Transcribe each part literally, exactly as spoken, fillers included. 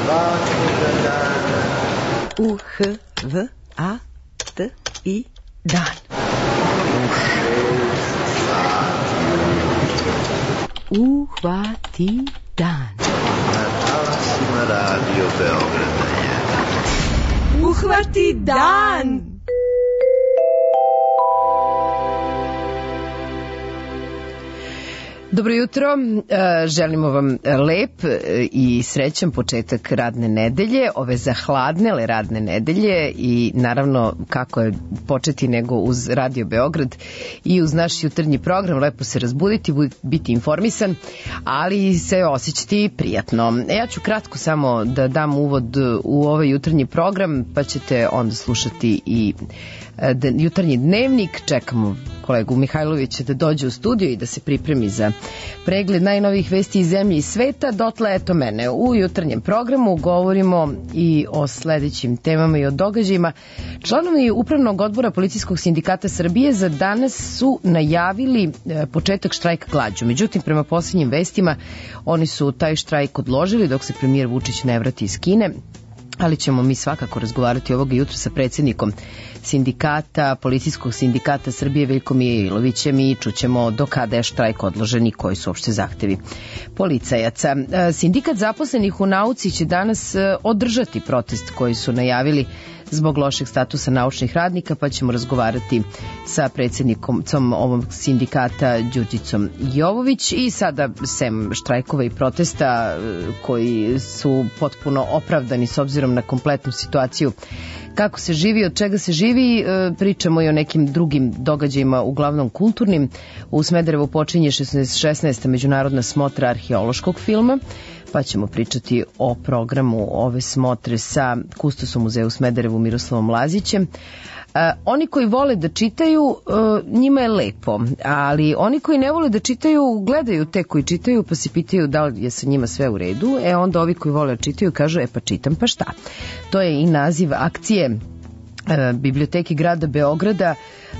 svakoga dana. U H V A T I dan. U šest sati. Uhvati dan. Na talasima Radio Beograda jedan. Uhvati dan! Dobro jutro, želimo vam lep i srećan početak radne nedelje, ove zahladnele radne nedelje i naravno kako je početi nego uz Radio Beograd i uz naš jutarnji program, lepo se razbuditi, biti informisan, ali se osjećati prijatno. Ja ću kratko samo da dam uvod u ovaj jutarnji program, pa ćete onda slušati i jutarnji dnevnik. Čekamo kolegu Mihajlovića da dođe u studio i da se pripremi za pregled najnovijih vesti iz zemlje i sveta. Dotle, eto mene, u jutarnjem programu govorimo i o sledećim temama i o događajima. Članovi Upravnog odbora Policijskog sindikata Srbije za danas su najavili početak štrajka glađu. Međutim, prema posljednjim vestima, oni su taj štrajk odložili dok se premijer Vučić ne vrati iz Kine. Ali ćemo mi svakako razgovarati ovoga jutra sa predsjednikom sindikata, Policijskog sindikata Srbije Veljkom Ilovićem i čućemo do kada je štrajk odložen i koji su uopšte zahtevi policajaca. Sindikat zaposlenih u nauci će danas održati protest koji su najavili zbog lošeg statusa naučnih radnika, pa ćemo razgovarati sa predsjednikom ovog sindikata Đurđicom Jovović. I sada, sem štrajkova i protesta koji su potpuno opravdani s obzirom na kompletnu situaciju kako se živi, od čega se živi, pričamo i o nekim drugim događajima, uglavnom kulturnim. U Smederevu počinje šesnaesta međunarodna smotra arheološkog filma, pa ćemo pričati o programu ove smotre sa kustosom muzeja u Smederevu Miroslavom Lazićem. Oni koji vole da čitaju, njima je lepo, ali oni koji ne vole da čitaju, gledaju te koji čitaju pa se pitaju da li je sa njima sve u redu, e onda ovi koji vole da čitaju kažu, e pa čitam pa šta. To je i naziv akcije Biblioteke grada Beograda,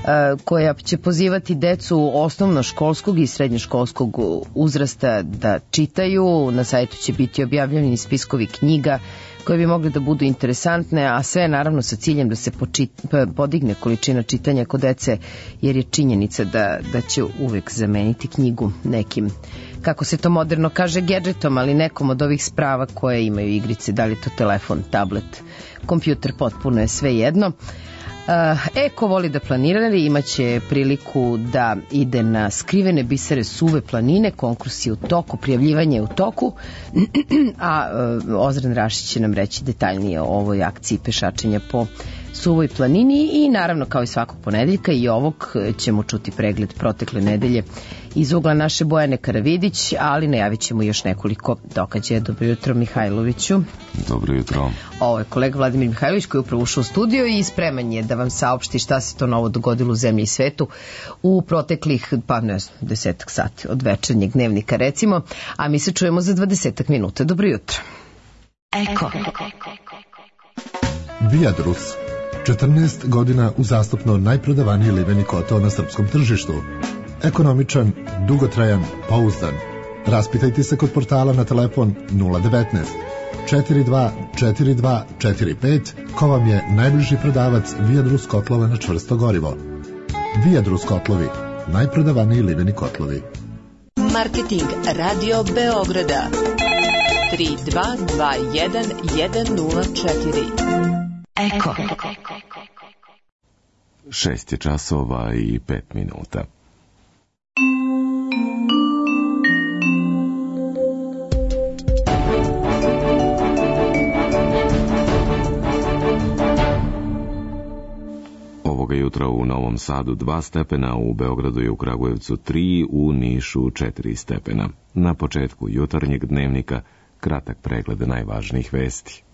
koja će pozivati decu osnovnoškolskog i srednjoškolskog uzrasta da čitaju. Na sajtu će biti objavljeni spiskovi knjiga koje bi mogle da budu interesantne, a sve naravno sa ciljem da se počit, podigne količina čitanja kod dece, jer je činjenica da, da će uvek zameniti knjigu nekim, kako se to moderno kaže, gadgetom, ali nekom od ovih sprava koje imaju igrice, da li to telefon, tablet, kompjuter, potpuno je sve jedno. E, ko voli da planirali, imaće priliku da ide na skrivene bisere suve planine, konkurs je u toku, prijavljivanje je u toku, a Ozren Rašić će nam reći detaljnije o ovoj akciji pešačenja po suvoj planini i naravno kao i svakog ponedeljka i ovog ćemo čuti pregled protekle nedelje iz ugla naše Bojane Karavidić, ali najavit ćemo još nekoliko događaja. Dobro jutro Mihajloviću. Dobro jutro. Ovo je kolega Vladimir Mihajlović koji je upravo ušao u studio i spreman je da vam saopšti šta se to novo dogodilo u zemlji i svetu u proteklih, pa ne znam, desetak sati od večernjeg dnevnika recimo, a mi se čujemo za dvadesetak minuta. Dobro jutro. Eko. Viadrus. četrnaest godina uzastopno najprodavaniji liveni kotao na srpskom tržištu. Ekonomičan, dugotrajan, pouzdan. Raspitajte se kod portala na telefon nula devetnaest četrdeset dva četrdeset dva četrdeset pet ko vam je najbliži prodavac Viadrus kotlova na čvrsto gorivo. Viadrus kotlovi, najprodavaniji liveni kotlovi. Marketing Radio Beograda tri dva dva jedan jedan nula četiri. Eko. Šest je časova i pet minuta. Ovoga jutra u Novom Sadu dva stepena, u Beogradu i u Kragujevcu tri, u Nišu četiri stepena. Na početku jutarnjeg dnevnika kratak pregled najvažnijih vesti.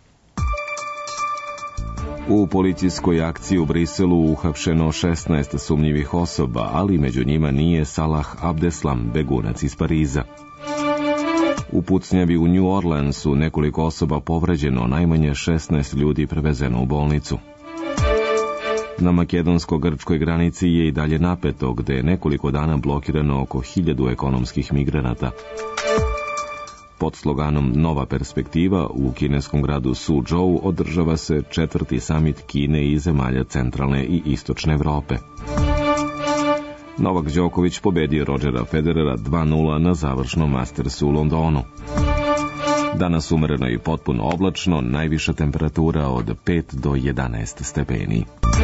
U policijskoj akciji u Briselu uhapšeno šesnaest sumnjivih osoba, ali među njima nije Salah Abdeslam, begunac iz Pariza. U pucnjavi u New Orleansu nekoliko osoba povređeno, najmanje šesnaest ljudi prevezeno u bolnicu. Na makedonsko-grčkoj granici je i dalje napeto, gde je nekoliko dana blokirano oko hiljadu ekonomskih migranata. Pod sloganom Nova perspektiva u kineskom gradu Suzhou održava se četvrti samit Kine i zemalja centralne i istočne Evrope. Novak Đoković pobedio Rodgera Federera dva nula na završnom Mastersu u Londonu. Danas umereno i potpuno oblačno, najviša temperatura od pet do jedanaest stepeni.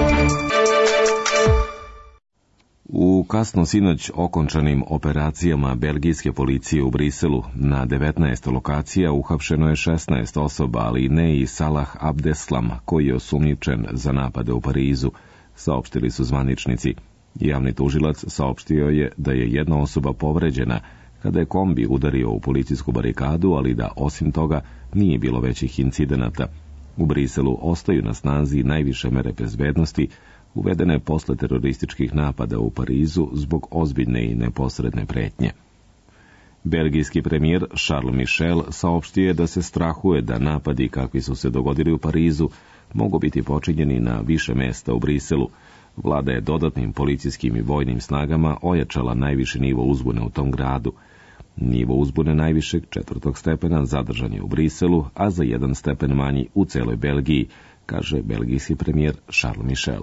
U kasno sinoć okončanim operacijama belgijske policije u Briselu na devetnaest lokacija uhapšeno je šesnaest osoba, ali ne i Salah Abdeslam, koji je osumnjičen za napade u Parizu, saopštili su zvaničnici. Javni tužilac saopštio je da je jedna osoba povređena kada je kombi udario u policijsku barikadu, ali da osim toga nije bilo većih incidenata. U Briselu ostaju na snazi najviše mere bezbednosti, uvedene posle terorističkih napada u Parizu zbog ozbiljne i neposredne pretnje. Belgijski premijer Charles Michel saopštio je da se strahuje da napadi kakvi su se dogodili u Parizu mogu biti počinjeni na više mesta u Briselu. Vlada je dodatnim policijskim i vojnim snagama ojačala najviši nivo uzbune u tom gradu. Nivo uzbune najvišeg četvrtog stepena zadržan je u Briselu, a za jedan stepen manji u celoj Belgiji, kaže belgijski premijer Charles Michel.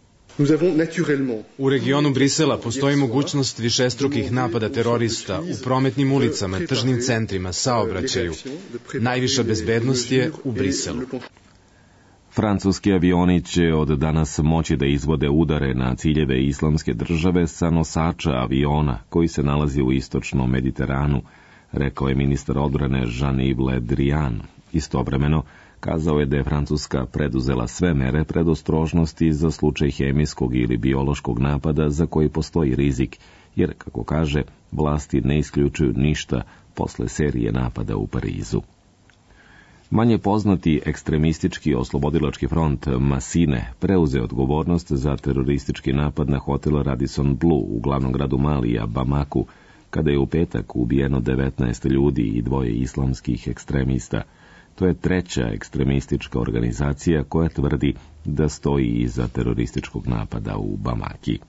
U regionu Brisela postoji mogućnost višestrukih napada terorista u prometnim ulicama, tržnim centrima, saobraćaju. Najviša bezbednost je u Briselu. Francuski avioni će od danas moći da izvode udare na ciljeve islamske države sa nosača aviona koji se nalazi u istočnom Mediteranu, rekao je ministar odbrane Jean-Yves Le Drian. Istovremeno, kazao je da je Francuska preduzela sve mere predostrožnosti za slučaj hemijskog ili biološkog napada za koji postoji rizik, jer, kako kaže, vlasti ne isključuju ništa posle serije napada u Parizu. Manje poznati ekstremistički oslobodilački front Masine preuzeo odgovornost za teroristički napad na hotel Radisson Blu u glavnom gradu Malija, Bamaku, kada je u petak ubijeno devetnaest ljudi i dvoje islamskih ekstremista. To je treća ekstremistička organizacija koja tvrdi da stoji iza terorističkog napada u Bamaki.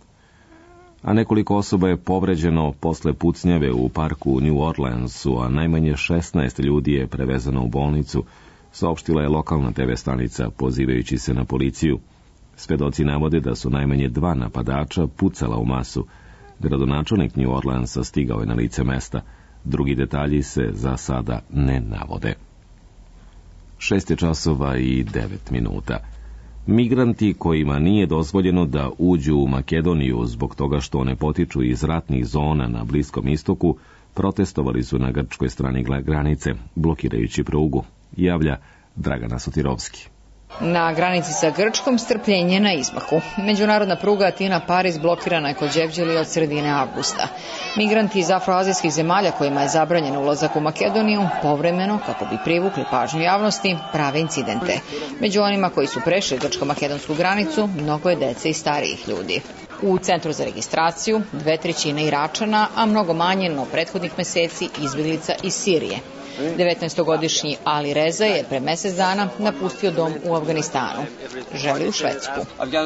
A nekoliko osoba je povređeno posle pucnjave u parku u New Orleansu, a najmanje šesnaest ljudi je prevezano u bolnicu, saopštila je lokalna te ve stanica pozivajući se na policiju. Svedoci navode da su najmanje dva napadača pucala u masu. Gradonačelnik New Orleansa stigao je na lice mesta. Drugi detalji se za sada ne navode. Šest je časova i devet minuta. Migranti kojima nije dozvoljeno da uđu u Makedoniju zbog toga što ne potiču iz ratnih zona na Bliskom istoku, protestovali su na grčkoj strani granice, blokirajući prugu, javlja Dragana Sotirovski. Na granici sa Grčkom strpljenje na izmaku. Međunarodna pruga Atina-Pariz blokirana je kod Đevđeli od sredine avgusta. Migranti iz afroazijskih zemalja kojima je zabranjen ulazak u Makedoniju povremeno, kako bi privukli pažnju javnosti, prave incidente. Među onima koji su prešli grčko-makedonsku granicu, mnogo je dece i starijih ljudi. U centru za registraciju dve trećine Iračana, a mnogo manje no prethodnih meseci izbjeglica iz Sirije. devetnaestogodišnji Ali Reza je pre mesec dana napustio dom u Afganistanu. Želi u Švedsku.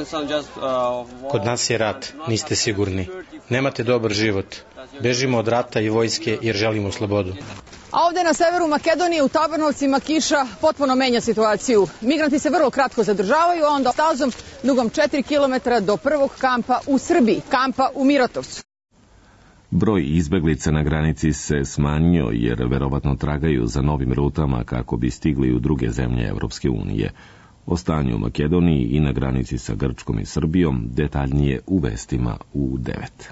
Kod nas je rat, niste sigurni. Nemate dobar život. Bežimo od rata i vojske jer želimo slobodu. A ovde na severu Makedonije u Tabanovcima kiša potpuno menja situaciju. Migranti se vrlo kratko zadržavaju, a onda stazom dugom četiri kilometra do prvog kampa u Srbiji, kampa u Mirotovcu. Broj izbeglica na granici se smanjio jer verovatno tragaju za novim rutama kako bi stigli u druge zemlje Evropske unije. O stanju u Makedoniji i na granici sa Grčkom i Srbijom detaljnije u vestima u devet.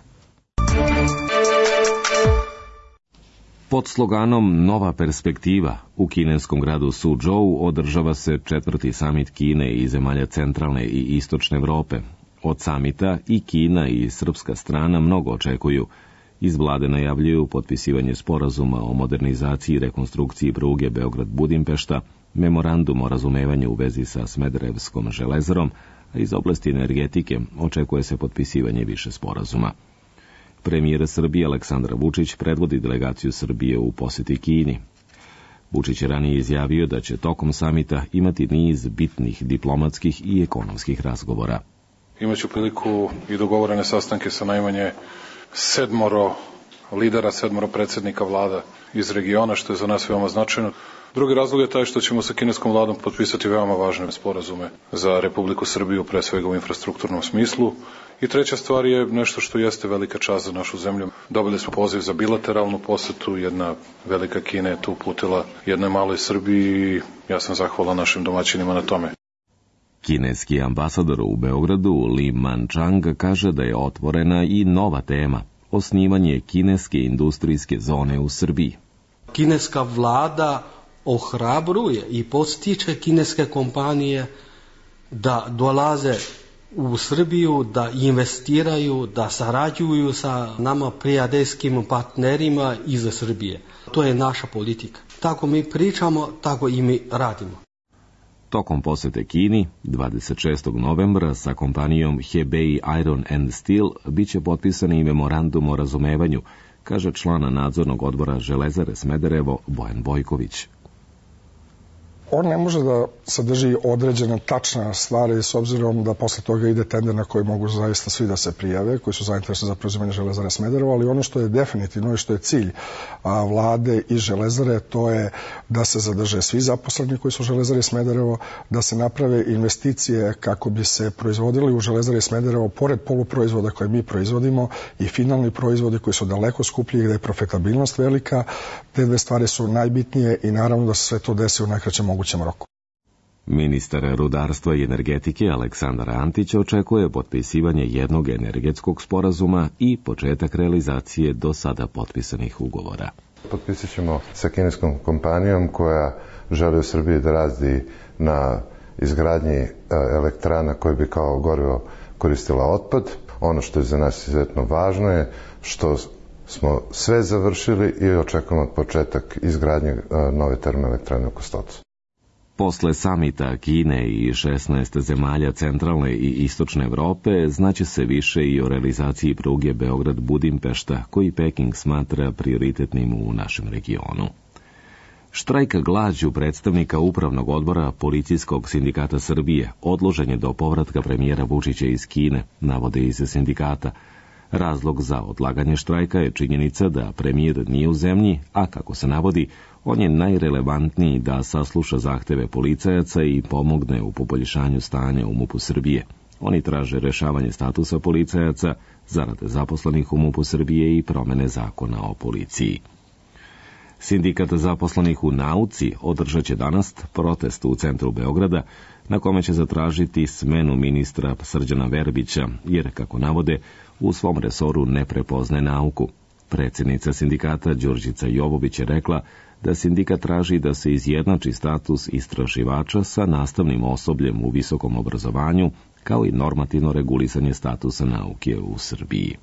Pod sloganom Nova perspektiva u kineskom gradu Suzhou održava se četvrti samit Kine i zemalja centralne i istočne Evrope. Od samita i Kina i srpska strana mnogo očekuju. Iz vlade najavljuju potpisivanje sporazuma o modernizaciji i rekonstrukciji pruge Beograd-Budimpešta, memorandum o razumevanju u vezi sa Smederevskom železarom, a iz oblasti energetike očekuje se potpisivanje više sporazuma. Premijer Srbije Aleksandar Vučić predvodi delegaciju Srbije u poseti Kini. Vučić je ranije izjavio da će tokom samita imati niz bitnih diplomatskih i ekonomskih razgovora. Imaću priliku i dogovorene sastanke sa najmanje sedmoro lidera, sedmoro predsjednika vlada iz regiona, što je za nas veoma značajno. Drugi razlog je taj što ćemo sa kineskom vladom potpisati veoma važne sporazume za Republiku Srbiju, pre svega u infrastrukturnom smislu. I treća stvar je nešto što jeste velika čast za našu zemlju. Dobili smo poziv za bilateralnu posetu, jedna velika Kina je tu uputila jednoj maloj Srbiji i ja sam zahvalan našim domaćinima na tome. Kineski ambasador u Beogradu Li Manchang kaže da je otvorena i nova tema, osnivanje kineske industrijske zone u Srbiji. Kineska vlada ohrabruje i podstiče kineske kompanije da dolaze u Srbiju, da investiraju, da sarađuju sa nama prijateljskim partnerima iz Srbije. To je naša politika. Tako mi pričamo, tako i mi radimo. Tokom posete Kini, dvadeset šestog novembra sa kompanijom Hebei Iron and Steel biće potpisan i memorandum o razumevanju, kaže član nadzornog odbora Železare Smederevo Bojan Bojković. On ne može da sadrži određene tačne stvari s obzirom da posle toga ide tender na koji mogu zaista svi da se prijave, koji su zainteresovani za preuzimanje Železare Smederevo, ali ono što je definitivno i što je cilj a, vlade i Železare, to je da se zadrže svi zaposleni koji su u Železari Smederevo, da se naprave investicije kako bi se proizvodili u Železari Smederevo, pored poluproizvoda koje mi proizvodimo i finalni proizvodi koji su daleko skuplji i gde je profitabilnost velika. Te dve stvari su najbitnije i naravno da se sve to desi u najkraćem mogućem roku. Ministar rudarstva i energetike Aleksandar Antić očekuje potpisivanje jednog energetskog sporazuma i početak realizacije do sada potpisanih ugovora. Potpisat ćemo sa kineskom kompanijom koja želi u Srbiji da radi na izgradnji elektrana koje bi kao gorivo koristila otpad. Ono što je za nas izuzetno važno je što smo sve završili i očekujemo početak izgradnje nove termoelektrane u Kostolcu. Posle samita Kine i šesnaest zemalja centralne i istočne Evrope znaće se više i o realizaciji pruge Beograd-Budimpešta, koji Peking smatra prioritetnim u našem regionu. Štrajk glađu predstavnika Upravnog odbora Policijskog sindikata Srbije odložen je do povratka premijera Vučića iz Kine, navode iz sindikata. Razlog za odlaganje štrajka je činjenica da premijer nije u zemlji, a kako se navodi, on je najrelevantniji da sasluša zahteve policajaca i pomogne u poboljšanju stanja u MUP-u Srbije. Oni traže rešavanje statusa policajaca, zarade zaposlenih u MUP-u Srbije i promene zakona o policiji. Sindikat zaposlenih u nauci održat će danas protest u centru Beograda, na kome će zatražiti smenu ministra Srđana Verbića, jer, kako navode, u svom resoru ne prepoznaje nauku. Predsjednica sindikata Đurđica Jovović je rekla da sindikat traži da se izjednači status istraživača sa nastavnim osobljem u visokom obrazovanju, kao i normativno regulisanje statusa nauke u Srbiji.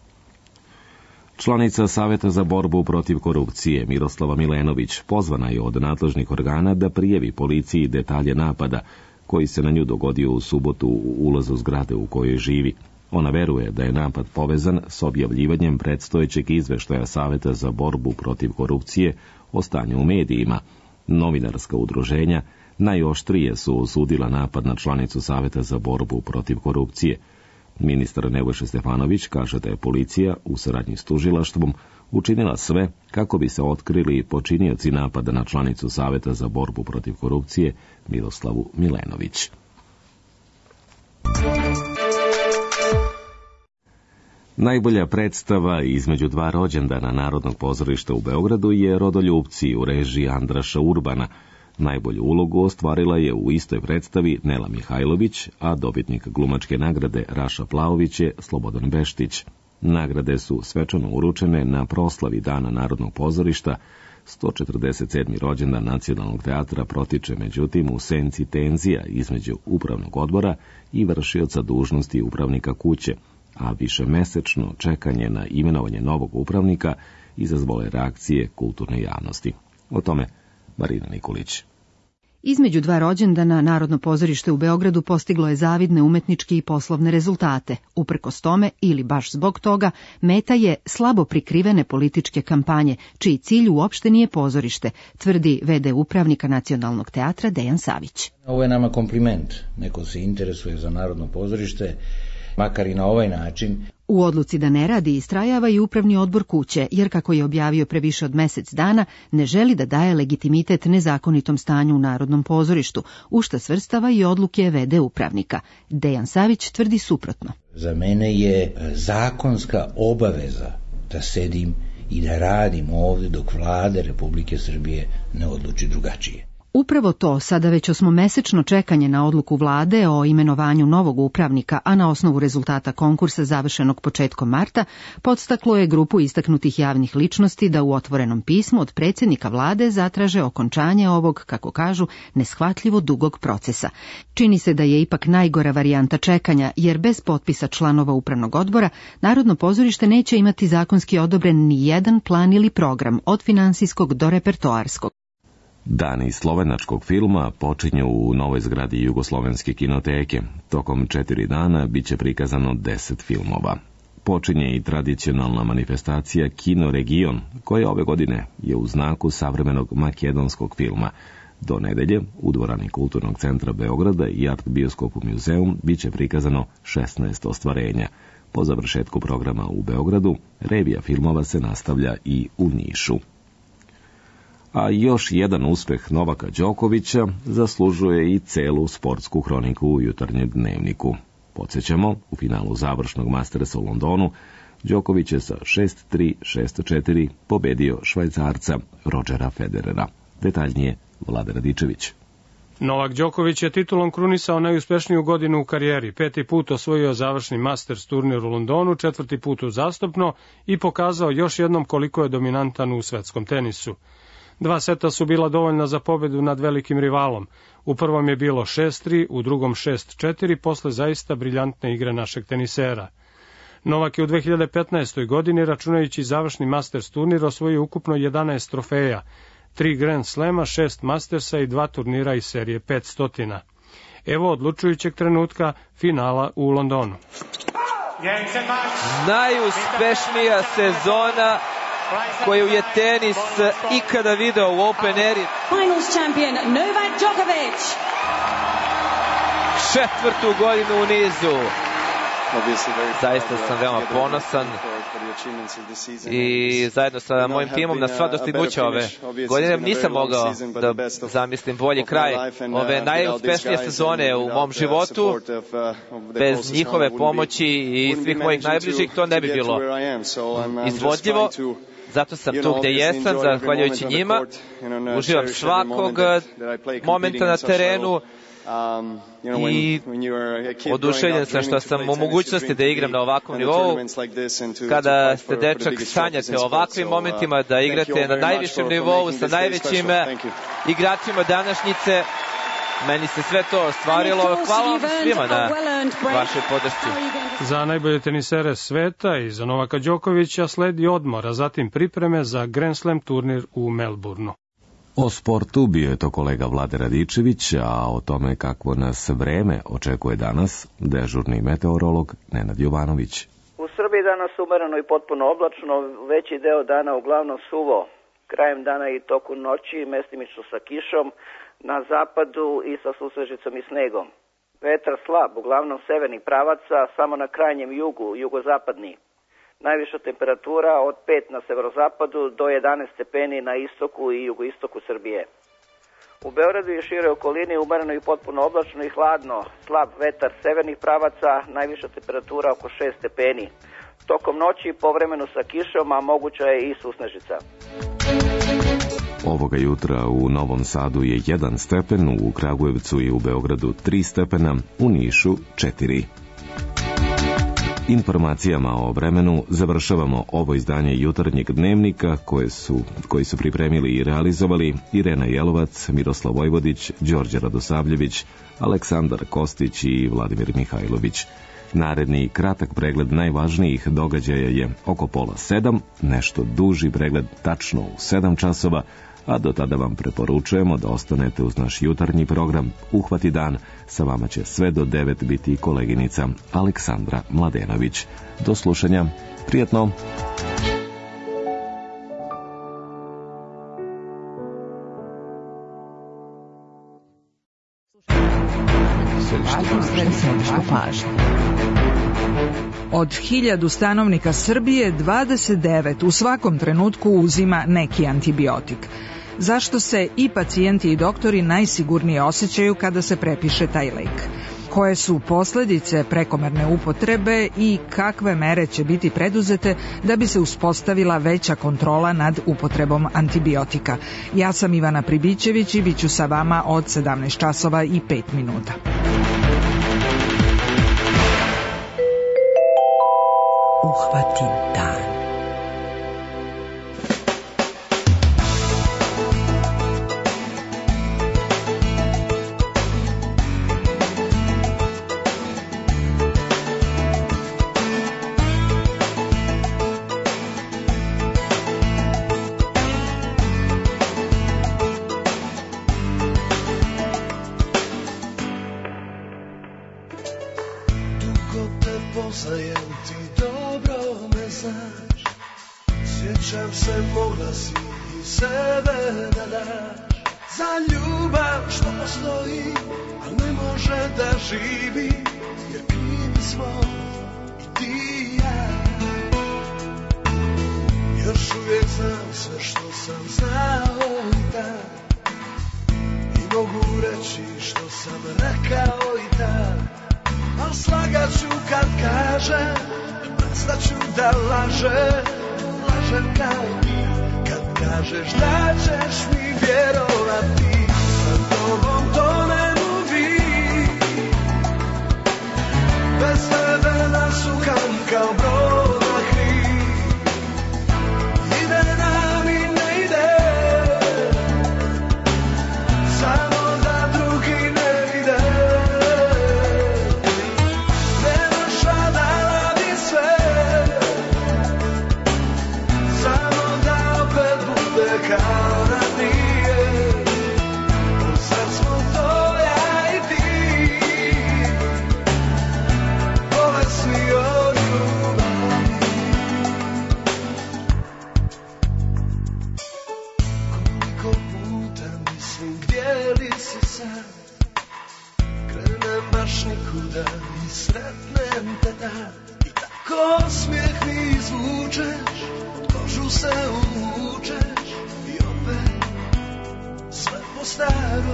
Članica Saveta za borbu protiv korupcije Miroslava Milenović pozvana je od nadležnih organa da prijavi policiji detalje napada koji se na nju dogodio u subotu u ulazu zgrade u kojoj živi. Ona veruje da je napad povezan s objavljivanjem predstojećeg izveštaja Saveta za borbu protiv korupcije o stanju u medijima. Novinarska udruženja najoštrije su osudila napad na članicu Saveta za borbu protiv korupcije. Ministar Nebojša Stefanović kaže da je policija u saradnji s tužilaštvom učinila sve kako bi se otkrili počinioci napada na članicu Saveta za borbu protiv korupcije Miroslavu Milenović. Najbolja predstava između dva rođendana Narodnog pozorišta u Beogradu je Rodoljupci u režiji Andraša Urbana. Najbolju ulogu ostvarila je u istoj predstavi Nela Mihajlović, a dobitnik glumačke nagrade Raša Plaović je Slobodan Beštić. Nagrade su svečano uručene na proslavi Dana Narodnog pozorišta. sto četrdeset sedmi rođendan Nacionalnog teatra protiče međutim u senci tenzija između upravnog odbora i vršioca dužnosti upravnika kuće, a višemesečno čekanje na imenovanje novog upravnika izazvalo je reakcije kulturne javnosti. O tome Marina Nikolić. Između dva rođendana Narodno pozorište u Beogradu postiglo je zavidne umetničke i poslovne rezultate. Uprkos tome, ili baš zbog toga, meta je slabo prikrivene političke kampanje, čiji cilj uopšte nije pozorište, tvrdi ve de upravnika Nacionalnog teatra Dejan Savić. Ovo je nama kompliment. Neko se interesuje za Narodno pozorište, makar i na ovaj način. U odluci da ne radi istrajava i upravni odbor kuće, jer kako je objavio pre više od mesec dana, ne želi da daje legitimitet nezakonitom stanju u Narodnom pozorištu, u šta svrstava i odluke ve de upravnika. Dejan Savić tvrdi suprotno. Za mene je zakonska obaveza da sedim i da radim ovdje dok vlada Republike Srbije ne odluči drugačije. Upravo to, sada već osmomesečno čekanje na odluku vlade o imenovanju novog upravnika, a na osnovu rezultata konkursa završenog početkom marta, podstaklo je grupu istaknutih javnih ličnosti da u otvorenom pismu od predsjednika vlade zatraže okončanje ovog, kako kažu, neshvatljivo dugog procesa. Čini se da je ipak najgora varijanta čekanja, jer bez potpisa članova upravnog odbora, Narodno pozorište neće imati zakonski odobren ni jedan plan ili program, od finansijskog do repertoarskog. Dani slovenačkog filma počinju u novoj zgradi Jugoslovenske kinoteke. Tokom četiri dana biće prikazano deset filmova. Počinje i tradicionalna manifestacija Kino Region, koja ove godine je u znaku savremenog makedonskog filma. Do nedelje u dvorani Kulturnog centra Beograda i Art Bioskopu Muzeum biće prikazano šesnaest ostvarenja. Po završetku programa u Beogradu, revija filmova se nastavlja i u Nišu. A još jedan uspeh Novaka Đokovića zaslužuje i celu sportsku hroniku u jutarnjem dnevniku. Podsjećamo, u finalu završnog Mastersa u Londonu, Đoković je sa šest tri šest četiri pobedio Švajcarca Rodgera Federera. Detaljnije Vlada Radičević. Novak Đoković je titulom krunisao najuspešniju godinu u karijeri. Peti put osvojio završni Masters turnir u Londonu, četvrti put uzastopno i pokazao još jednom koliko je dominantan u svetskom tenisu. Dva seta su bila dovoljna za pobedu nad velikim rivalom. U prvom je bilo šest tri, u drugom šest četiri, posle zaista briljantne igre našeg tenisera. Novak je u dve hiljade petnaestoj. godini, računajući završni Masters turnir, osvojio ukupno jedanaest trofeja, tri Grand Slema, šest Mastersa i dva turnira iz serije petsto. Evo odlučujućeg trenutka finala u Londonu. Najuspešnija sezona koju je tenis ikada video u Open Eri. Finals champion Novak Djokovic. Četvrtu godinu u nizu. Zaista sam veoma ponosan i zajedno sa mojim timom na sva dostignuća ove godine nisam mogao da zamislim bolji kraj ove najuspešnije sezone u mom životu. Bez njihove pomoći i svih mojih najbližih to ne bi bilo izvodljivo. Zato sam tu gde jesam, zahvaljujući njima. Uživam svakog momenta na terenu i oduševljen sam što sam u mogućnosti da igram na ovakvom nivou. Kada ste dečak, sanjate o ovakvim momentima, da igrate na najvišem nivou sa najvećim igračima današnjice. Meni se sve to ostvarilo. Hvala vam svima na vašoj podršci. Za najbolje tenisere sveta i za Novaka Đokovića sledi odmor, a zatim pripreme za Grand Slam turnir u Melbourneu. O sportu bio je to kolega Vlade Radičević, a o tome kakvo nas vreme očekuje danas, dežurni meteorolog Nenad Jovanović. U Srbiji danas umereno i potpuno oblačno, veći deo dana uglavnom suvo. Krajem dana i toku noći mestimično sa kišom, na zapadu i sa susvežicom i snegom. Vetar slab, uglavnom severnih pravaca, samo na krajnjem jugu, jugozapadni. Najviša temperatura od pet na severozapadu do jedanaest stepeni na istoku i jugoistoku Srbije. U Beogradu i šire okolini umereno i potpuno oblačno i hladno, slab vetar severnih pravaca, najviša temperatura oko šest stepeni. Tokom noći povremeno sa kišom, a moguća je i susnežica. Ovoga jutra u Novom Sadu je jedan stepen, u Kragujevcu i u Beogradu tri stepena, u Nišu četiri. Informacijama o vremenu završavamo ovo izdanje jutarnjeg dnevnika koje su, koji su pripremili i realizovali Irena Jelovac, Miroslav Vojvodić, Đorđe Radosavljević, Aleksandar Kostić i Vladimir Mihajlović. Naredni kratak pregled najvažnijih događaja je oko pola sedam, nešto duži pregled tačno u sedam časova, a do tada vam preporučujemo da ostanete uz naš jutarnji program Uhvati dan. Sa vama će sve do devet biti koleginica Aleksandra Mladenović. Do slušanja, prijatno! središtu pažnje. Od hiljadu stanovnika Srbije, dvadeset devet u svakom trenutku uzima neki antibiotik. Zašto se i pacijenti i doktori najsigurnije osjećaju kada se prepiše taj lek? Koje su posledice prekomerne upotrebe i kakve mere će biti preduzete da bi se uspostavila veća kontrola nad upotrebom antibiotika? Ja sam Ivana Pribićević i bit ću sa vama od sedamnaest časova i pet minuta. Uhvatim dan. Sjećam se, mogla si i sebe da daš za ljubav što postoji, a ne može da živi, jer krivi smo i ti i ja. Još uvijek znam sve što sam znao i tad, i mogu reći što sam rekao i tad, al slagat ću kad kažem, prestaću da lažem. Lažem kao ti, kad kažeš da ćeš mi vjerovati, sa tobom to ne mogu. Bez tebe nasukam kao brod na kriv. Ide nam i ne ide, samo da drugi ne vide. Nemaš da radi sve, kao da nije, sad smo to ja i ti, bolesni od ljubavi. Koliko puta mislim, gdje li si sad, krenem baš nikuda i sretnem te tad, i tako smijeh mi izvučeš, od kožu se uvučeš, sve po staro.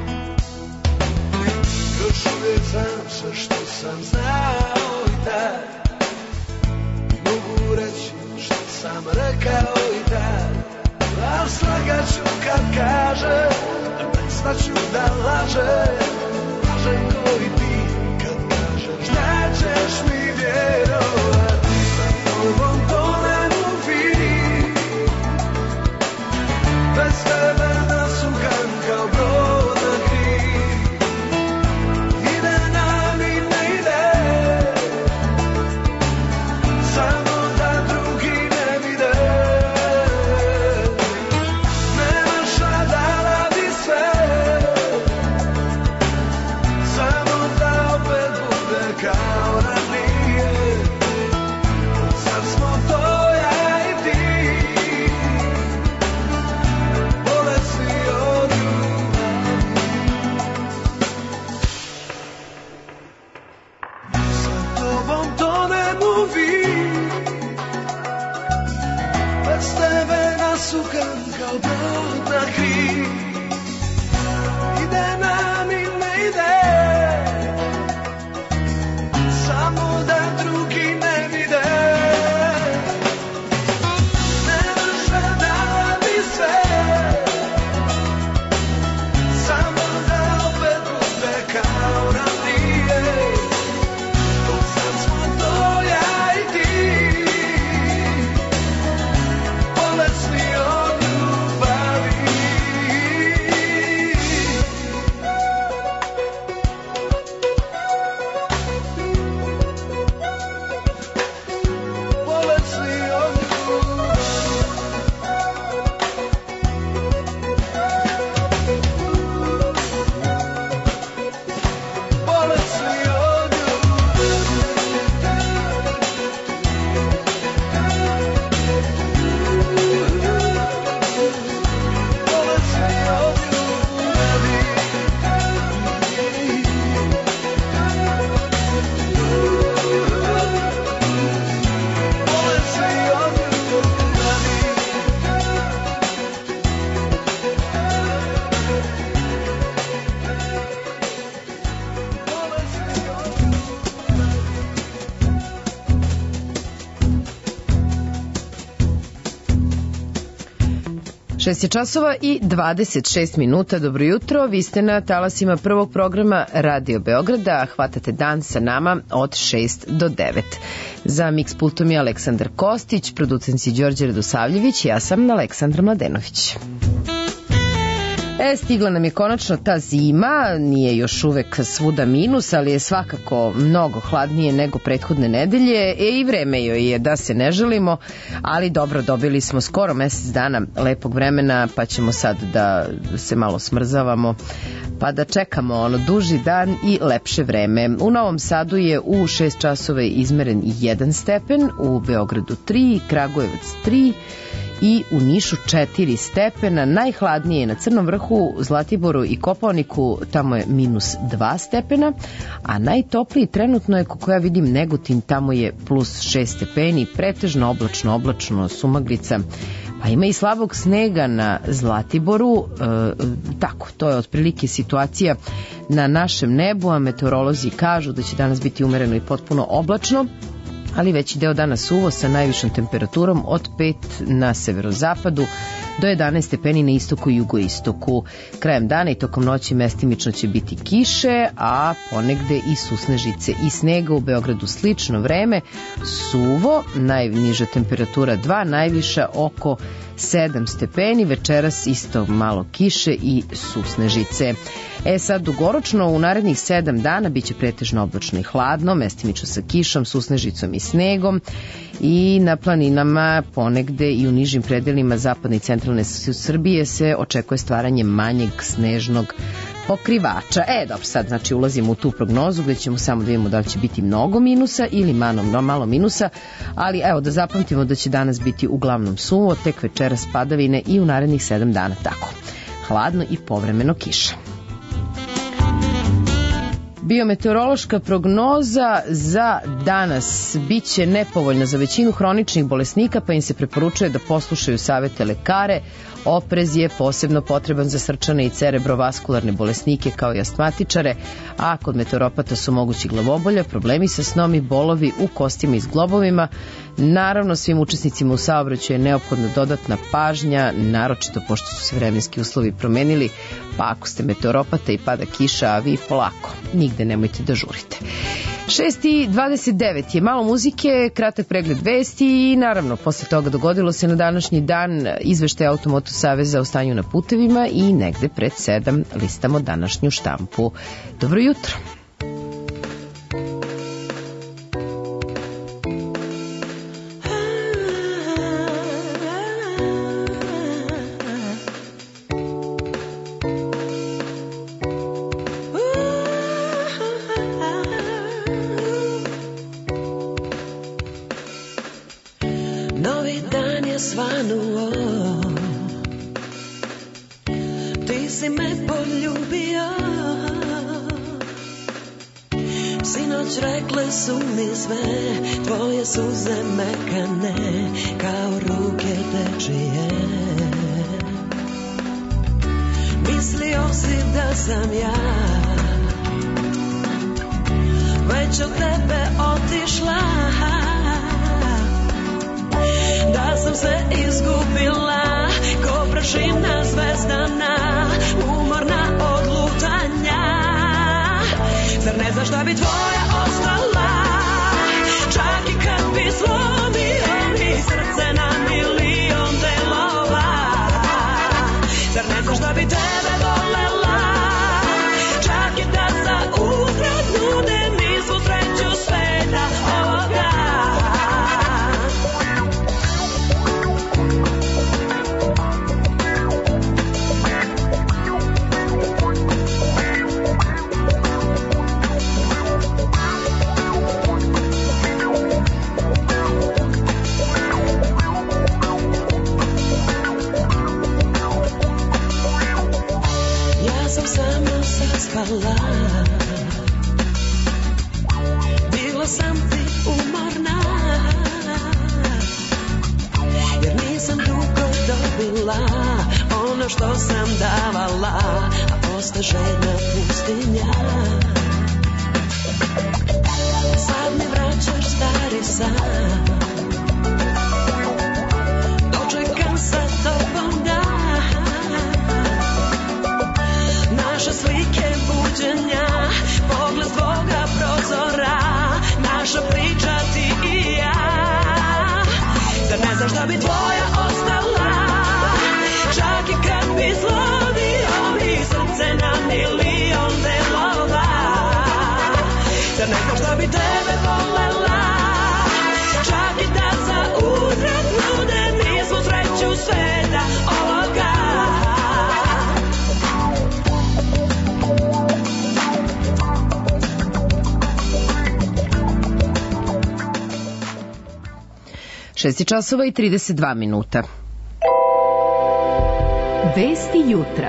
Još uvijek znam sve što sam znao i tad, i mogu reći što sam rekao i tad, al slagat ću kad kažem, a prestaću da lažem. Lažem ko i ti, kad kažeš da ćeš mi vjerovati, sa tobom to ne mogu. Bez tebe nasukam kao brod na kriv. Ide nam i ne ide, samo da drugi ne vide. Nemaš da radi sve, samo šest je časova i dvadeset šest minuta. Dobro jutro, vi ste na talasima prvog programa Radio Beograda, hvatate dan sa nama od šest do devet. Za Mix pultom je Aleksandar Kostić, producent je Đorđe Radosavljević, ja sam Aleksandra Mladenović. E, stigla nam je konačno ta zima, nije još uvek svuda minus, ali je svakako mnogo hladnije nego prethodne nedelje, e, i vreme joj je da se ne želimo, ali dobro, dobili smo skoro mesec dana lepog vremena, pa ćemo sad da se malo smrzavamo, pa da čekamo ono duži dan i lepše vreme. U Novom Sadu je u šest časova izmeren jedan stepen, u Beogradu tri, Kragujevac tri, i u Nišu četiri stepena, najhladnije je na Crnom vrhu, Zlatiboru i Kopaoniku, tamo je minus dva stepena, a najtopliji trenutno je, kako ja vidim, Negotin, tamo je plus šest stepeni, pretežno oblačno, oblačno, sumaglica, pa ima i slabog snega na Zlatiboru, e, tako, to je otprilike situacija na našem nebu, a meteorolozi kažu da će danas biti umereno i potpuno oblačno, ali veći deo dana suvo sa najvišom temperaturom od pet na severozapadu do jedanaest stepeni na istoku i jugoistoku. Krajem dana i tokom noći mestimično će biti kiše, a ponegde i susnežice i snega. U Beogradu slično vreme, suvo, najniža temperatura dva, najviša oko sedam stepeni, večeras isto malo kiše i susnežice. E sad, dugoročno u narednih sedam dana biće pretežno oblačno i hladno, mestimično sa kišom, susnežicom i snegom, i na planinama ponegde i u nižim predelima zapadne i centralne Srbije se očekuje stvaranje manjeg snežnog pokrivača. E, dobro, sad znači ulazimo u tu prognozu gde ćemo samo da vidimo da li će biti mnogo minusa ili malo, malo minusa, ali evo da zapamtimo da će danas biti uglavnom suvo, tek večeras padavine i u narednih sedam dana tako. Hladno i povremeno kiša. Biometeorološka prognoza za danas biće nepovoljna za većinu hroničnih bolesnika, pa im se preporučuje da poslušaju savete lekare. Oprez je posebno potreban za srčane i cerebrovaskularne bolesnike kao i astmatičare, a kod meteoropata su mogući glavobolja, problemi sa snom i bolovi u kostima i zglobovima. Naravno, svim učesnicima u saobraćaju je neophodna dodatna pažnja, naročito pošto su se vremenski uslovi promenili, pa ako ste meteoropata i pada kiša, a vi polako, nigde nemojte da žurite. šest i dvadeset devet je malo muzike, kratak pregled vesti i naravno posle toga dogodilo se na današnji dan izveštaj Automoto saveza o stanju na putevima i negde pred sedam listamo današnju štampu. Dobro jutro. Suze mekane kao ruke tečije. Mislio si da sam ja već od tebe otišla, da sam se izgubila ko prašina zvezdana, umorna od lutanja. Zar ne znaš da bi tvoja ostala, čak i kad bi slomio mi srce na milion delova? Zar ne znaš da bi tebe volela, čak i da za uzvrat nude mi svu sreću sveta ovoga? Bila sam ti umorna, jer nisam dugo dobila ono što sam davala, a osta željna pustinja. Sad mi vraćaš stari san, dočekam sa tobom dan, šest časova i trideset dva minuta. Vesti jutra.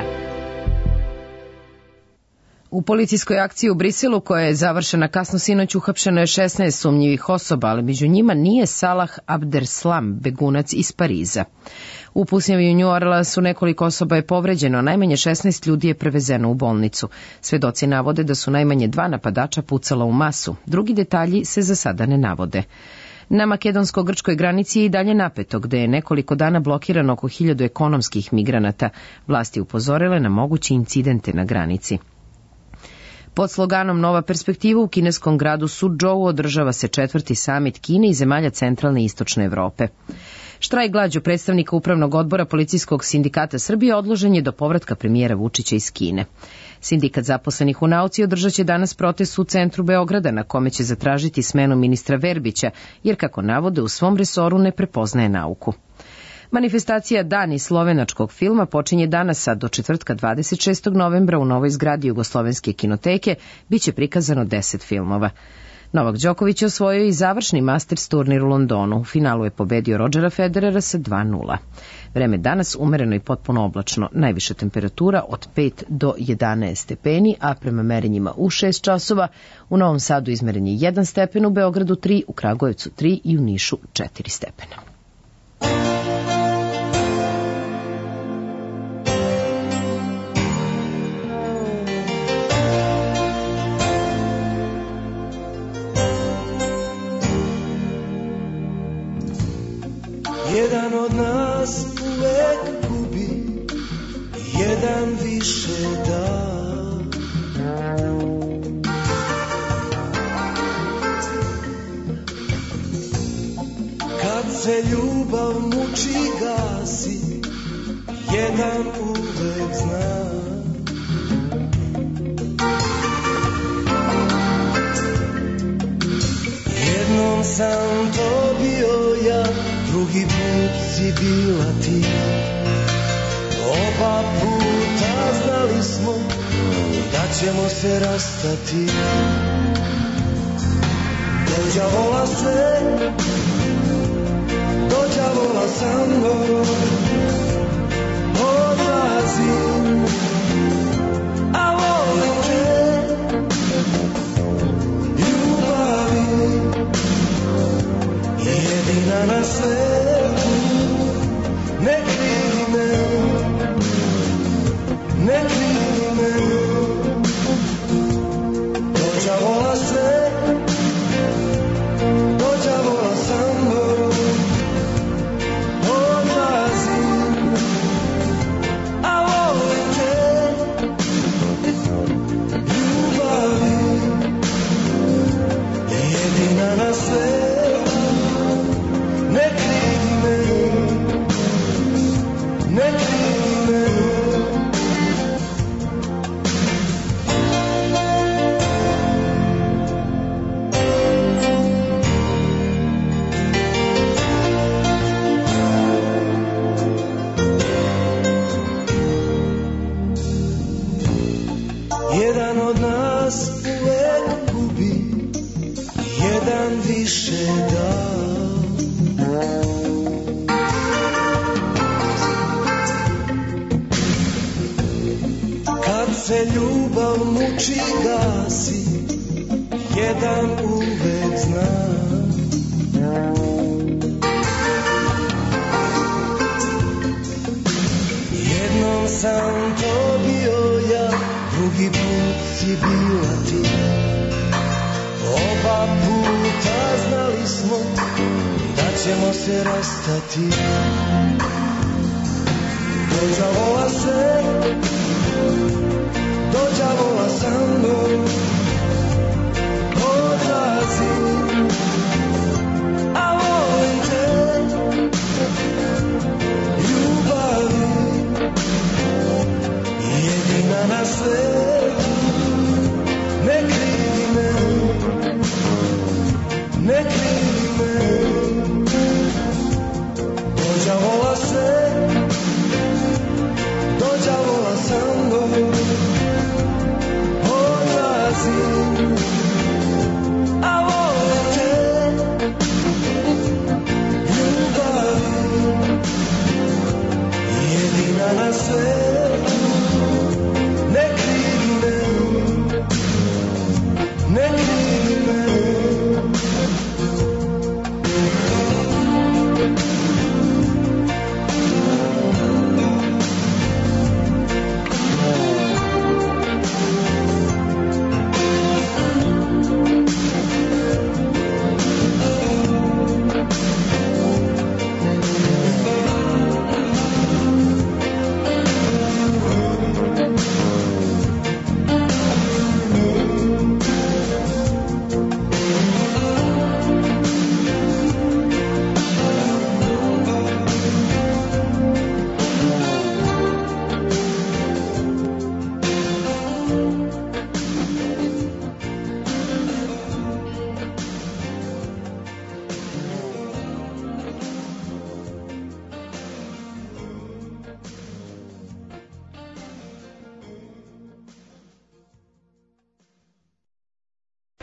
U policijskoj akciji u Briselu, koja je završena kasno sinoć, uhapšeno je šesnaest sumnjivih osoba, ali među njima nije Salah Abdeslam, begunac iz Pariza. U pucnjavi u New Orleansu nekoliko osoba je povređeno, a najmanje šesnaest ljudi je prevezeno u bolnicu. Svedoci navode da su najmanje dva napadača pucala u masu. Drugi detalji se za sada ne navode. Na makedonsko-grčkoj granici je i dalje napeto, gde je nekoliko dana blokirano oko hiljadu ekonomskih migranata. Vlasti upozorile na moguće incidente na granici. Pod sloganom Nova perspektiva u kineskom gradu Suzhou održava se četvrti samit Kine i zemalja centralne i istočne Evrope. Štrajk glađu predstavnika Upravnog odbora Policijskog sindikata Srbije odložen je do povratka premijera Vučića iz Kine. Sindikat zaposlenih u nauci održat će danas protest u centru Beograda, na kome će zatražiti smenu ministra Verbića, jer, kako navode, u svom resoru ne prepoznaje nauku. Manifestacija Dani slovenačkog filma počinje danas, a do četvrtka dvadeset šestog novembra u novoj zgradi Jugoslovenske kinoteke biće prikazano deset filmova. Novak Đoković je osvojio i završni Masters turnir u Londonu. U finalu je pobedio Rodgera Federera sa dva nula. Vreme danas umereno i potpuno oblačno. Najviša temperatura od pet do jedanaest stepeni, a prema merenjima u šest časova u Novom Sadu izmeren je jedan stepen, u Beogradu tri, u Kragujevcu tri i u Nišu četiri stepena. Jedan od nas uvek gubi, jedan više da. Kad se ljubav muči gasi, jedan uvek zna. Jednom sam to bio ja, drugi put si bila ti. Oba puta znali smo da ćemo se rastati. Dođavola se, dođavola sam mnom, odlazim, a volim te, ljubavi, jedina na svetu, ne krivi me, ne krivi me. Dođavola se, dođavola sam mnom, odlazim, a volim te, ljubavi, jedina na svetu, ne krivi me, ne krivi me. Jedan od nas uvek gubi, jedan više da. Kad se ljubav muči gasi, jedan uvek zna. Jednom sam to bio ja, drugi put si bila ti. Oba puta znali smo da ćemo se rastati. Dođavola se, dođavola sam mnom, odlazim, a volim te, ljubavi, jedina na svetu, ne krivi me, ne krivi me. Dođavola se, dođavola sam mnom,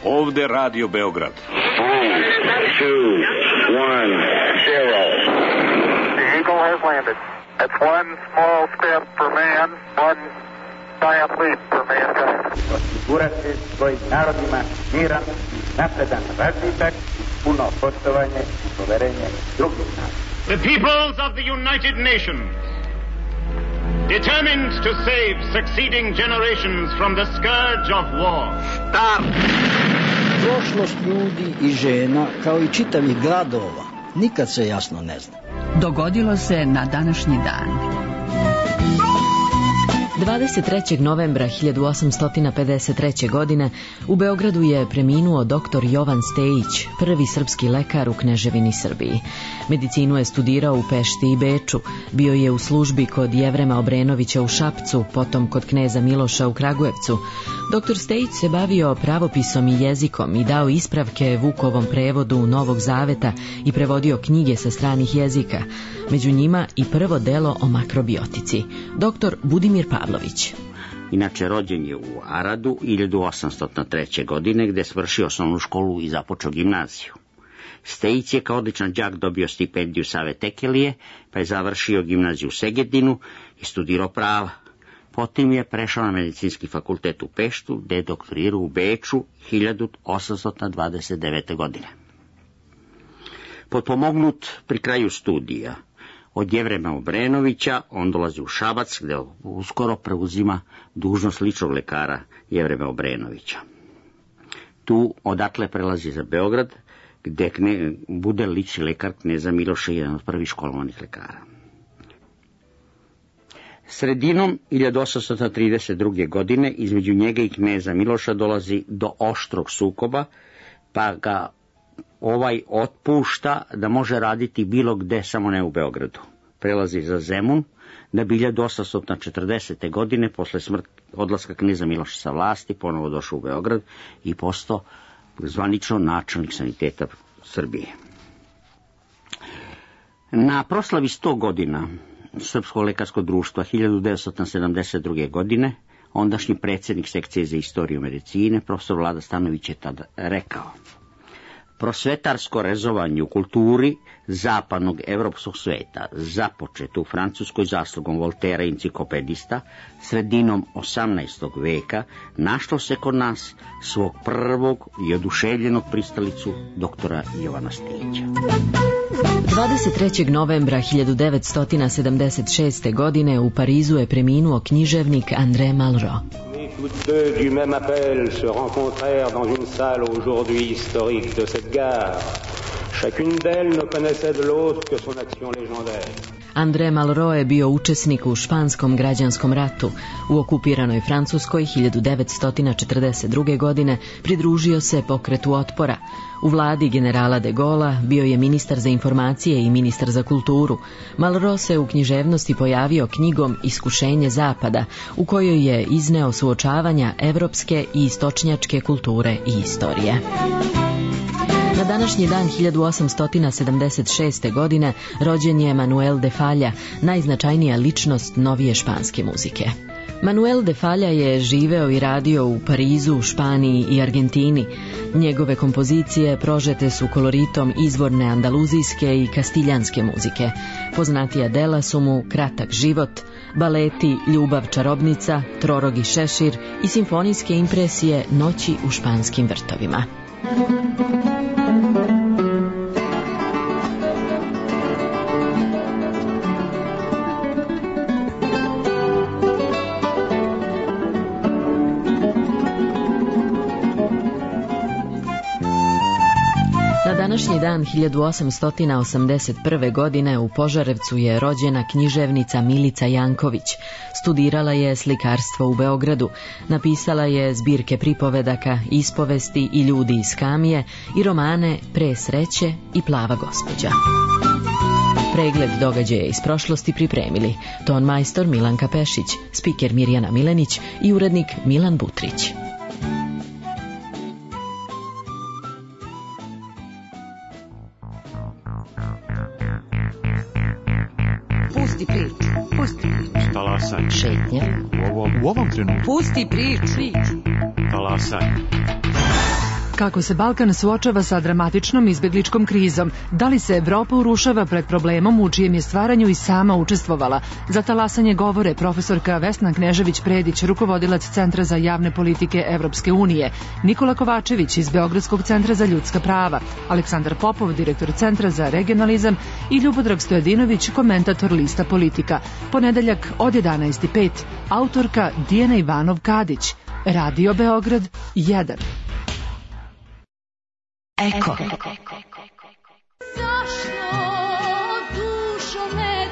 Ovde Radio Beograd. Three, two, one, zero. The Eagle has landed. That's one small step for man, one giant leap for mankind. Osigurati svojim narodima miran, napredan razvitak, puno poštovanje i poverenje drugih naroda. The peoples of the United Nations, determined to save succeeding generations from the scourge of war. Start! Prošlost ljudi i žena, kao i čitavih gradova, nikad se jasno ne zna. Dogodilo se na današnji dan. dvadeset trećeg novembra hiljadu osamsto pedeset treće. godine u Beogradu je preminuo doktor Jovan Stejić, prvi srpski lekar u Kneževini Srbiji. Medicinu je studirao u Pešti i Beču, bio je u službi kod Jevrema Obrenovića u Šapcu, potom kod kneza Miloša u Kragujevcu. Doktor Stejić se bavio pravopisom i jezikom i dao ispravke Vukovom prevodu Novog Zaveta i prevodio knjige sa stranih jezika, među njima i prvo delo o makrobiotici. Doktor Budimir Pavlović. Inače, rođen je u Aradu hiljadu osamsto treće. godine, gde je svršio osnovnu školu i započeo gimnaziju. Stejić je kao odličan đak dobio stipendiju Save Tekelije, pa je završio gimnaziju u Segedinu i studirao prava. Potom je prešao na medicinski fakultet u Peštu, gde je doktorirao u Beču hiljadu osamsto dvadeset devete. godine. Potpomognut pri kraju studija od Jevrema Obrenovića, on dolazi u Šabac, gde uskoro preuzima dužnost ličnog lekara Jevrema Obrenovića. Tu odatle prelazi za Beograd, gde kne, bude lični lekar kneza Miloša, jedan od prvih školovanih lekara. Sredinom hiljadu osamsto trideset druge. godine između njega i kneza Miloša dolazi do oštrog sukoba, pa ga ovaj otpušta da može raditi bilo gde, samo ne u Beogradu. Prelazi za Zemun, da bi hiljadu osamsto četrdesete. godine, posle smrt, odlaska kneza Miloša sa vlasti, ponovo došao u Beograd i postao zvanično načelnik saniteta Srbije. Na proslavi sto godina Srpskog lekarskog društva hiljadu devetsto sedamdeset druge. godine, ondašnji predsjednik sekcije za istoriju medicine, profesor Vlada Stanović, je tada rekao: prosvetarsko rezovanje u kulturi zapadnog evropskog sveta, započeto u Francuskoj zaslugom Voltera, enciklopedista, sredinom osamnaestog. veka, našlo se kod nas svog prvog i oduševljenog pristalicu, doktora Jovana Stejića. dvadeset trećeg novembra hiljadu devetsto sedamdeset šeste. godine u Parizu je preminuo književnik André Malraux. Toutes deux du même appel se rencontrèrent dans une salle aujourd'hui historique de cette gare. Chacune d'elles ne connaissait de l'autre que son action légendaire. André Malraux je bio učesnik u španskom građanskom ratu. U okupiranoj Francuskoj hiljadu devetsto četrdeset druge. godine pridružio se pokretu otpora. U vladi generala de Gaulla bio je ministar za informacije i ministar za kulturu. Malraux se u književnosti pojavio knjigom Iskušenje zapada, u kojoj je izneo suočavanja evropske i istočnjačke kulture i istorije. Na današnji dan hiljadu osamsto sedamdeset šeste. godine rođen je Manuel de Falla, najznačajnija ličnost novije španske muzike. Manuel de Falla je živeo i radio u Parizu, Španiji i Argentini. Njegove kompozicije prožete su koloritom izvorne andaluzijske i kastiljanske muzike. Poznatija dela su mu Kratak život, baleti Ljubav čarobnica, Trorogi šešir i simfonijske impresije Noći u španskim vrtovima. Na današnji dan hiljadu osamsto osamdeset prve. godine u Požarevcu je rođena književnica Milica Janković. Studirala je slikarstvo u Beogradu. Napisala je zbirke pripovedaka, ispovesti i Ljudi iz Kamije i romane Pre sreće i Plava gospođa. Pregled događaja iz prošlosti pripremili ton majstor Milanka Pešić, spiker Mirjana Milenić i urednik Milan Butrić. Pusti priču, pusti priču. Talasaj. Šetnja. U ovom, u ovom trenutku. Pusti priču. Talasaj. Kako se Balkan suočava sa dramatičnom izbegličkom krizom? Da li se Evropa urušava pred problemom u čijem je stvaranju i sama učestvovala? Za talasanje govore profesorka Vesna Knežević-Predić, rukovodilac Centra za javne politike Evropske unije, Nikola Kovačević iz Beogradskog centra za ljudska prava, Aleksandar Popov, direktor Centra za regionalizam i Ljubodrag Stojadinović, komentator lista Politika. Ponedeljak od jedanaest i pet, autorka Dijana Ivanov-Kadić. Radio Beograd jedan. Eko. Zašto dušo ne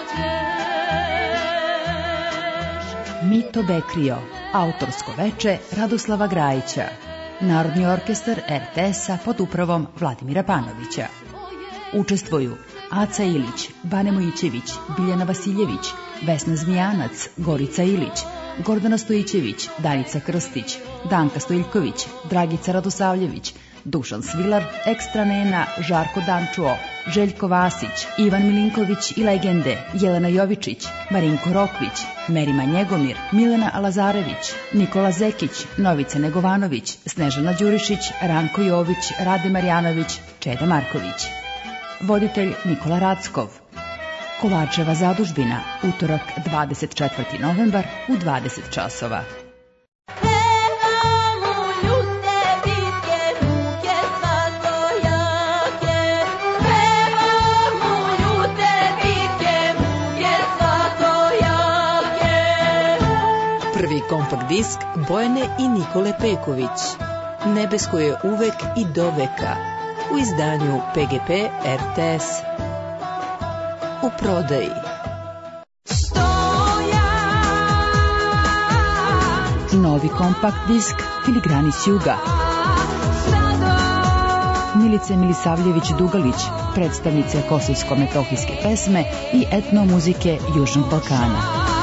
dođeš? Mito Bekrio, autorsko veče Radoslava Grajića. Narodni orkestar er te es-a pod upravom Vladimira Panovića. Učestvuju Aca Ilić, Bane Mojićević, Biljana Vasiljević, Vesna Zmijanac, Gorica Ilić, Gordana Stojićević, Danica Krstić, Danka Stojiljković, Dragica Radosavljević, Dušan Svilar, Ekstra Nena, Žarko Dančuo, Željko Vasić, Ivan Milinković i legende, Jelena Jovičić, Marinko Rokvić, Merima Njegomir, Milena Lazarević, Nikola Zekić, Novica Negovanović, Snežana Đurišić, Ranko Jović, Rade Marjanović, Čeda Marković. Voditelj Nikola Rackov. Kovačeva zadužbina, utorak dvadeset četvrti novembar u dvadeset časova. Prvi kompakt disk Bojane i Nikole Peković. Nebesko je uvek i do veka. U izdanju pe ge pe er te es. U prodaji. Novi kompakt disk Filigrani s juga. Milice Milisavljević-Dugalić, predstavnice kosovsko-metohijske pesme i etnomuzike Južnog Balkana.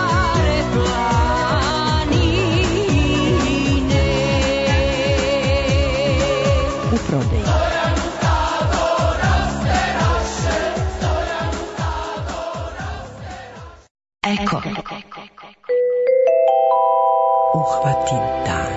U prodaji. Eko. Uhvati dan.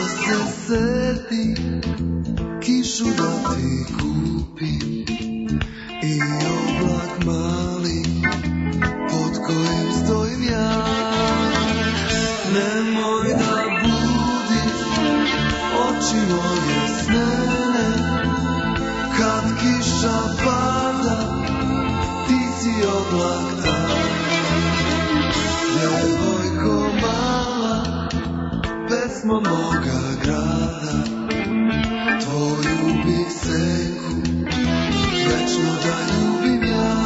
Kišu da ti kupim kad kiša pada, ti si oblak dan. Devojko mala, pesmo moga grada, tvoju bih senku večno da ljubim ja.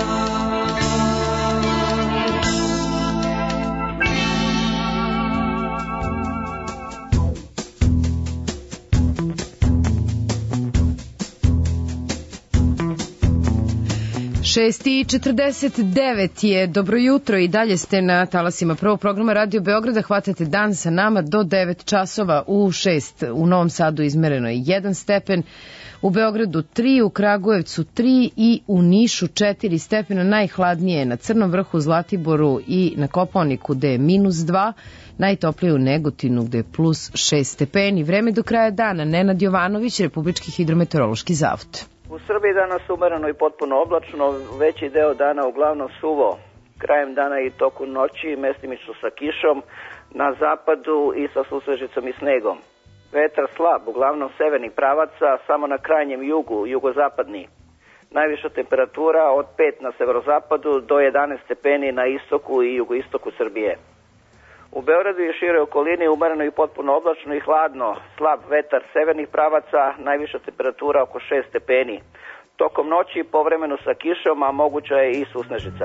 šest i četrdeset devet je, dobro jutro, i dalje ste na talasima prvog programa Radio Beograda, hvatate dan sa nama do devet časova. U šest u Novom Sadu izmereno je jedan stepen, u Beogradu tri, u Kragujevcu tri i u Nišu četiri stepena. Najhladnije je na Crnom vrhu, Zlatiboru i na Kopaoniku gde je minus dva, najtoplije u Negotinu gde je plus šest stepeni. Vreme do kraja dana, Nenad Jovanović, Republički hidrometeorološki zavod. U Srbiji danas umereno i potpuno oblačno, veći deo dana uglavnom suvo, krajem dana i toku noći mestimično sa kišom, na zapadu i sa susvežicom i snegom. Vetar slab, uglavnom severnih pravaca, samo na krajnjem jugu, jugozapadni. Najviša temperatura od pet na severozapadu do jedanaest stepeni na istoku i jugoistoku Srbije. U Beogradu i široj okolini umereno i potpuno oblačno i hladno, slab vetar severnih pravaca, najviša temperatura oko šest stepeni. Tokom noći povremeno sa kišom, a moguća je i susnežica.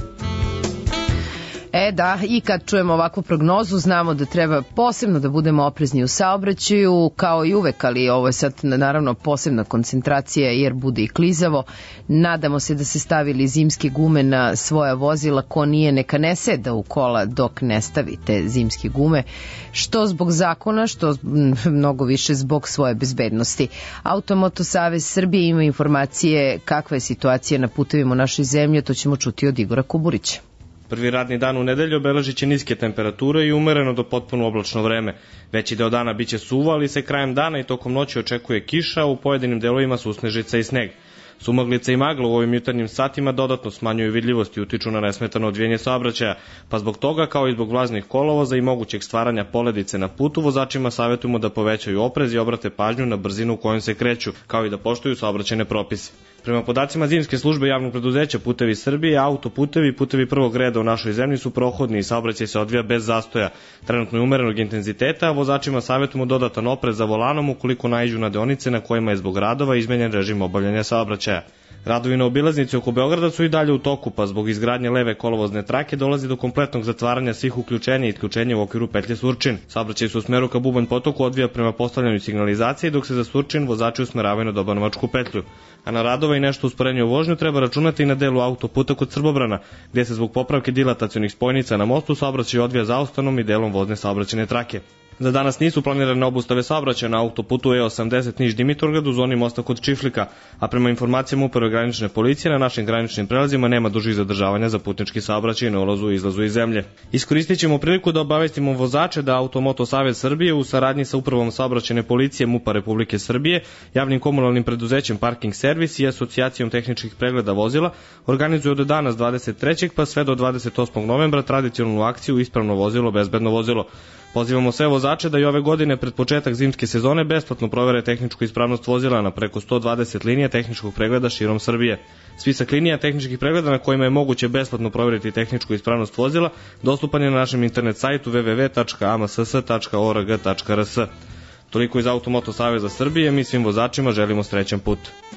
E da, i kad čujemo ovakvu prognozu znamo da treba posebno da budemo oprezni u saobraćaju, kao i uvek, ali ovo je sad naravno posebna koncentracija jer bude i klizavo. Nadamo se da se stavili zimske gume na svoja vozila, ko nije neka ne seda u kola dok ne stavi te zimske gume, što zbog zakona, što mnogo više zbog svoje bezbednosti. Automoto Savez Srbije ima informacije kakva je situacija na putevima u našoj zemlji, to ćemo čuti od Igora Kuburića. Prvi radni dan u nedelju obeležit će niske temperature i umereno do potpuno oblačno vreme. Veći deo dana biće suvo, ali se krajem dana i tokom noći očekuje kiša, u pojedinim delovima susnežica i sneg. Sumaglica i magla u ovim jutarnjim satima dodatno smanjuju vidljivost i utiču na nesmetano odvijanje saobraćaja, pa zbog toga, kao i zbog vlažnih kolovoza i mogućeg stvaranja poledice na putu, vozačima savjetujemo da povećaju oprez i obrate pažnju na brzinu u kojoj se kreću, kao i da poštuju saobraćajne propise. Prema podacima zimske službe javnog preduzeća Putevi Srbije, autoputevi i putevi prvog reda u našoj zemlji su prohodni i saobraćaj se odvija bez zastoja. Trenutno je umerenog intenziteta, a vozačima savjetujemo dodatan oprez za volanom ukoliko naiđu na deonice na kojima je zbog radova izmenjen režim obavljanja saobraćaja. Radovi na obilaznici oko Beograda su i dalje u toku, pa zbog izgradnje leve kolovozne trake dolazi do kompletnog zatvaranja svih uključenja i isključenja u okviru petlje Surčin. Saobraćaj se u smeru ka Bubanj potoku odvija prema postavljanju signalizacije, dok se za Surčin vozači usmeravaju na Dobanovačku petlju. A na radova i nešto usporenje u vožnju treba računati i na delu autoputa kod Srbobrana, gdje se zbog popravke dilatacionih spojnica na mostu saobraćaj odvija zaostanom i delom vozne saobraćajne trake. Za danas nisu planirane obustave saobraćaja na autoputu E osamdeset Niš-Dimitrovgrad u zoni mosta kod Čiflika, a prema informacijama Uprave granične policije na našim graničnim prelazima nema dužih zadržavanja za putnički saobraćaj na ulazu i izlazu iz zemlje. Iskoristit ćemo priliku da obavestimo vozače da Automoto Savez Srbije u saradnji sa Upravom saobraćajne policije MUP-a Republike Srbije, javnim komunalnim preduzećem Parking Servis i Asocijacijom tehničkih pregleda vozila organizuju od danas dvadeset trećeg pa sve do dvadeset osmog novembra tradicionalnu akciju Ispravno vozilo, bezbedno vozilo. Pozivamo sve vozače da i ove godine pred početak zimske sezone besplatno provere tehničku ispravnost vozila na preko sto dvadeset linija tehničkog pregleda širom Srbije. Spisak linija tehničkih pregleda na kojima je moguće besplatno proveriti tehničku ispravnost vozila dostupan je na našem internet sajtu w w w tačka a m s s tačka org tačka r s. Toliko iz Automoto Saveza Srbije, mi svim vozačima želimo srećan put.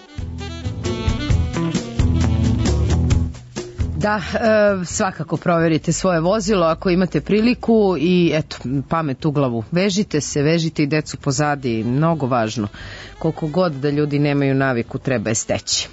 Da, e, svakako proverite svoje vozilo ako imate priliku i eto, pamet u glavu. Vežite se, vežite i decu pozadi, mnogo važno. Koliko god da ljudi nemaju naviku, treba je steći.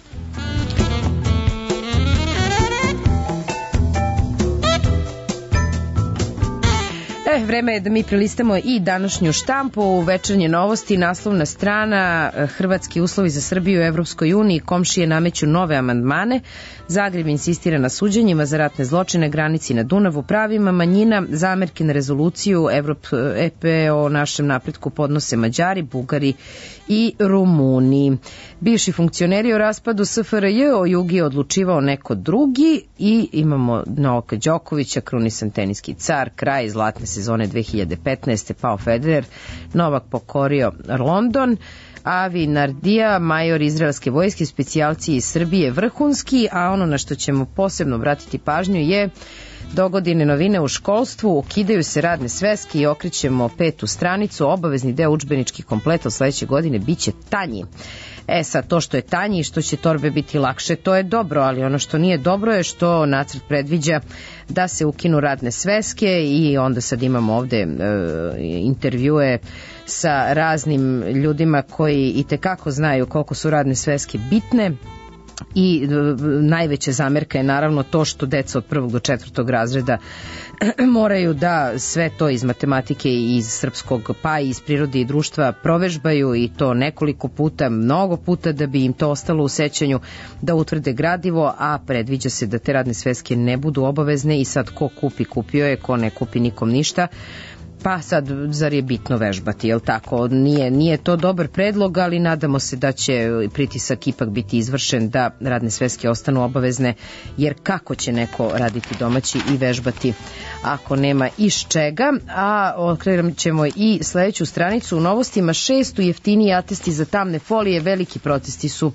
E, vreme je da mi prilistamo i današnju štampu, večernje novosti, naslovna strana, hrvatski uslovi za Srbiju u Evropskoj uniji, komšije nameću nove amandmane, Zagreb insistira na suđenjima za ratne zločine, granici na Dunavu, pravima manjina, zamerke na rezoluciju E P o našem napretku podnose Mađari, Bugari i Rumuni. Bivši funkcioneri o raspadu S F R J o Jugi je odlučivao neko drugi i imamo Novaka Đokovića, krunisan teniski car, kraj zlatne sezone dve hiljade petnaeste. pao Federer, Novak pokorio London, Avi Nardija, major izraelske vojske, specijalci iz Srbije, vrhunski, a ono na što ćemo posebno obratiti pažnju je dogodine novine u školstvu, ukidaju se radne sveske i okrećemo petu stranicu, obavezni deo udžbeničkih kompleta od sledeće godine biće tanji. E sad, to što je tanji i što će torbe biti lakše, to je dobro, ali ono što nije dobro je što nacrt predviđa da se ukinu radne sveske i onda sad imamo ovde e, intervjue sa raznim ljudima koji itekako znaju koliko su radne sveske bitne. I e, najveća zamerka je naravno to što deca od prvog do četvrtog razreda moraju da sve to iz matematike i iz srpskog pa i iz prirode i društva provežbaju i to nekoliko puta, mnogo puta da bi im to ostalo u sećanju da utvrde gradivo, a predviđa se da te radne sveske ne budu obavezne i sad ko kupi, kupio je, ko ne kupi nikom ništa. Pa sad, zar je bitno vežbati, jel tako? Nije, nije to dobar predlog, ali nadamo se da će pritisak ipak biti izvršen da radne sveske ostanu obavezne, jer kako će neko raditi domaći i vežbati ako nema iz čega. A otkrenut ćemo i sledeću stranicu u novostima. Šestu jeftiniji atesti za tamne folije, veliki protesti su uh,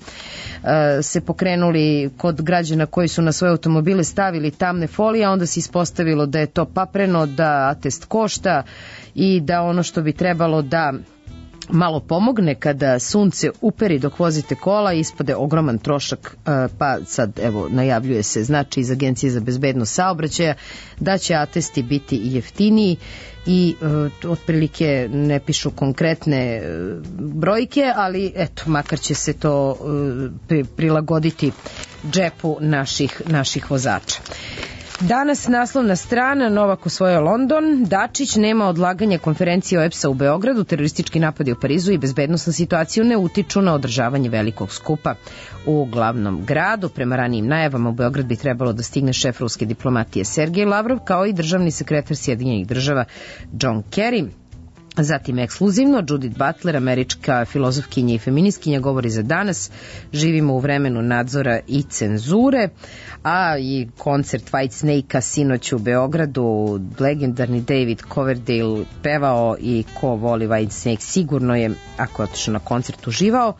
se pokrenuli kod građana koji su na svoje automobile stavili tamne folije, a onda se ispostavilo da je to papreno, da atest košta i da ono što bi trebalo da malo pomogne kada sunce uperi dok vozite kola ispade ogroman trošak, pa sad evo najavljuje se znači iz Agencije za bezbednost saobraćaja da će atesti biti jeftiniji i e, otprilike ne pišu konkretne e, brojke, ali eto makar će se to e, pri, prilagoditi džepu naših, naših vozača. Danas naslovna strana, Novak osvojio London, Dačić nema odlaganja konferencije O E P S-a u Beogradu, teroristički napadi u Parizu i bezbednosna situaciju ne utiču na održavanje velikog skupa u glavnom gradu. Prema ranijim najavama u Beograd bi trebalo da stigne šef ruske diplomatije Sergej Lavrov kao i državni sekretar Sjedinjenih država John Kerry. Zatim ekskluzivno, Judith Butler, američka filozofkinja i feministkinja, govori za danas. Živimo u vremenu nadzora i cenzure, a i koncert White Snake-a sinoć u Beogradu, legendarni David Coverdale pevao i ko voli White Snake sigurno je, ako je otišao na koncert, uživao.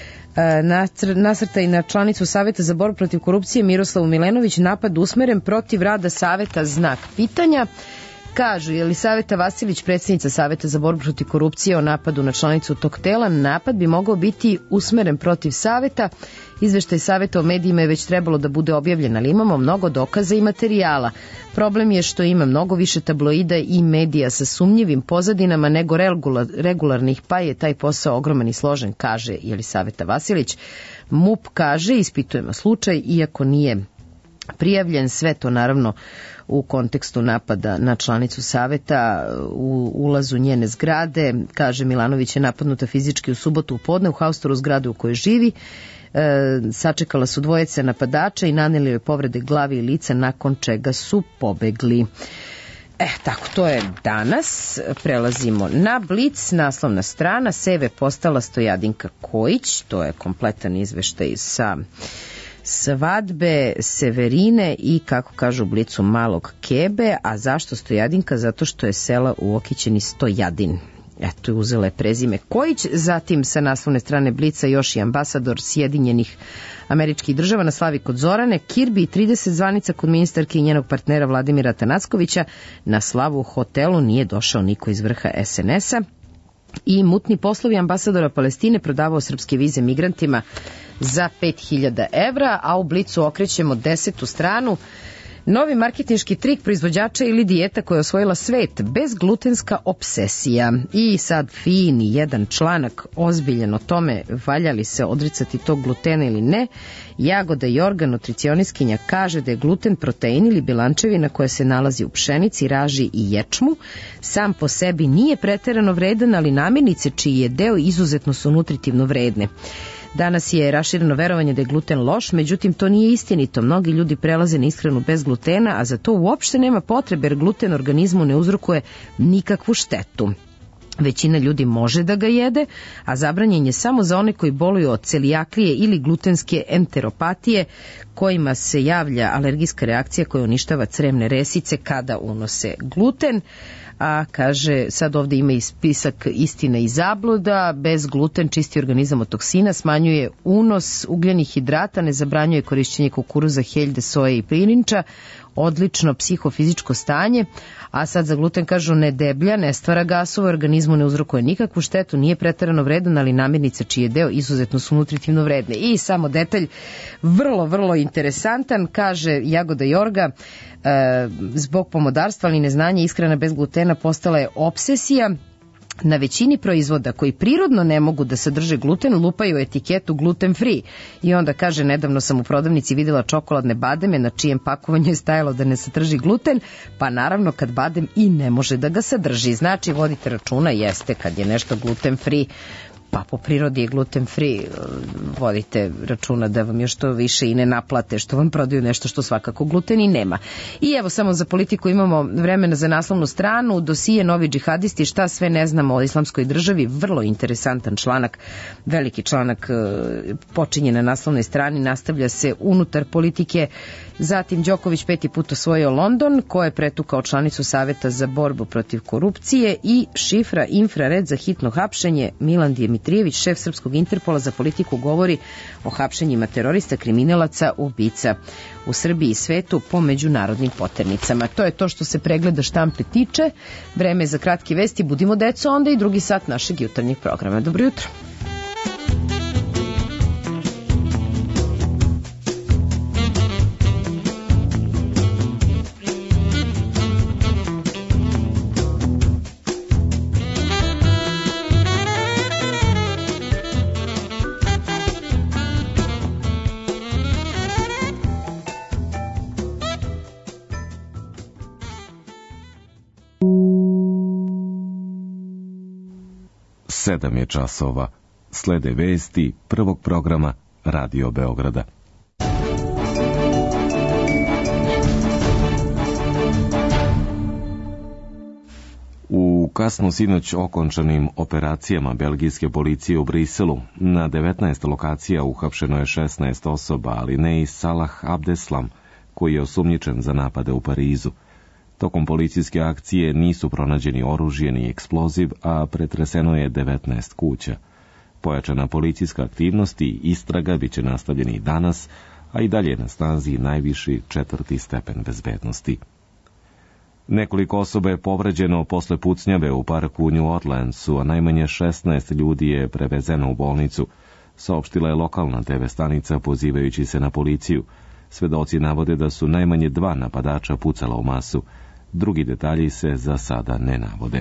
Nasrta i na članicu Saveta za borbu protiv korupcije Miroslavu Milenović, napad usmeren protiv rada Saveta, znak pitanja. Kažu, Jelisaveta Vasilić, predsjednica Saveta za borbu protiv korupcije, o napadu na članicu tog tela. Napad bi mogao biti usmeren protiv Saveta. Izveštaj Saveta o medijima je već trebalo da bude objavljen, ali imamo mnogo dokaza i materijala. Problem je što ima mnogo više tabloida i medija sa sumnjivim pozadinama nego regular, regularnih, pa je taj posao ogroman i složen, kaže Jelisaveta Vasilić. M U P kaže, ispitujemo slučaj, iako nije prijavljen, sve to naravno u kontekstu napada na članicu Saveta u ulazu njene zgrade. Kaže, Milanović je napadnuta fizički u subotu u podne u haustoru zgrade u kojoj živi. E, sačekala su dvojice napadača i naneli joj povrede glavi i lica, nakon čega su pobegli. E, tako, to je danas. Prelazimo na Blic, naslovna strana. Seve postala Stojadinka Kojić, to je kompletan izveštaj sa svadbe Severine i, kako kažu u Blicu, malog Kebe. A zašto Stojadinka? Zato što je sela uokićeni Stojadin. Eto, uzela je prezime Kojić. Zatim sa naslovne strane Blica još i ambasador Sjedinjenih Američkih država na slavi kod Zorane Kirbi i trideset zvanica kod ministarke i njenog partnera Vladimira Tanackovića. Na slavu u hotelu nije došao niko iz vrha es en es-a. I mutni poslovi ambasadora Palestine prodavao srpske vize migrantima za pet hiljada evra, a u Blicu okrećemo desetu stranu. Novi marketinški trik proizvođača ili dijeta koja je osvojila svet, bezglutenska obsesija. I sad fin jedan članak ozbiljan o tome valja li se odricati tog glutena ili ne. Jagoda Jorga, nutricionistkinja, kaže da je gluten protein ili bilančevina koja se nalazi u pšenici, raži i ječmu. Sam po sebi nije preterano vredan, ali namirnice čiji je deo izuzetno su nutritivno vredne. Danas je rašireno verovanje da je gluten loš, međutim to nije istinito. Mnogi ljudi prelaze na ishranu bez glutena, a za to uopšte nema potrebe jer gluten organizmu ne uzrokuje nikakvu štetu. Većina ljudi može da ga jede, a zabranjen je samo za one koji boluju od celijaklije ili glutenske enteropatije, kojima se javlja alergijska reakcija koja uništava crevne resice kada unose gluten. A kaže, sad ovde ima i spisak istina i zabluda, bez gluten čisti organizam od toksina, smanjuje unos ugljenih hidrata, ne zabranjuje korišćenje kukuruza, heljde, soje i pirinča, odlično psihofizičko stanje, a sad za gluten kažu ne deblja, ne stvara gasove, organizmu ne uzrokuje nikakvu štetu, nije preterano vredan, ali namirnica čiji je deo izuzetno su nutritivno vredne. I samo detalj, vrlo, vrlo interesantan, kaže Jagoda Jorga, e, zbog pomodarstva ali neznanja ishrana bez glutena postala je obsesija. Na većini proizvoda koji prirodno ne mogu da sadrže gluten lupaju etiketu gluten free i onda kaže, nedavno sam u prodavnici videla čokoladne bademe na čijem pakovanju je stajalo da ne sadrži gluten, pa naravno kad badem i ne može da ga sadrži. Znači vodite računa, jeste kad je nešto gluten free, pa po prirodi je gluten free, vodite računa da vam još to više i ne naplate što vam prodaju nešto što svakako gluten i nema. I evo samo za politiku imamo vremena za naslovnu stranu, dosije novi džihadisti, šta sve ne znamo o islamskoj državi, vrlo interesantan članak, veliki članak počinje na naslovnoj strani, nastavlja se unutar politike. Zatim Đoković peti put osvojio London, ko je pretukao članicu Saveta za borbu protiv korupcije i šifra infrared za hitno hapšenje. Milan Dimitrijević, šef Srpskog Interpola za politiku, govori o hapšenjima terorista, kriminalaca, ubica u Srbiji i svetu po međunarodnim poternicama. To je to što se pregleda štampe tiče. Vreme je za kratke vesti, budimo deco, onda i drugi sat našeg jutarnjeg programa. Dobro jutro. Sedam je časova. Slede vesti prvog programa Radio Beograda. U kasno sinoć okončanim operacijama belgijske policije u Briselu na devetnaest lokacija uhapšeno je šesnaest osoba, ali ne i Salah Abdeslam, koji je osumnjičen za napade u Parizu. Tokom policijske akcije nisu pronađeni oružje ni eksploziv, a pretreseno je devetnaest kuća. Pojačana policijska aktivnost i istraga biće nastavljeni danas, a i dalje na snazi najviši četvrti stepen bezbednosti. Nekoliko osoba je povređeno posle pucnjave u parku u New Orleansu, a najmanje šesnaest ljudi je prevezeno u bolnicu, saopštila je lokalna te ve stanica pozivajući se na policiju. Svedoci navode da su najmanje dva napadača pucala u masu. Drugi detalji se za sada ne navode.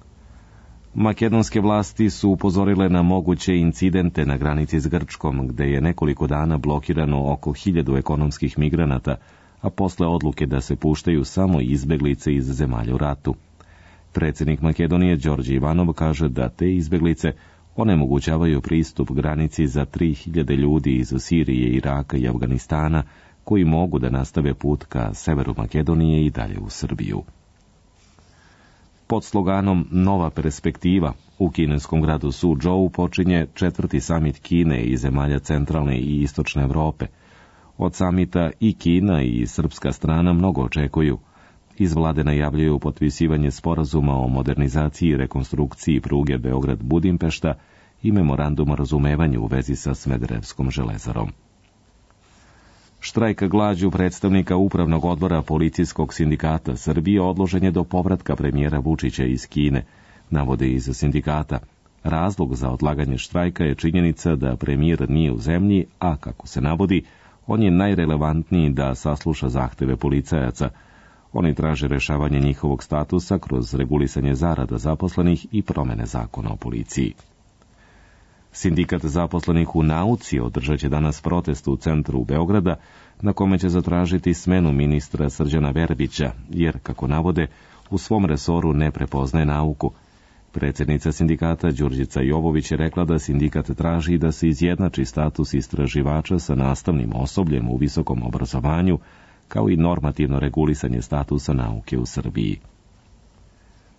Makedonske vlasti su upozorile na moguće incidente na granici s Grčkom, gde je nekoliko dana blokirano oko hiljadu ekonomskih migranata, a posle odluke da se puštaju samo izbeglice iz zemalja u ratu. Predsjednik Makedonije Đorđe Ivanov kaže da te izbeglice onemogućavaju pristup granici za tri hiljade ljudi iz Sirije, Iraka i Afganistana, koji mogu da nastave put ka severu Makedonije i dalje u Srbiju. Pod sloganom Nova perspektiva u kineskom gradu Suzhou počinje četvrti samit Kine i zemalja centralne i istočne Evrope. Od samita i Kina i srpska strana mnogo očekuju. Iz vlade najavljuju potpisivanje sporazuma o modernizaciji i rekonstrukciji pruge Beograd-Budimpešta i memorandum o razumevanju u vezi sa Smederevskom železarom. Štrajk glađu predstavnika Upravnog odbora Policijskog sindikata Srbije odložen je do povratka premijera Vučića iz Kine, navode iz sindikata. Razlog za odlaganje štrajka je činjenica da premijer nije u zemlji, a kako se navodi, on je najrelevantniji da sasluša zahteve policajaca. Oni traže rešavanje njihovog statusa kroz regulisanje zarada zaposlenih i promene zakona o policiji. Sindikat zaposlenih u nauci održat će danas protest u centru Beograda, na kome će zatražiti smenu ministra Srđana Verbića, jer, kako navode, u svom resoru ne prepoznaje nauku. Predsjednica sindikata Đurđica Jovović je rekla da sindikat traži da se izjednači status istraživača sa nastavnim osobljem u visokom obrazovanju, kao i normativno regulisanje statusa nauke u Srbiji.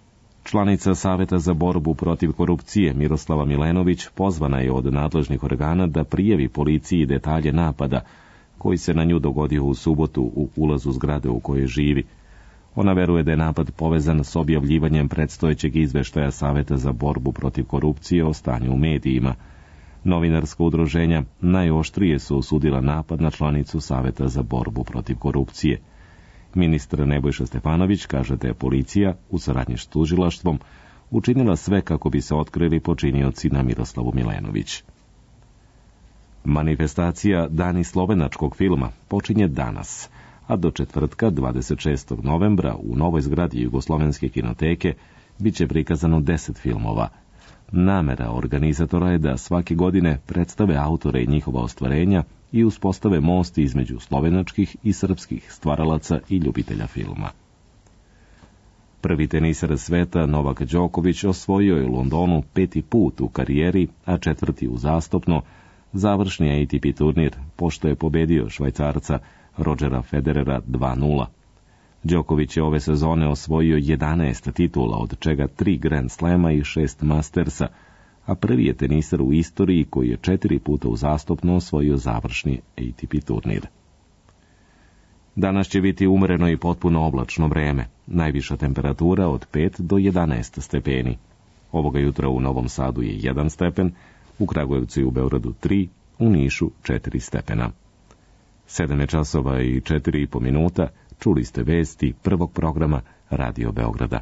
Članica Saveta za borbu protiv korupcije Miroslava Milenović pozvana je od nadležnih organa da prijavi policiji detalje napada koji se na nju dogodio u subotu u ulazu zgrade u kojoj živi. Ona veruje da je napad povezan s objavljivanjem predstojećeg izveštaja Saveta za borbu protiv korupcije o stanju u medijima. Novinarska udruženja najoštrije su osudila napad na članicu Saveta za borbu protiv korupcije. Ministar Nebojša Stefanović kaže da je policija, u saradnji s tužilaštvom, učinila sve kako bi se otkrili počinioci na Miroslavu Milenović. Manifestacija Dani slovenačkog filma počinje danas, a do četvrtka dvadeset šestog novembra u novoj zgradi Jugoslovenske kinoteke bit će prikazano deset filmova. Namera organizatora je da svake godine predstave autore i njihova ostvarenja i uspostave most između slovenačkih i srpskih stvaralaca i ljubitelja filma. Prvi tenisar sveta Novak Đoković osvojio je u Londonu peti put u karijeri, a četvrti uzastopno, završni A T P turnir, pošto je pobedio Švajcarca Rodgera Federera dva nula. Đoković je ove sezone osvojio jedanaest titula, od čega tri Grand Slema i šest Mastersa, a prvi je tenisar u istoriji koji je četiri puta uzastopno osvojio završni A T P turnir. Danas će biti umereno i potpuno oblačno vreme, najviša temperatura od pet do jedanaest stepeni. Ovoga jutra u Novom Sadu je jedan stepen, u Kragujevcu i u Beogradu tri, u Nišu četiri stepena. Sedam je časova i četiri i po minuta, čuli ste vesti prvog programa Radio Beograda.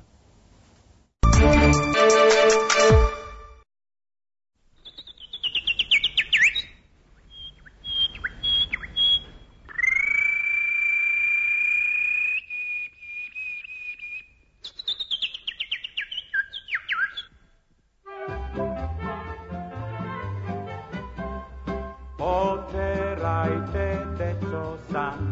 Oterajte, deco, san,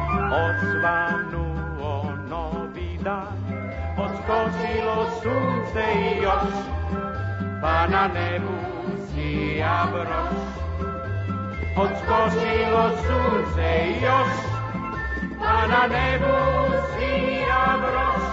osvanuo novi dan, odskočilo sunce i još, pa na nebu sija broš. Odskočilo sunce i još, pa na nebu sija broš.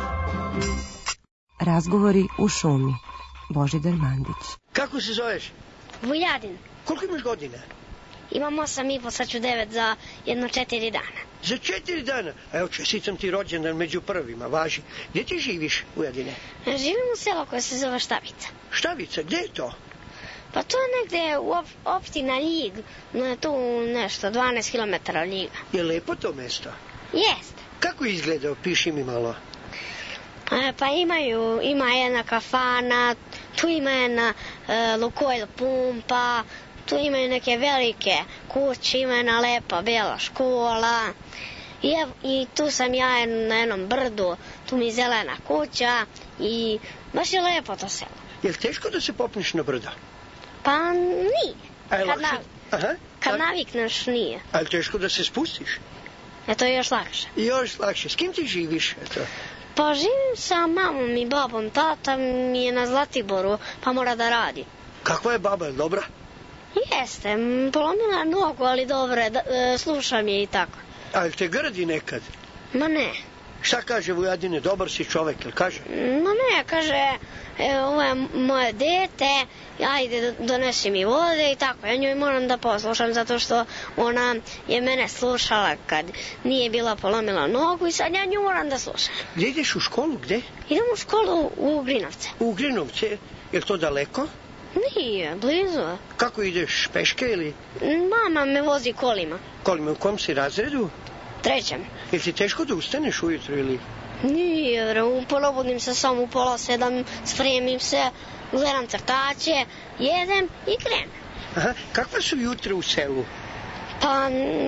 Razgovori u šumi. Božidar Mandić. Kako se zoveš? Vujadin. Koliko imaš godina? Imam osam i po, sad ću devet za jedno četiri dana. Za četiri dana? Evo, čestitam ti rođendan među prvima, važi. Gdje ti živiš, Vujadine? Živim u selo koje se zove Štavica. Štavica, gdje je to? Pa to je negde u op opština Ljig, tu nešto, dvanaest kilometara od Ljiga. Je lepo to mesto? Jest. Kako izgleda, opiši mi malo. E, pa imaju, ima jedna kafana, tu ima jedna e, Lukoil pumpa, tu imaju neke velike kuće, ima jedna lepa bela škola. I, ev, i tu sam ja na jednom brdu, tu mi je zelena kuća i baš je lepo to selo. Je li teško da se popneš na brdo? Pa nije. Kad, na, Aha, kad navikneš nije. A je li teško da se spustiš? E to je još lakše. Još lakše. S kim ti živiš? Eto. Pa živim sa mamom i babom. Tata mi je na Zlatiboru, pa mora da radi. Kakva je baba, je dobra? Jeste, polomila nogu, ali dobro, da, e, slušam je i tako. A li te grdi nekad? Ma ne. Šta kaže Vujadine, dobar si čovek, jel kaže? Ma ne, kaže, e, ovo je moje dete, ajde donesi mi vode i tako. Ja njoj moram da poslušam zato što ona je mene slušala kad nije bila polomila nogu i sad ja nju moram da slušam. Gdje ideš u školu, gde? Idem u školu u Ugrinovce. U Ugrinovce? Je to daleko? Nije, blizu. Kako ideš, peške ili? Mama me vozi kolima. Kolima, u kom si razredu? Trećem. Je ti teško da ustaneš ujutro ili? Nije, polobudim se samo u pola sedam, spremim se, gledam crtaće, jedem i krenem. Aha, kakva su jutra u selu? Pa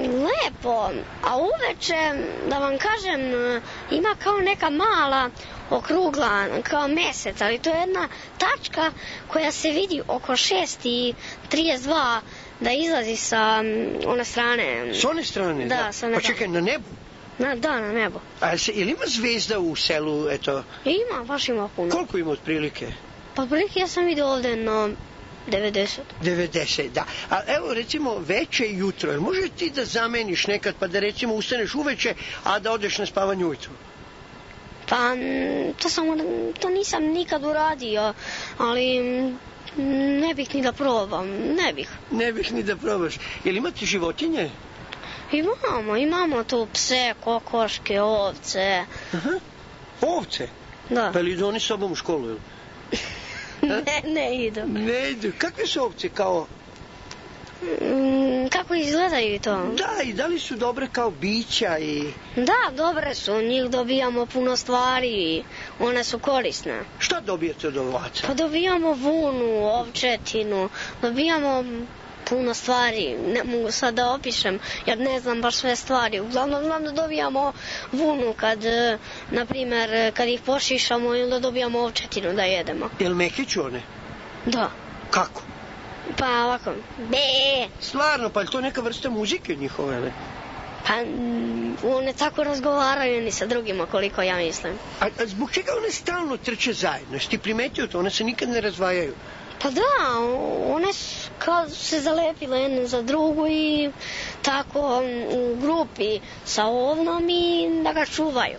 lepo, a uveče, da vam kažem, ima kao neka mala okrugla, kao mesec, ali to je jedna tačka koja se vidi oko šest i trideset dva da izlazi sa one strane. S one strane? Da, da. sa one. Pa čekaj, na nebu? Na, da, na nebu. A se, ili ima zvezda u selu, eto? Ima, baš ima puno. Koliko ima otprilike? Pa otprilike ja sam vidio ovde na devedeset. devedeset, da. A evo recimo veče i jutro, jer može ti da zameniš nekad pa da recimo ustaneš uveče, a da odeš na spavanje ujutru? Pa, to, sam, to nisam nikad uradio, ali ne bih ni da probam, ne bih. Ne bih ni da probaš. Jel imate životinje? Imamo, imamo tu pse, kokoške, ovce. Aha. Ovce? Da. Pa li idu oni s sobom u školu, ili? Ne, ne idu. Ne idu. Kakve su ovce kao... Mm, kako izgledaju to? Da, i da li su dobre kao bića i... Da, dobre su, njih dobijamo puno stvari i one su korisne. Šta dobijete od ovaca? Pa dobijamo vunu, ovčetinu, dobijamo puno stvari, ne mogu sad da opišem, jer ne znam baš sve stvari. Uglavnom znam da dobijamo vunu kad, na primer, kad ih pošišamo ili da dobijamo ovčetinu da jedemo. Jel mekiću one? Da. Kako? Pa ovako, be. Stvarno, pa je to neka vrsta muzike njihove, ne? Pa one tako razgovaraju ni sa drugima, koliko ja mislim. A, a zbog čega one stalno trče zajedno? Jesi ti primetio to? One se nikad ne razdvajaju. Pa da, one su kao se zalepile jedne za drugu i tako u grupi sa ovnom i da ga čuvaju.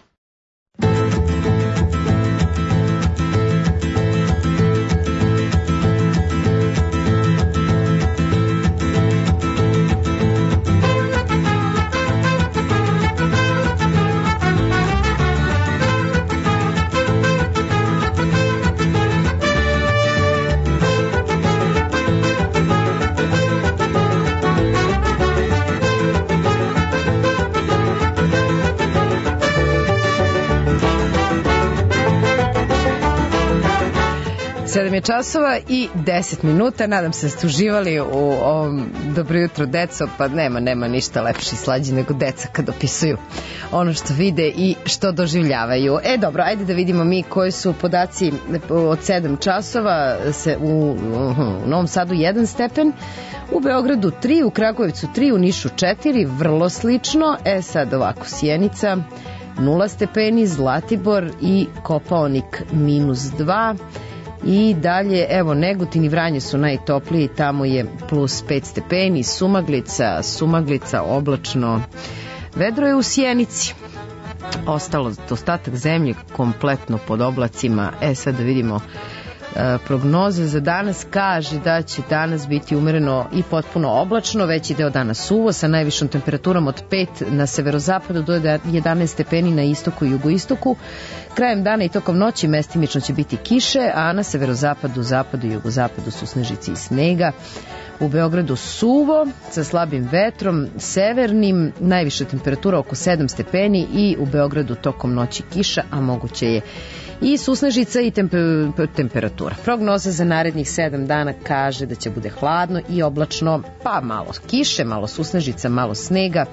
sedam je časova i deset minuta. Nadam se da ste uživali u ovom Dobro jutro, deco. Pa nema, nema ništa lepše i slađe nego deca kad opisuju ono što vide i što doživljavaju. E, dobro, ajde da vidimo mi koji su podaci od sedam časova. Se u, u Novom Sadu jedan stepen, u Beogradu tri, u Kragujevcu tri, u Nišu četiri, vrlo slično. E, sad ovako, Sjenica nula stepeni, Zlatibor i Kopaonik minus dva. I dalje, evo, Negotin i Vranje su najtopliji, tamo je plus pet stepeni, Sumaglica, Sumaglica oblačno, vedro je u Sjenici, ostalo ostatak zemlje kompletno pod oblacima. E, sad da vidimo e, prognoze za danas, kaže da će danas biti umereno i potpuno oblačno, veći deo dana suvo sa najvišom temperaturom od pet na severozapadu do jedanaest stepeni na istoku i jugoistoku. Krajem dana i tokom noći mestimično će biti kiše, a na severozapadu, zapadu i jugozapadu su snežici i snega. U Beogradu suvo sa slabim vetrom, severnim, najviša temperatura oko sedam stepeni i u Beogradu tokom noći kiša, a moguće je i susnežica i temp- temperatura. Prognoza za narednih sedam dana kaže da će bude hladno i oblačno, pa malo kiše, malo susnežica, malo snega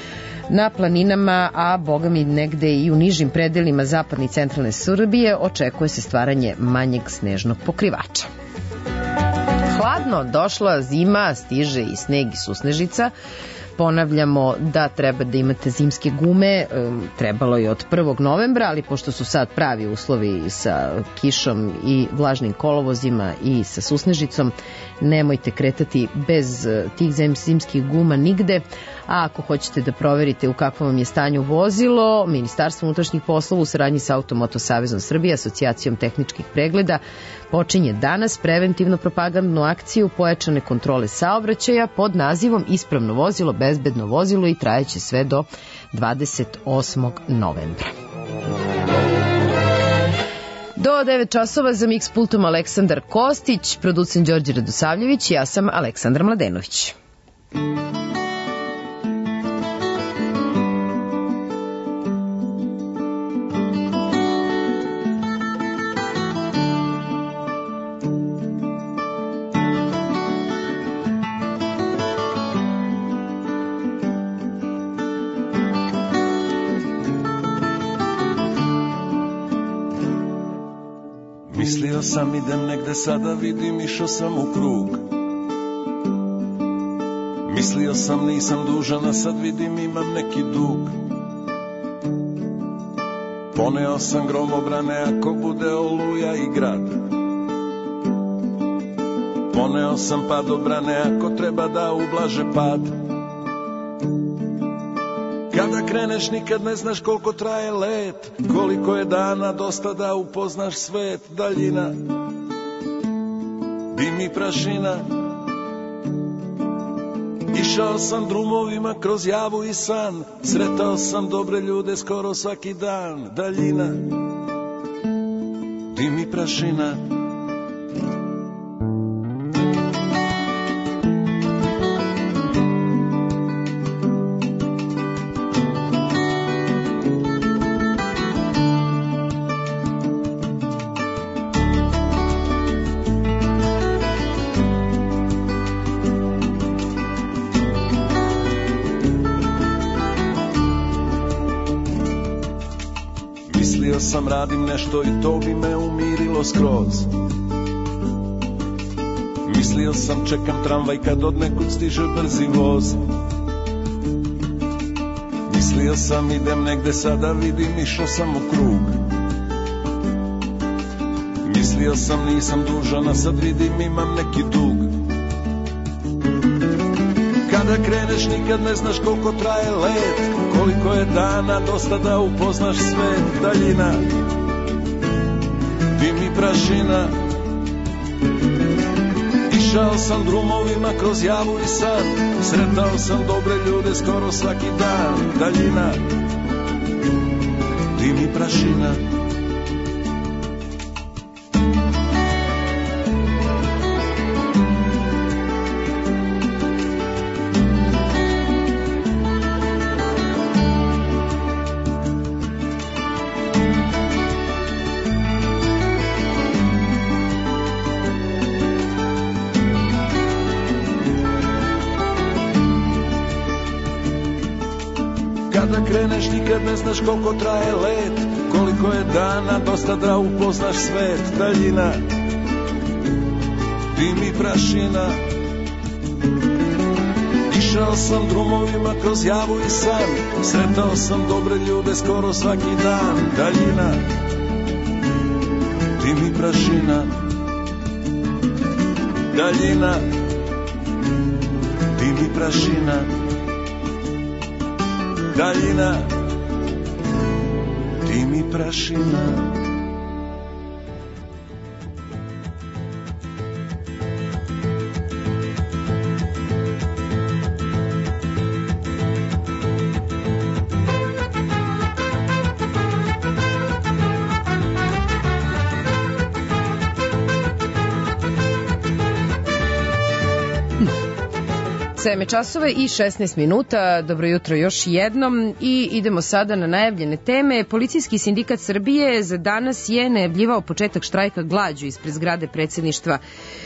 na planinama, a boga mi negde i u nižim predelima zapadne i centralne Srbije očekuje se stvaranje manjeg snežnog pokrivača. Hladno, došla zima, stiže i sneg i susnežica. Ponavljamo da treba da imate zimske gume, trebalo je od prvog novembra, ali pošto su sad pravi uslovi sa kišom i vlažnim kolovozima i sa susnežicom, nemojte kretati bez tih zimskih guma nigde. A ako hoćete da proverite u kakvom vam je stanju vozilo, Ministarstvo unutrašnjih poslova u saradnji sa Automoto Savezom Srbije, Asocijacijom tehničkih pregleda, počinje danas preventivno propagandnu akciju pojačane kontrole saobraćaja pod nazivom Ispravno vozilo, bezbedno vozilo i trajeće sve do dvadeset osmog novembra. Do devet časova za Mix pultom Aleksandar Kostić, producent Đorđe Radosavljević, ja sam Aleksandra Mladenović. Mislio sam idem negde, sada vidim išao sam u krug. Mislio sam nisam dužan, a sad vidim imam neki dug. Poneo sam gromobrane ako bude oluja i grad. Poneo sam padobrane ako treba da ublaže pad. Kada kreneš nikad ne znaš koliko traje let, koliko je dana dosta da upoznaš svet. Daljina, dim i prašina. Išao sam drumovima kroz javu i san, sretao sam dobre ljude skoro svaki dan. Daljina, dim i prašina. Sam radim nešto i to bi me umirilo skroz. Mislio sam čekam tramvaj kad od nekud stiže brzi voz. Mislio sam idem negde sada vidim, išao sam u krug. Mislio sam nisam dužan, a sad vidim imam neki dug. Kada kreneš nikad ne znaš koliko traje let, koliko je dana dosta da upoznaš svet. Daljina, dim i prašina. Išao sam drumovima kroz javu i san, sretao sam dobre ljude skoro svaki dan. Daljina, dim i prašina. Kreneš nikad ne znaš koliko traje let, koliko je dana dosta da upoznaš svet. Daljina, dim i prašina. Išao sam drumovima kroz javu i san, sretao sam dobre ljude skoro svaki dan. Daljina, dim i prašina. Daljina, dim i prašina. Daljina, dim i prašina. sedam časova i šesnaest minuta. Dobro jutro još jednom i idemo sada na najavljene teme. Policijski sindikat Srbije za danas je najavljivao početak štrajka glađu ispred zgrade predsjedništva.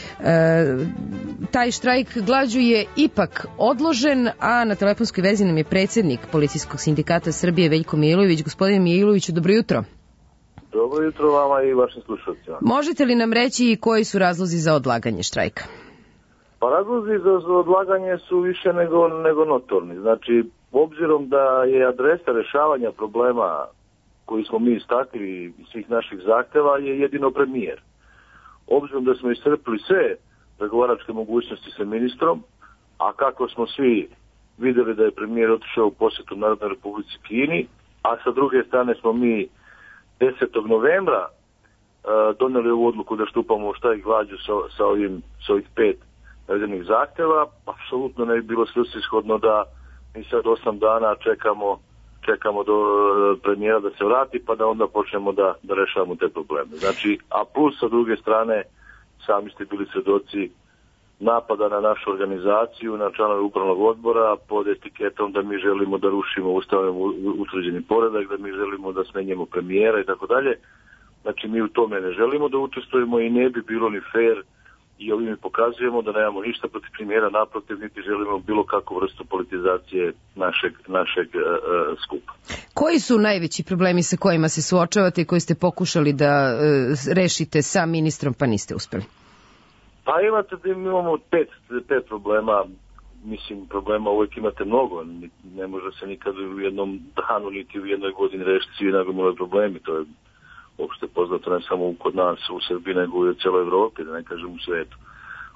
E, taj štrajk glađu je ipak odložen, a na telefonskoj vezi nam je predsjednik Policijskog sindikata Srbije Veljko Milojević. Gospodine Milojeviću, dobro jutro. Dobro jutro vama i vašim slušalcima. Možete li nam reći koji su razlozi za odlaganje štrajka? Pa razlozi za odlaganje su više nego, nego notorni. Znači, obzirom da je adresa rešavanja problema koji smo mi istakli iz svih naših zahteva je jedino premijer. Obzirom da smo iscrpili sve pregovaračke mogućnosti sa ministrom, a kako smo svi videli da je premijer otišao u posjetu Narodnoj Republici Kini, a sa druge strane smo mi desetog novembra uh, doneli ovu odluku da štupamo u štrajk glađu sa, sa, ovim, sa ovih pet navedenih zahteva, apsolutno ne bi bilo svrsishodno da mi sad osam dana čekamo, čekamo do premijera da se vrati, pa da onda počnemo da, da rešavamo te probleme. Znači, a plus sa druge strane, sami ste bili svedoci napada na našu organizaciju, na članove upravnog odbora, pod etiketom da mi želimo da rušimo ustavom utvrđeni poredak, da mi želimo da smenjemo premijera i tako dalje. Znači, mi u tome ne želimo da učestvujemo i ne bi bilo ni fair i ovim pokazujemo da nemamo ništa protiv premijera, naprotiv, niti želimo bilo kakvu vrstu politizacije našeg, našeg uh, skupa. Koji su najveći problemi sa kojima se suočavate i koji ste pokušali da uh, rešite sa ministrom, pa niste uspeli? Pa imate da imamo pet, pet problema, mislim problema uvijek imate mnogo, ne može se nikad u jednom danu niti u jednoj godini rešiti svi nagomile problemi, to je uopšte poznato ne samo kod nas u Srbiji, nego i u celoj Evropi, da ne kažem u svetu.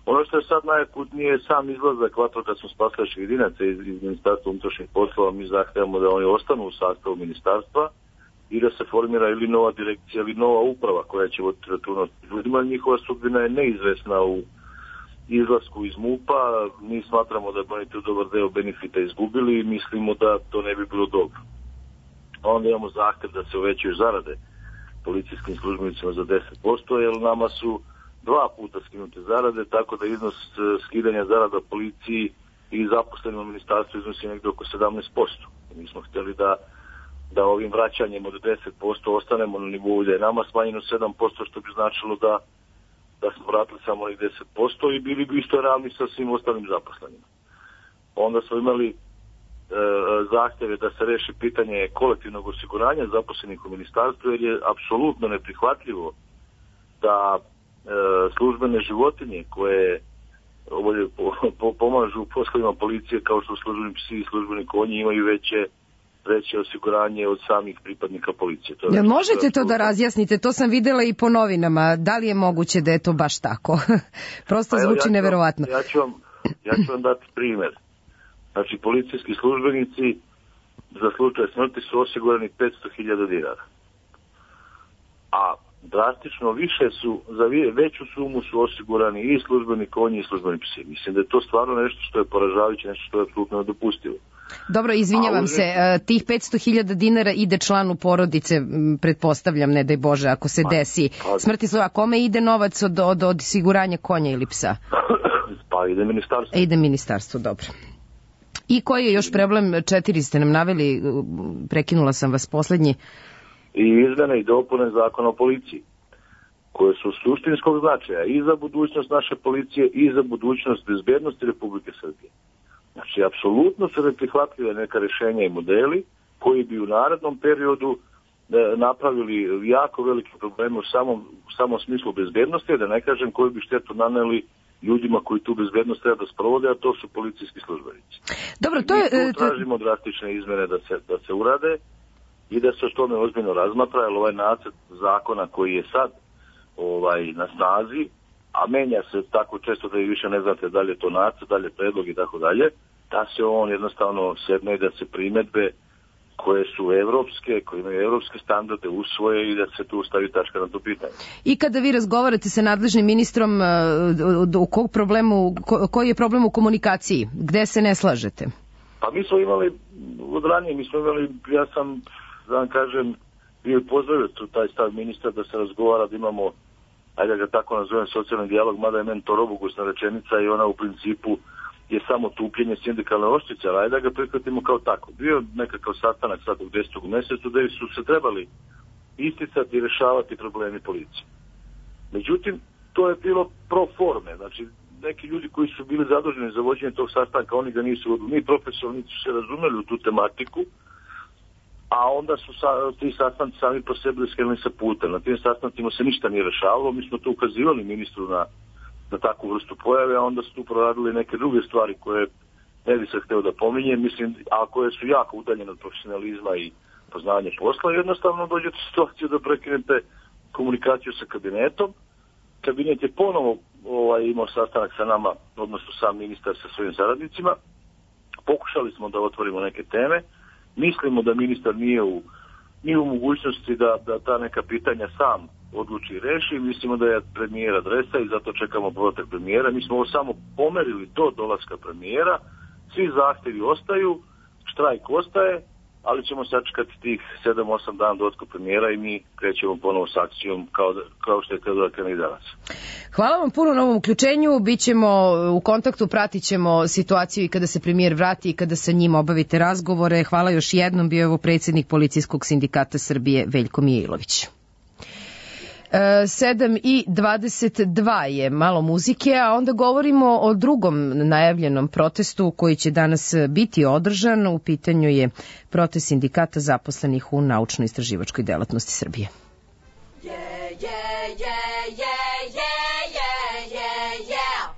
Ono što je sad najakutnije je sam izlazak vatrogasno spasilačkih jedinaca iz, iz Ministarstva unutrašnjih poslova. Mi zahtevamo da oni ostanu u sastavu ministarstva i da se formira ili nova direkcija ili nova uprava koja će voditi računa o ljudima. Njihova sudbina je neizvesna u izlasku iz MUP-a. Mi smatramo da bi oni tu dobar deo benefita izgubili i mislimo da to ne bi bilo dobro. Onda imamo zahtev da se uvećaju zarade policijskim službenicima za deset posto, jer nama su dva puta skinute zarade, tako da iznos skidanja zarada policiji i zaposlenim u ministarstvu iznosi negdje oko sedamnaest posto. Mi smo htjeli da, da ovim vraćanjem od deset posto ostanemo na nivou da je nama smanjeno sedam posto, što bi značilo da, da smo vratili samo onih deset posto i bili bi isto realni sa svim ostalim zaposlenima. Onda smo imali e, zahtjeve da se reši pitanje kolektivnog osiguranja zaposlenih u ministarstvu, jer je apsolutno neprihvatljivo da službene životinje koje ovdje pomažu u poslovima policije kao što službeni psi i službeni konji imaju veće, veće osiguranje od samih pripadnika policije. To ja, možete to da razjasnite? To sam videla i po novinama. Da li je moguće da je to baš tako? Prosto pa zvuči ja neverovatno. Ja ću, vam, ja ću vam dati primjer. Znači, policijski službenici za slučaj smrti su osigurani petsto hiljada dinara. A drastično više su, za veću sumu su osigurani i službeni konji i službeni psi. Mislim da je to stvarno nešto što je poražavajuće, nešto što je apsolutno nedopustivo. Dobro, izvinjavam A, se, tih petsto hiljada dinara ide članu porodice, pretpostavljam, ne daj Bože, ako se pa, desi pa, smrti slučaja. A kome ide novac od, od, od osiguranja konja ili psa? Pa ide ministarstvo. Ide ministarstvo, dobro. I koji je još problem, četiri ste nam naveli, prekinula sam vas poslednji. I izmene i dopune zakona o policiji, koje su suštinskog značaja i za budućnost naše policije i za budućnost bezbednosti Republike Srbije. Znači, apsolutno su neprihvatljive neka rješenja i modeli koji bi u narednom periodu napravili jako velike probleme u samom, u samom smislu bezbednosti, da ne kažem koji bi štetu naneli ljudima koji tu bezbednost treba da sprovode, a to su policijski službenici. Dobro, to je... Mi tu tražimo drastične izmene da se, da se urade i da se o tome ozbiljno razmatra, jer ovaj nacrt zakona koji je sad ovaj, na snazi, a menja se tako često da i više ne znate da li je to nacrt, da li je predlog i tako dalje, da se on jednostavno sedne i da se primedbe koje su evropske, koje imaju evropske standarde usvoje i da se tu stavi tačka na to pitanje. I kada vi razgovarate sa nadležnim ministrom, u kog problemu, ko, koji je problem u komunikaciji? Gde se ne slažete? Pa mi smo imali, od ranije, mi smo imali, ja sam, da vam kažem, bio pozdravio taj stav ministra da se razgovara, da imamo, ajde da ga tako nazovem, socijalni dijalog, mada je meni to robogusna rečenica i ona u principu je samo tupljenje sindikalne oštrice, ali ajde da ga prihvatimo kao tako. Bio nekakav sastanak sad u desetog mesecu da su se trebali isticati i rešavati problemi policije. Međutim, to je bilo pro forme, znači neki ljudi koji su bili zaduženi za vođenje tog sastanka, oni ga nisu, ni profesionalni su se razumeli u tu tematiku, a onda su sa, ti sastanci sami po sebi skrenuli sa puta. Na tim sastancima se ništa nije rešavalo, mi smo to ukazivali ministru na na takvu vrstu pojave, a onda su tu proradili neke druge stvari koje ne bi se hteo da pominjem, mislim, a koje su jako udaljene od profesionalizma i poznavanja posla, jednostavno dođete u situaciju da prekinete komunikaciju sa kabinetom. Kabinet je ponovo ovaj, imao sastanak sa nama, odnosno sam ministar sa svojim saradnicima. Pokušali smo da otvorimo neke teme. Mislimo da ministar nije u, nije u mogućnosti da, da ta neka pitanja sam odluči i reši. Mislimo da je premijer adresa i zato čekamo povratak premijera. Mi smo ovo samo pomerili do dolaska premijera. Svi zahtjevi ostaju, štrajk ostaje, ali ćemo sačekati tih sedam osam dana do odlaska premijera i mi krećemo ponovo s akcijom kao, da, kao što je kada krenuo i danas. Hvala vam puno na ovom uključenju. Bićemo u kontaktu, pratit ćemo situaciju i kada se premijer vrati i kada sa njim obavite razgovore. Hvala još jednom, bio je ovo predsjednik Policijskog sindikata Srbije Veljko Mijailović. sedam i dvadeset dva je malo muzike, a onda govorimo o drugom najavljenom protestu koji će danas biti održan. U pitanju je protest sindikata zaposlenih u naučno-istraživačkoj delatnosti Srbije. Yeah, yeah, yeah, yeah, yeah, yeah, yeah, yeah.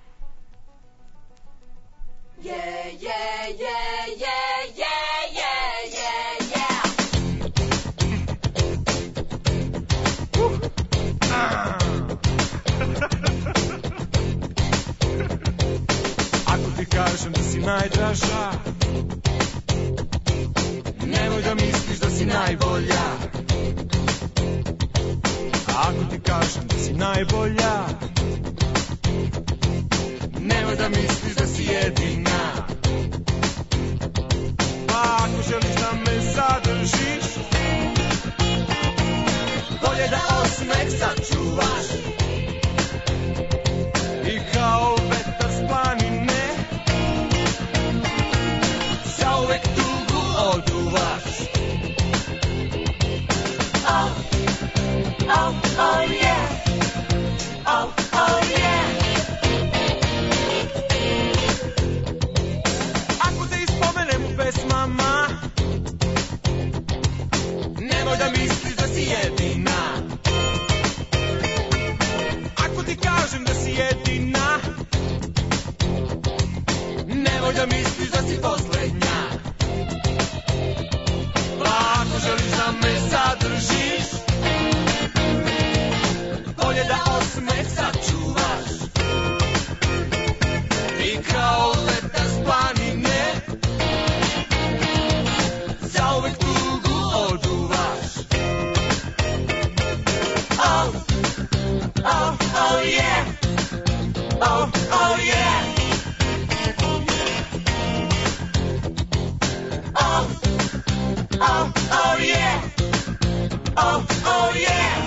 Yeah, yeah, yeah, yeah, yeah, yeah, yeah, yeah. najbolja. Nemoj da misliš da si jedina. Pa ako želiš da me zadržiš, bolje da osmeh sačuvaš. I kao vetar s planine zauvek tugu oduvaš. Oh, oh, oh yeah. Oh, oh yeah. Ako te ispomenem u pesmama, nemoj da misliš da si jedina. Ako ti kažem da si jedina, nemoj da misliš da si poslednja. Pa ako želiš da me zadržiš, bolje da osmeh sačuvaš. I kao vetar s planine zauvek tugu oduvaš. Oh, oh, oh yeah. Oh, oh yeah. Oh, oh, oh yeah. Oh, oh yeah.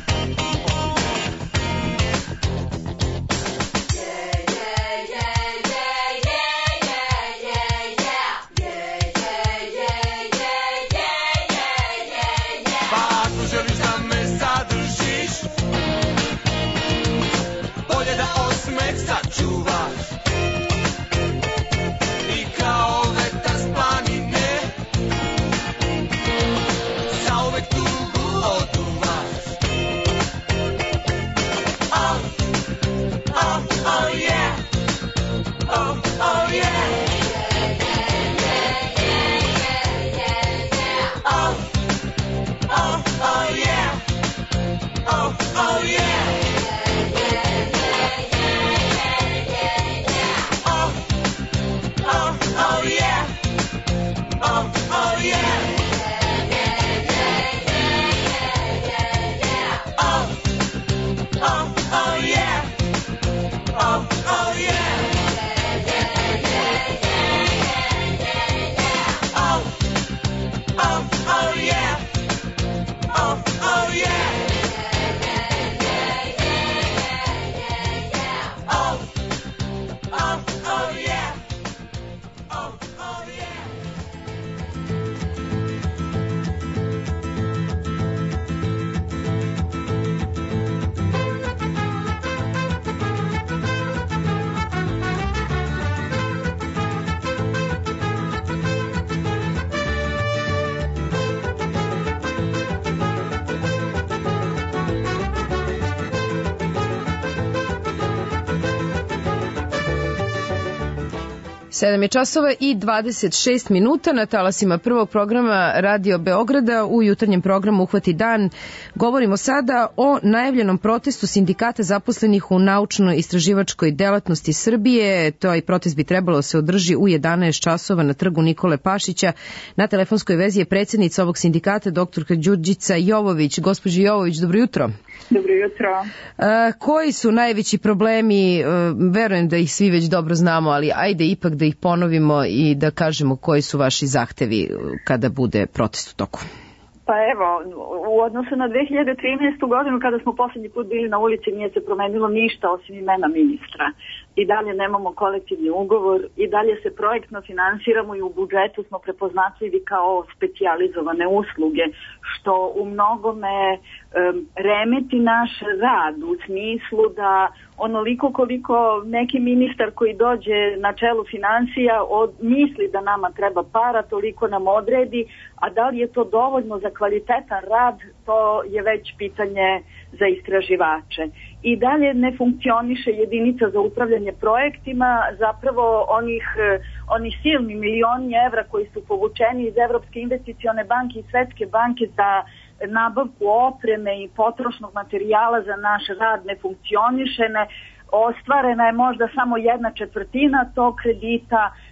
sedam je časova i dvadeset šest minuta na talasima prvog programa Radio Beograda. U jutarnjem programu Uhvati dan govorimo sada o najavljenom protestu sindikata zaposlenih u naučno-istraživačkoj delatnosti Srbije. Taj protest bi trebalo da se održi u jedanaest časova na trgu Nikole Pašića. Na telefonskoj vezi je predsjednica ovog sindikata, doktorka Đurđica Jovović. Gospođo Jovović, dobro jutro. Dobro jutro. A, koji su najveći problemi? A, verujem da ih svi već dobro znamo, ali ajde ipak da ih ponovimo i da kažemo koji su vaši zahtevi kada bude protest u toku. Pa evo, u odnosu na dve hiljade trinaestu godinu kada smo poslednji put bili na ulici nije se promenilo ništa osim imena ministra. I dalje nemamo kolektivni ugovor, i dalje se projektno finansiramo i u budžetu smo prepoznatljivi kao specijalizovane usluge, što u mnogome um, remeti naš rad u smislu da onoliko koliko neki ministar koji dođe na čelu finansija od, misli da nama treba para, toliko nam odredi, a da li je to dovoljno za kvalitetan rad, to je već pitanje za istraživače. I dalje ne funkcioniše jedinica za upravljanje projektima, zapravo onih, onih silni milioni evra koji su povučeni iz Evropske investicione banke i Svetske banke za nabavku opreme i potrošnog materijala za naš rad ne funkcioniše, ne, ostvarena je možda samo jedna četvrtina tog kredita,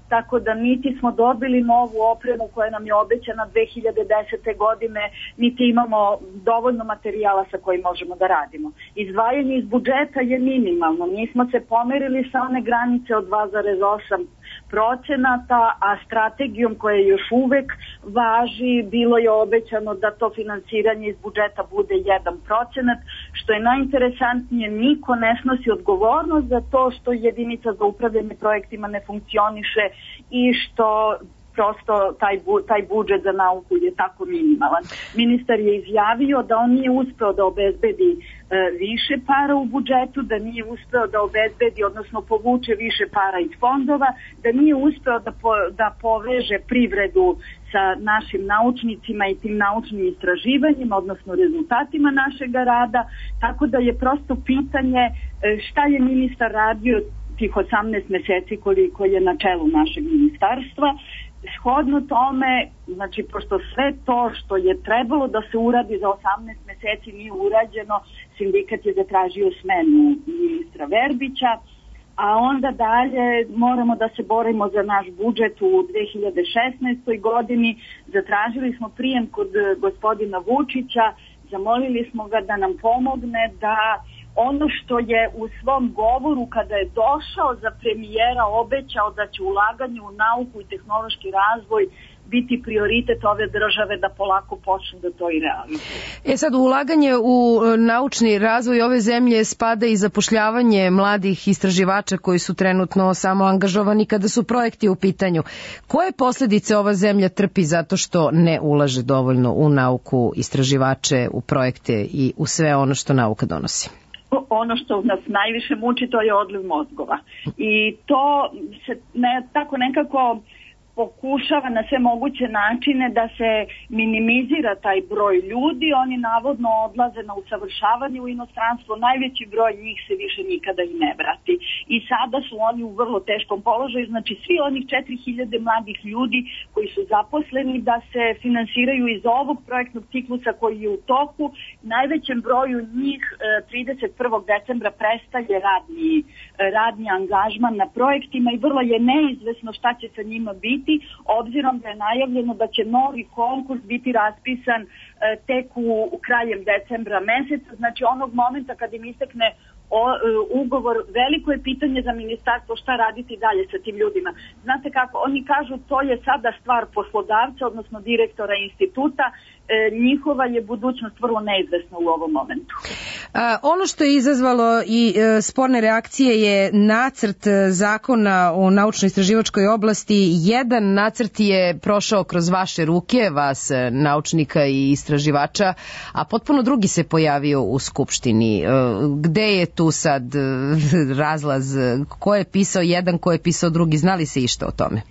tako da niti smo dobili novu opremu koja nam je obećana dve hiljade desete godine, niti imamo dovoljno materijala sa kojim možemo da radimo. Izdvajanje iz budžeta je minimalno. Mi smo se pomerili sa one granice od dva zarez osam procenata, a strategijom koja još uvek važi, bilo je obećano da to finansiranje iz budžeta bude jedan procenat, što je najinteresantnije, niko ne snosi odgovornost za to što jedinica za upravljanje projektima ne funkcioniše i što prosto taj, bu, taj budžet za nauku je tako minimalan. Ministar je izjavio da on nije uspeo da obezbedi e, više para u budžetu, da nije uspeo da obezbedi, odnosno povuče više para iz fondova, da nije uspeo da, po, da poveže privredu sa našim naučnicima i tim naučnim istraživanjima, odnosno rezultatima našeg rada, tako da je prosto pitanje e, šta je ministar radio tih osamnaest meseci koliko je na čelu našeg ministarstva. Shodno tome, znači, pošto sve to što je trebalo da se uradi za osamnaest meseci nije urađeno, sindikat je zatražio smenu ministra Verbića, a onda dalje moramo da se borimo za naš budžet u dve hiljade šesnaestoj godini. Zatražili smo prijem kod gospodina Vučića, zamolili smo ga da nam pomogne da ono što je u svom govoru kada je došao za premijera obećao da će ulaganje u nauku i tehnološki razvoj biti prioritet ove države, da polako počnu da to i realizuju. E sad, ulaganje u naučni razvoj ove zemlje spada i zapošljavanje mladih istraživača koji su trenutno samo angažovani kada su projekti u pitanju. Koje posledice ova zemlja trpi zato što ne ulaže dovoljno u nauku, istraživače, u projekte i u sve ono što nauka donosi? Ono što nas najviše muči, to je odliv mozgova. I to se ne, tako nekako pokušava na sve moguće načine da se minimizira taj broj ljudi. Oni navodno odlaze na usavršavanje u inostranstvo, najveći broj njih se više nikada i ne vrati. I sada su oni u vrlo teškom položaju, znači svi onih četiri hiljade mladih ljudi koji su zaposleni da se finansiraju iz ovog projektnog ciklusa koji je u toku, najvećem broju njih trideset prvog decembra prestaje radni, radni angažman na projektima i vrlo je neizvesno šta će sa njima biti, obzirom da je najavljeno da će novi konkurs biti raspisan e, tek u, u krajem decembra meseca, znači onog momenta kad im istekne o, e, ugovor, veliko je pitanje za ministarstvo šta raditi dalje sa tim ljudima. Znate kako, oni kažu to je sada stvar poslodavca, odnosno direktora instituta, e, njihova je budućnost vrlo neizvesna u ovom momentu. A, ono što je izazvalo i e, sporne reakcije je nacrt zakona o naučno-istraživačkoj oblasti. Jedan nacrt je prošao kroz vaše ruke, vas naučnika i istraživača, a potpuno drugi se pojavio u Skupštini. E, gde je tu sad razlaz? Ko je pisao jedan, ko je pisao drugi? Znali se išta o tome? E,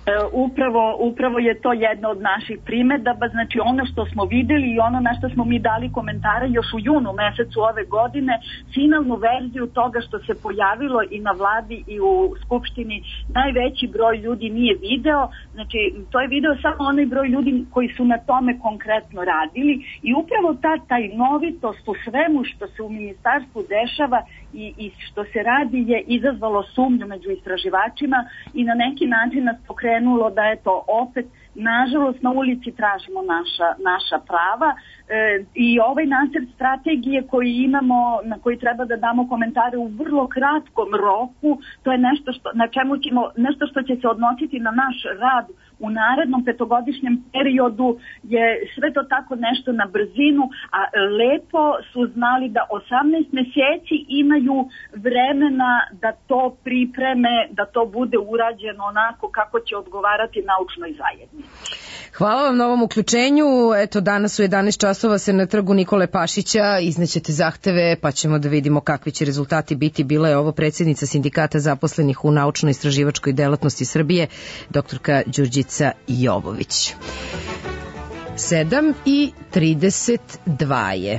upravo, upravo je to jedna od naših primedaba, znači ono što smo videli i ono na što smo mi dali komentare još u junu mesecu ove godine, finalnu verziju toga što se pojavilo i na vladi i u Skupštini, najveći broj ljudi nije video, znači to je video samo onaj broj ljudi koji su na tome konkretno radili i upravo ta tajnovitost u svemu što se u ministarstvu dešava i, i što se radi je izazvalo sumnju među istraživačima i na neki način nas pokrenulo da je to opet, nažalost, na ulici tražimo naša, naša prava e, i ovaj nacrt strategije koji imamo, na koji treba da damo komentare u vrlo kratkom roku, to je nešto što, na čemu ćemo, nešto što će se odnositi na naš rad u narednom petogodišnjem periodu, je sve to tako nešto na brzinu, a lepo su znali da osamnaest meseci imaju vremena da to pripreme, da to bude urađeno onako kako će odgovarati naučnoj zajednici. Hvala vam na ovom uključenju. Eto, danas u jedanaest časova se na trgu Nikole Pašića iznećete zahteve, pa ćemo da vidimo kakvi će rezultati biti. Bila je ovo predsjednica Sindikata zaposlenih u naučno-istraživačkoj delatnosti Srbije, doktorka Đurđica Jovović. sedam i trideset dva je.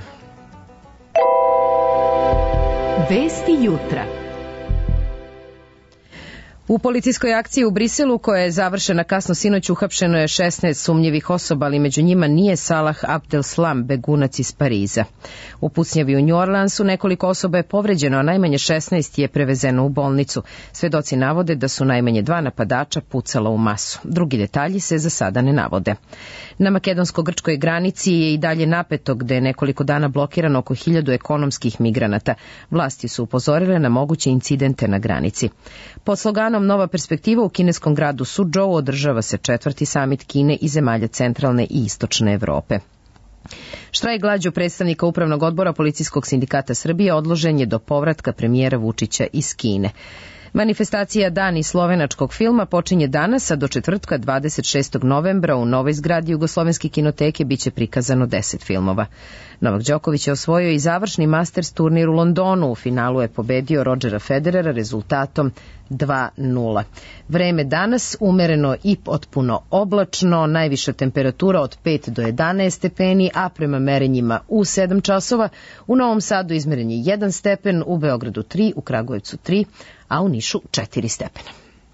Vesti jutra. U policijskoj akciji u Briselu, koja je završena kasno sinoć, uhapšeno je šesnaest sumnjivih osoba, ali među njima nije Salah Abdeslam, begunac iz Pariza. U pucnjavi u New Orleansu nekoliko osoba je povređeno, a najmanje šesnaest je prevezeno u bolnicu. Svedoci navode da su najmanje dva napadača pucala u masu. Drugi detalji se za sada ne navode. Na makedonsko-grčkoj granici je i dalje napeto, gde je nekoliko dana blokirano oko hiljadu ekonomskih migranata. Vlasti su upozorile na moguće incidente na granici. Pod sloganom Nova perspektiva u kineskom gradu Suzhou održava se četvrti samit Kine i zemalja centralne i istočne Evrope. Štrajk glađu predstavnika Upravnog odbora Policijskog sindikata Srbije odložen je do povratka premijera Vučića iz Kine. Manifestacija Dani slovenačkog filma počinje danas, a do četvrtka dvadeset šestog novembra u novoj zgradi Jugoslovenske kinoteke biće prikazano deset filmova. Novak Đoković je osvojio i završni Masters turnir u Londonu. U finalu je pobedio Rodgera Federera rezultatom dva nula. Vreme danas umereno i potpuno oblačno, najviša temperatura od pet do jedanaest stepeni, a prema merenjima u sedam časova u Novom Sadu izmeren je jedan stepen, u Beogradu tri, u Kragujevcu tri, a u Nišu četiri stepena.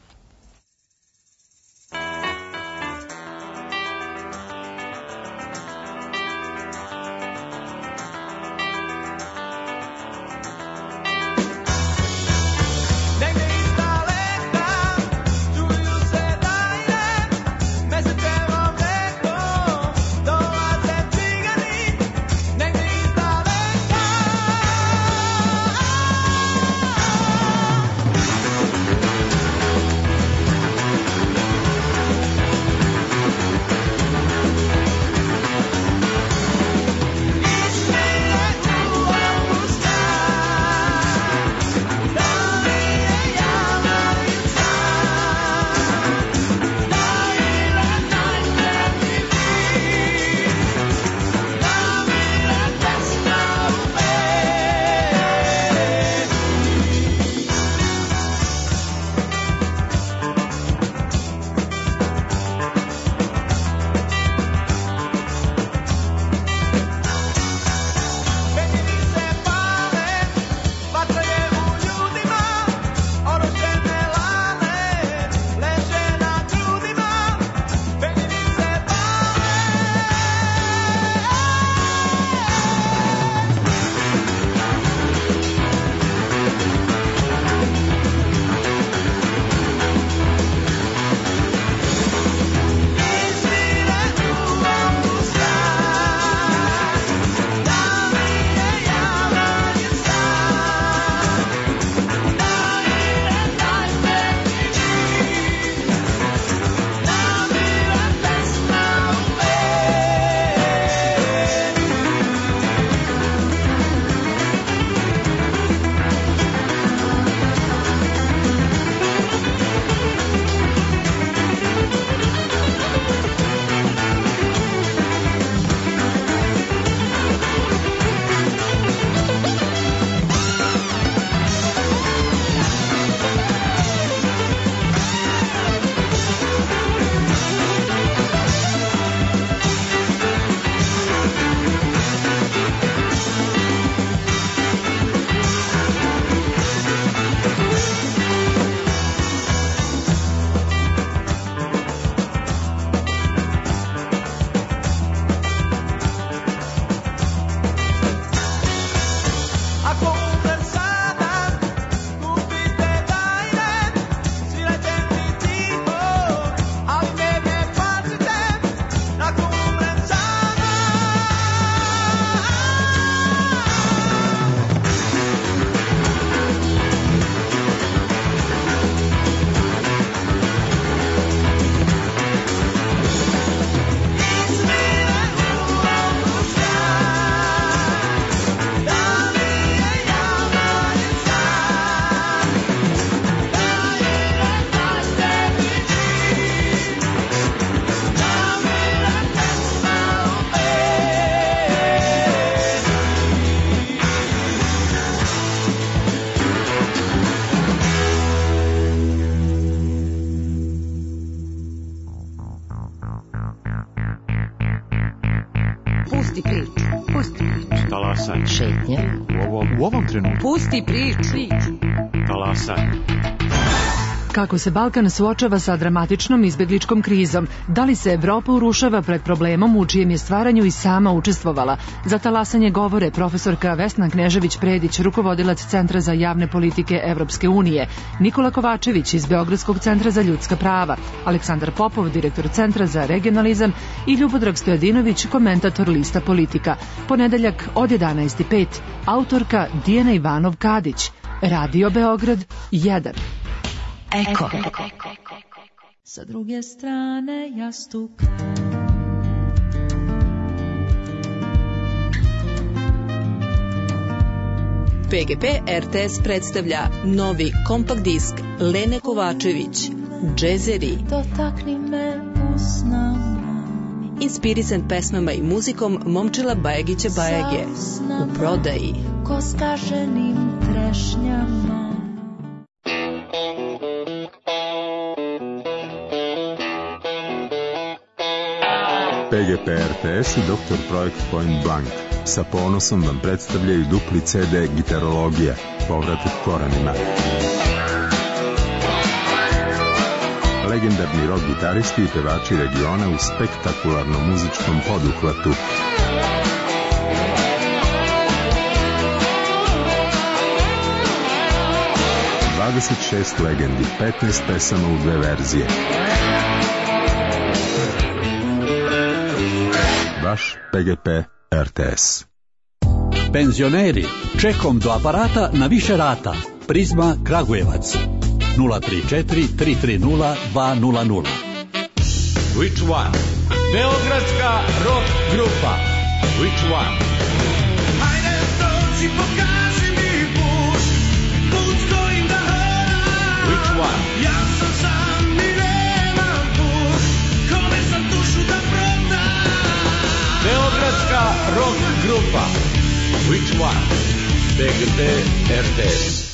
Pusti priču. Pusti priču. Talasaj. Šetnje. U ovom, u ovom trenutku. Pusti priču. Talasaj. Kako se Balkan suočava sa dramatičnom izbegličkom krizom? Da li se Evropa urušava pred problemom u čijem je stvaranju i sama učestvovala? Za talasanje govore profesorka Vesna Knežević-Predić, rukovodilac Centra za javne politike Evropske unije, Nikola Kovačević iz Beogradskog centra za ljudska prava, Aleksandar Popov, direktor Centra za regionalizam i Ljubodrag Stojadinović, komentator lista Politika. Ponedeljak od jedanaest i pet, autorka Dijana Ivanov-Kadić. Radio Beograd jedan. Eko. Sa druge strane jastuk. P G P R T S predstavlja novi kompakt disk Lene Kovačević, Džezeri. Dotakni me usnama. Inspirisan pesmama i muzikom Momčila Bajagića Bajage. U prodaji. Ko skaženim trešnjama. P G P R T S i doktor Projekt Point Blank sa ponosom vam predstavljaju dupli C D Gitarologija, povratak korenima. Legendarni rock gitaristi i pevači regiona u spektakularnom muzičkom poduhvatu. dvadeset šest legendi, petnaest pesama u dve verzije. Vaš P G P R T S. Penzioneri, čekom do aparata na više rata. Prizma Kragujevac. nula tri četiri tri tri nula dva nula nula. Which one? Beogradska rock grupa. Which one? Hajde dođi, pokaži mi put, put s kojim da hodam. Which one? Ja sam sam i nemam put, kome sam dušu da prodam. Beogradska rock grupa. Which one? P G P R T S.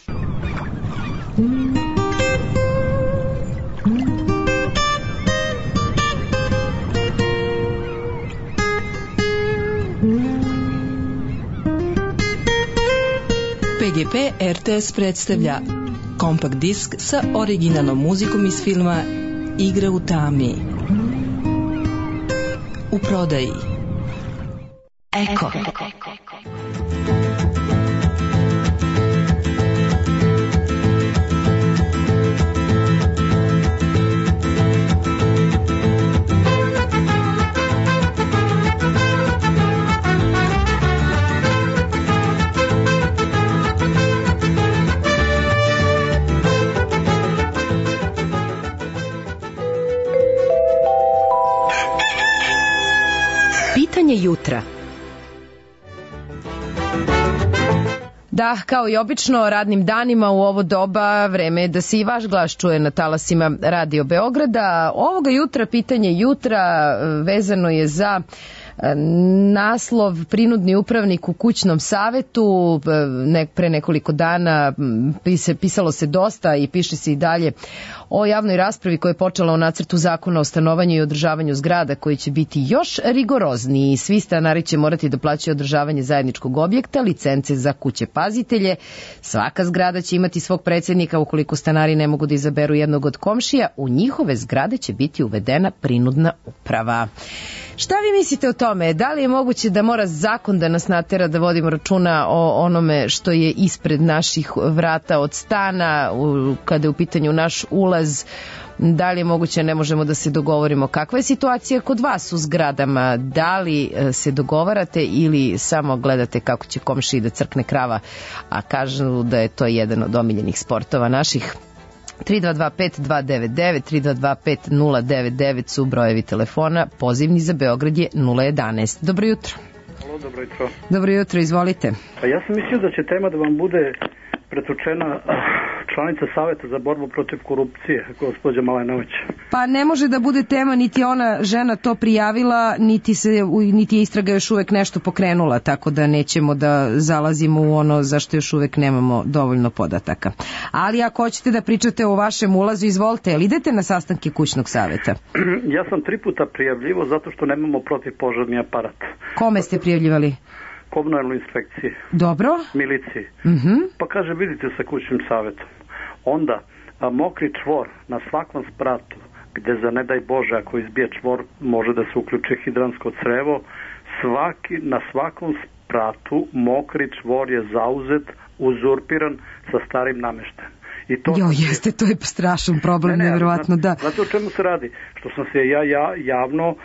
P G P R T S predstavlja kompakt disk sa originalnom muzikom iz filma Igra u tami. U prodaji. Eko. Pitanje jutra. Da, kao i obično, radnim danima u ovo doba vreme je da se i vaš glas čuje na talasima Radio Beograda. Ovoga jutra, pitanje jutra vezano je za naslov prinudni upravnik u kućnom savetu. Ne, pre nekoliko dana pise, pisalo se dosta i piše se i dalje o javnoj raspravi koja je počela o nacrtu zakona o stanovanju i održavanju zgrada koji će biti još rigorozniji. Svi stanari će morati da plaćaju održavanje zajedničkog objekta, licence za kuće pazitelje. Svaka zgrada će imati svog predsjednika. Ukoliko stanari ne mogu da izaberu jednog od komšija, u njihove zgrade će biti uvedena prinudna uprava. Šta vi mislite o tome? Da li je moguće da mora zakon da nas natera da vodimo računa o onome što je ispred naših vrata od stana, kada je u pitanju naš ulaz? Da li je moguće, ne možemo da se dogovorimo? Kakva je situacija kod vas u zgradama? Da li se dogovarate ili samo gledate kako će komšiji da crkne krava, a kažu da je to jedan od omiljenih sportova naših? tri dva dva pet dva devet devet, tri dva dva pet nula devet devet su brojevi telefona, pozivni za Beograd je nula jedanaest. Dobro jutro. Halo, dobro jutro. Dobro jutro, izvolite. Pa ja sam mislio da će tema da vam bude pretučena članica Saveta za borbu protiv korupcije, gospođa Malenović. Pa ne može da bude tema, niti ona žena to prijavila, niti, se, niti je istraga još uvek nešto pokrenula, tako da nećemo da zalazimo u ono zašto još uvek nemamo dovoljno podataka. Ali ako hoćete da pričate o vašem ulazu, izvolite, jel idete na sastanke kućnog saveta? Ja sam tri puta prijavljivo zato što nemamo protivpožarni aparat. Kome ste prijavljivali? Komunalnoj inspekciji. Dobro. Miliciji. Uh-huh. Pa kaže, vidite sa kućnim savetom. Onda a mokri čvor na svakom spratu, gde za ne daj Bože ako izbije čvor može da se uključi hidransko crevo, svaki, na svakom spratu mokri čvor je zauzet, uzurpiran sa starim nameštajem. I to jo, jeste, to je strašan problem, ne, ne, nevjerovatno, da. Znate o čemu se radi? Što sam se ja, ja javno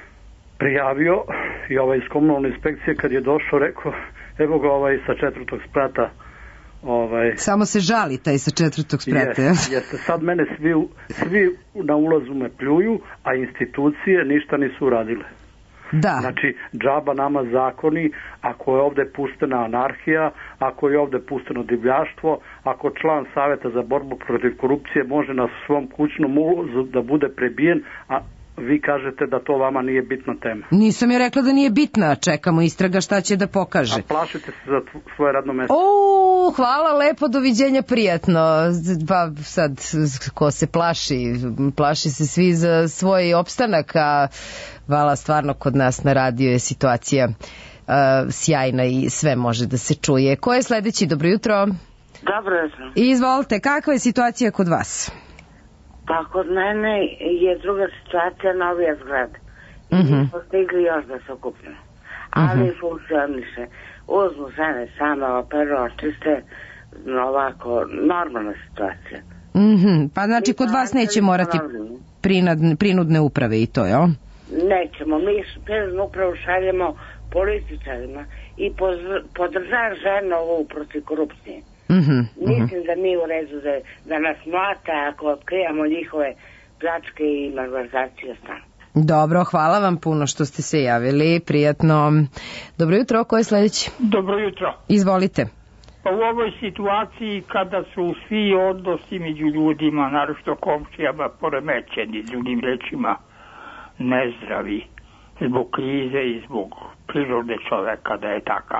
prijavio i ovaj iz komunalne inspekcije kad je došao rekao, evo ga ovaj sa četvrtog sprata. Ovaj, samo se žali taj sa četvrtog sprata. Jeste, jeste. Sad mene svi, svi na ulazu me pljuju, a institucije ništa nisu uradile. Da. Znači, džaba nama zakoni, ako je ovde pustena anarhija, ako je ovde pusteno divljaštvo, ako član Saveta za borbu protiv korupcije može na svom kućnom ulazu da bude prebijen, a vi kažete da to vama nije bitna tema. Nisam je rekla da nije bitna, čekamo istraga šta će da pokaže. A plašite se za svoje radno mesto? O, hvala lepo, doviđenja, prijatno. Pa sad, ko se plaši, plaši se svi za svoj opstanak, a hvala, stvarno kod nas na radiju je situacija uh, sjajna i sve može da se čuje. Ko je sledeći? Dobro jutro. Dobro jutro. Izvolite, kakva je situacija kod vas? Pa kod mene je druga situacija, novija zgrada. I Mhm. nismo stigli još da se okupimo. Ali Mhm. funkcioniše. Uzmu žene same, operu, očiste, ovako, normalna situacija. Mhm, pa znači kod vas neće morati prinadne, prinudne uprave i to, jel? Nećemo, mi prinudnu upravu šaljemo političarima i poz- podržavam ženu ovu protiv korupcije. Mhm. Mislim da nije u redu da, da nas mlate ako otkrijamo njihove pljačke i malverzacije stane. Dobro, hvala vam puno što ste se javili, prijatno. Dobro jutro, ko je sledeći? Dobro jutro. Izvolite. Pa u ovoj situaciji kada su svi odnosi među ljudima, naročito komšijama, poremećeni, drugim rečima nezdravi, zbog krize i zbog prirode čoveka da je takav.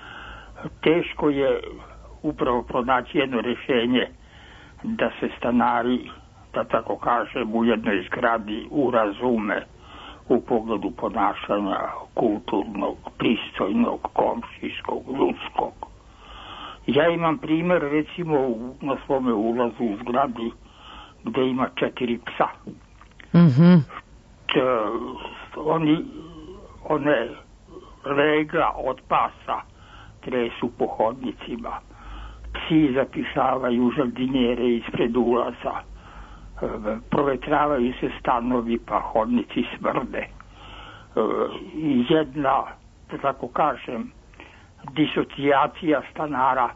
Teško je upravo pronaći jedno rješenje da se stanari, da tako kažem, u jednoj zgradi urazume u pogledu ponašanja kulturnog, pristojnog, komšijskog, ljudskog. Ja imam primjer, recimo, na svome ulazu u zgradi gde ima četiri psa. Mhm. T, oni, one regla od pasa tresu po hodnicima. Psi zapišavaju žardinjere ispred ulaza. E, provetravaju se stanovi, pa hodnici smrde. E, jedna, da tako kažem, disocijacija stanara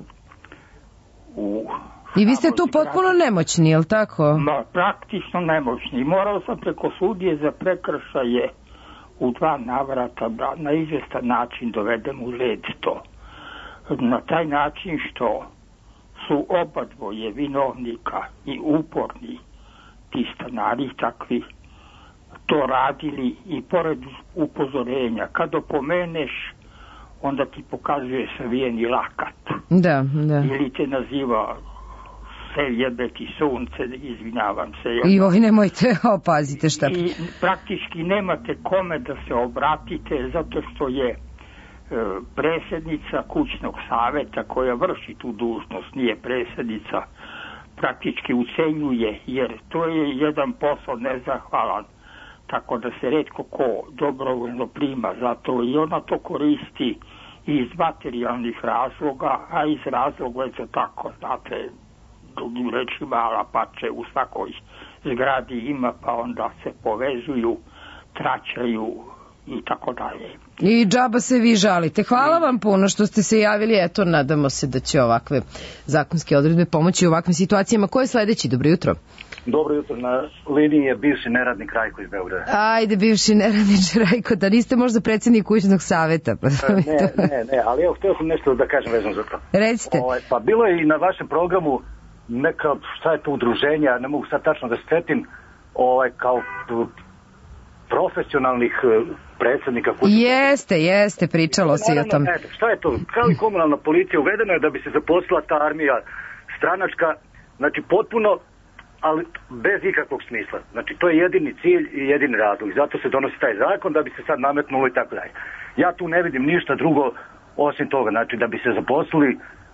u... I vi ste tu potpuno nemoćni, je li tako? Ma, praktično nemoćni. Morao sam preko sudije za prekršaje u dva navrata da na izvestan način dovedem u red to. Na taj način što su oba dvoje vinovnika i uporni ti stanari takvi to radili i pored upozorenja. Kad opomeneš, onda ti pokazuje savijeni lakat. Da, da. Ili te naziva se jebeti sunce, izvinavam se. Joj, nemojte, opazite šta. I praktički nemate kome da se obratite zato što je e, predsjednica kućnog saveta koja vrši tu dužnost, nije predsjednica, praktički ucenjuje, jer to je jedan posao nezahvalan, tako da se retko ko dobrovoljno prima zato i ona to koristi iz materijalnih razloga, a iz razloga je to tako, znate, drugim rečima, alapače u svakoj zgradi ima, pa onda se povezuju, traćaju i tako dalje. I džaba se vi žalite. Hvala vam puno što ste se javili. Eto, nadamo se da će ovakve zakonske odredbe pomoći u ovakvim situacijama. Ko je sledeći? Dobro jutro. Dobro jutro, na liniji je bivši neradnik Rajko iz Beograda. Ajde, bivši neradniče Rajko, da niste možda predsjednik kućnog saveta. Pa ne, ne, ne, ali evo, htio sam nešto da kažem vezano za to. Recite. Ovaj, pa bilo je i na vašem programu neka, šta je to udruženja, ne mogu sad tačno da se setim, ovaj, kao profesionalnih predsjednika kućnog. Jeste, jeste, pričalo se i o tom. Eto, šta je to? Kao i komunalna policija uvedena je da bi se zaposlila ta armija stranačka, znači potpuno, ali bez ikakvog smisla. Znači to je jedini cilj i jedini razlog. I zato se donosi taj zakon da bi se sad nametnulo i tako dalje. Ja tu ne vidim ništa drugo osim toga. Znači da bi se zaposlili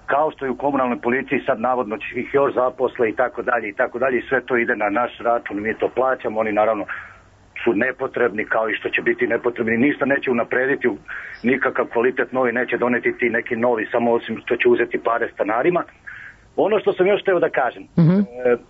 kao što je u komunalnoj policiji sad navodno će ih još zaposle i tako dalje i tako dalje i sve to ide na naš račun, mi to plaćamo, oni naravno su nepotrebni kao i što će biti nepotrebni, ništa neće unaprediti, nikakav kvalitet novi neće doneti ti neki novi, samo osim što će uzeti pare stanarima. Ono što sam još hteo da kažem, mm-hmm. e, e,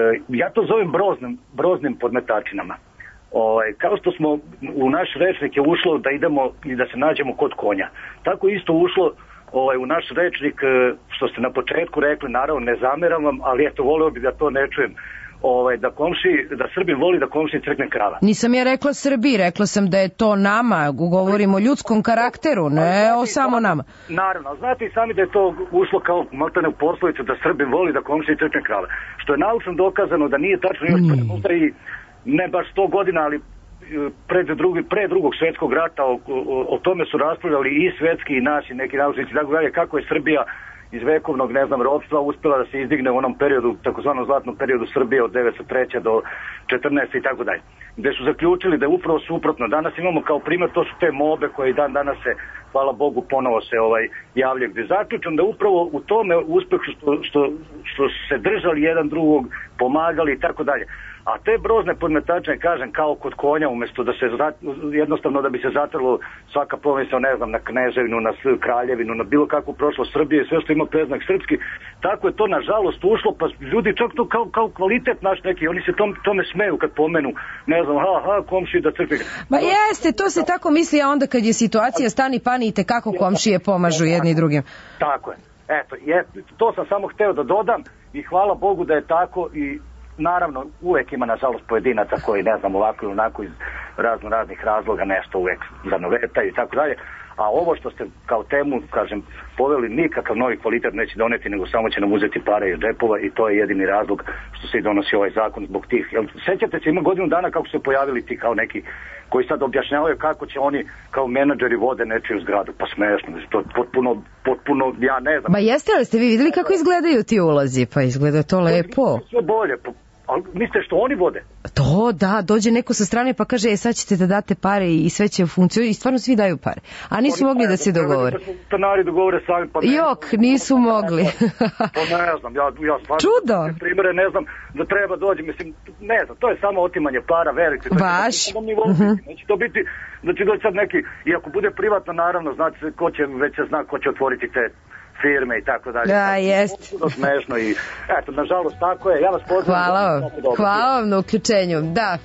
ja to zovem broznim, broznim podmetačinama. Ovaj, kao što smo u naš rečnik je ušlo da idemo i da se nađemo kod konja, tako isto ušlo ovaj, u naš rečnik, što ste na početku rekli, naravno ne zameram vam, ali eto voleo bih da to ne čujem, ovaj, da komši, da Srbin voli da komši crkne krava. Nisam ja rekla Srbiji, rekla sam da je to nama, govorimo o ljudskom karakteru, ne o samo nama. Naravno, znate i sami da je to ušlo kao maltene u poslovicu da Srbin voli da komši crkne krava, što je naučno dokazano da nije tačno još mm. možda i ne baš sto godina, ali pre, drugi, pre drugog svjetskog rata o, o, o tome su raspravljali i svetski i naši neki naučnici, tako dalje, kako je Srbija iz vekovnog, ne znam, ropstva uspjela da se izdigne u onom periodu, takozvanom zlatnom periodu Srbije od devetsto treće do četrnaeste i tako dalje, gde su zaključili da je upravo suprotno. Danas imamo kao primjer, to su te mobe koje dan danas se, hvala Bogu, ponovo se ovaj javljaju, gde je zaključen da upravo u tome uspehu što, što, što se držali jedan drugog, pomagali i tako dalje. A te brozne podmetačne, kažem, kao kod konja, umjesto da se, jednostavno da bi se zatrlo svaka pomisao, ne znam, na Kneževinu, na Kraljevinu, na bilo kakvu prošlost Srbije, sve što ima preznak srpski, tako je to nažalost ušlo, pa ljudi čak to kao, kao kvalitet naš neki, oni se tom, tome smeju kad pomenu, ne znam, ha, ha, komši da crkve. Ma jeste, to se tako misli, a onda kad je situacija stani pani i tekako komšije pomažu jedni i drugim. Tako je, eto, je, to sam samo hteo da dodam i hvala Bogu da je tako i naravno, uvek ima nažalost pojedinaca koji, ne znam, ovako i onako iz razno raznih razloga nešto uvek zanovetaju i tako dalje, a ovo što ste kao temu, kažem, poveli, nikakav novi kvalitet neće doneti, nego samo će nam uzeti pare iz džepova i to je jedini razlog što se i donosi ovaj zakon zbog tih. Jel, sećate se, ima godinu dana kako su se pojavili ti kao neki koji sad objašnjavaju kako će oni kao menadžeri vode nečiju zgradu, pa smešno, to je potpuno, potpuno, ja ne znam. Ma jeste, ali ste vi vidjeli kako izgledaju ti ulazi? Pa izgleda to lepo. Sve bolje, pa ali mislite što oni vode? To, da, dođe neko sa strane pa kaže, e, sad ćete da date pare i sve će funkcionirati i stvarno svi daju pare. A nisu oni, mogli da se dogovore. Stanari dogovore sami, pa ne. Jok, nisu mogli. Pa ne znam, ja, ja stvarno... Čudo! Primere ne znam da treba dođe, mislim, ne znam, to je samo otimanje para, verite. Baš. Uh-huh. Neće to biti, da će doći sad neki, i ako bude privatno, naravno, znači ko će, već se zna ko će otvoriti te firme i tako dalje. Da, jest. To je smešno i, eto, nažalost, tako je. Ja vas pozdrav. Hvala vam. Hvala vam na uključenju. Da.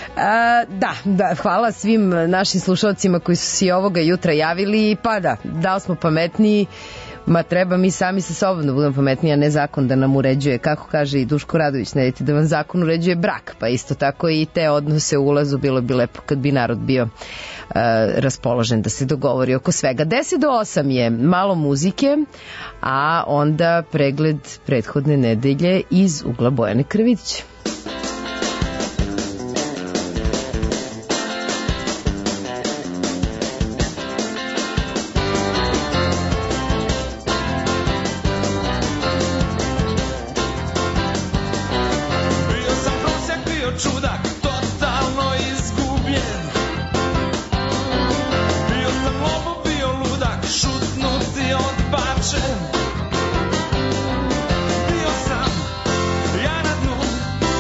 A, da, da, hvala svim našim slušalcima koji su si ovoga jutra javili. Pa da, da li smo pametniji? Ma treba mi sami sa sobom da budemo pametniji, a ne zakon da nam uređuje, kako kaže i Duško Radović, ne vidite da vam zakon uređuje brak, pa isto tako i te odnose u ulazu, bilo bi lepo kad bi narod bio uh, raspoložen da se dogovori oko svega. deset do osam je malo muzike, a onda pregled prethodne nedelje iz ugla Bojane Krvić. Bio sam ja na dnu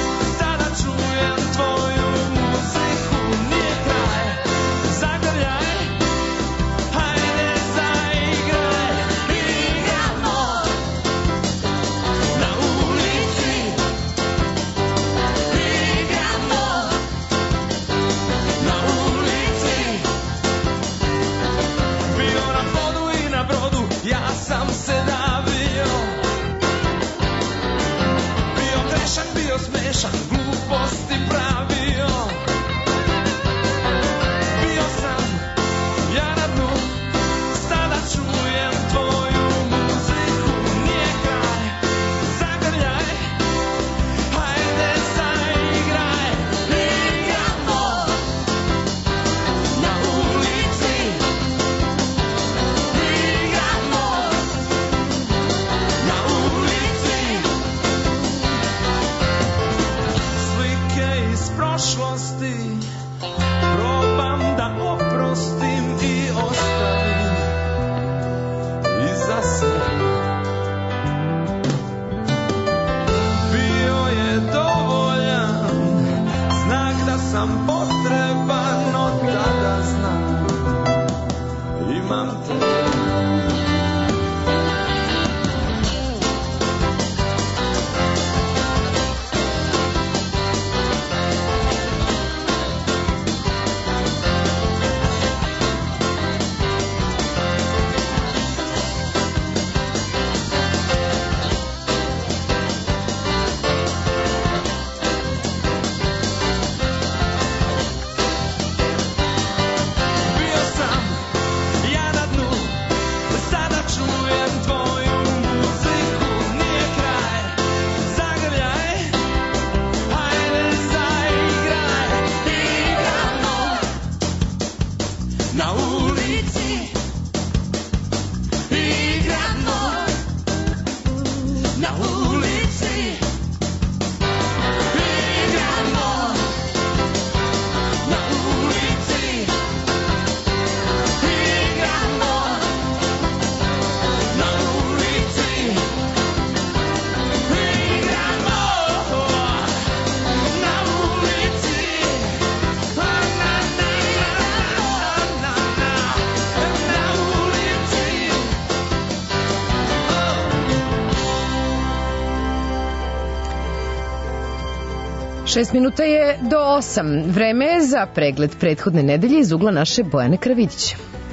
na ulici igramo, na ulici igramo, na ulici igramo, na ulici igramo, na ulici, na na na na na na ulici. Šest minuta je do osam. Vreme je za pregled prethodne nedelje iz ugla naše Bojane Kravidića.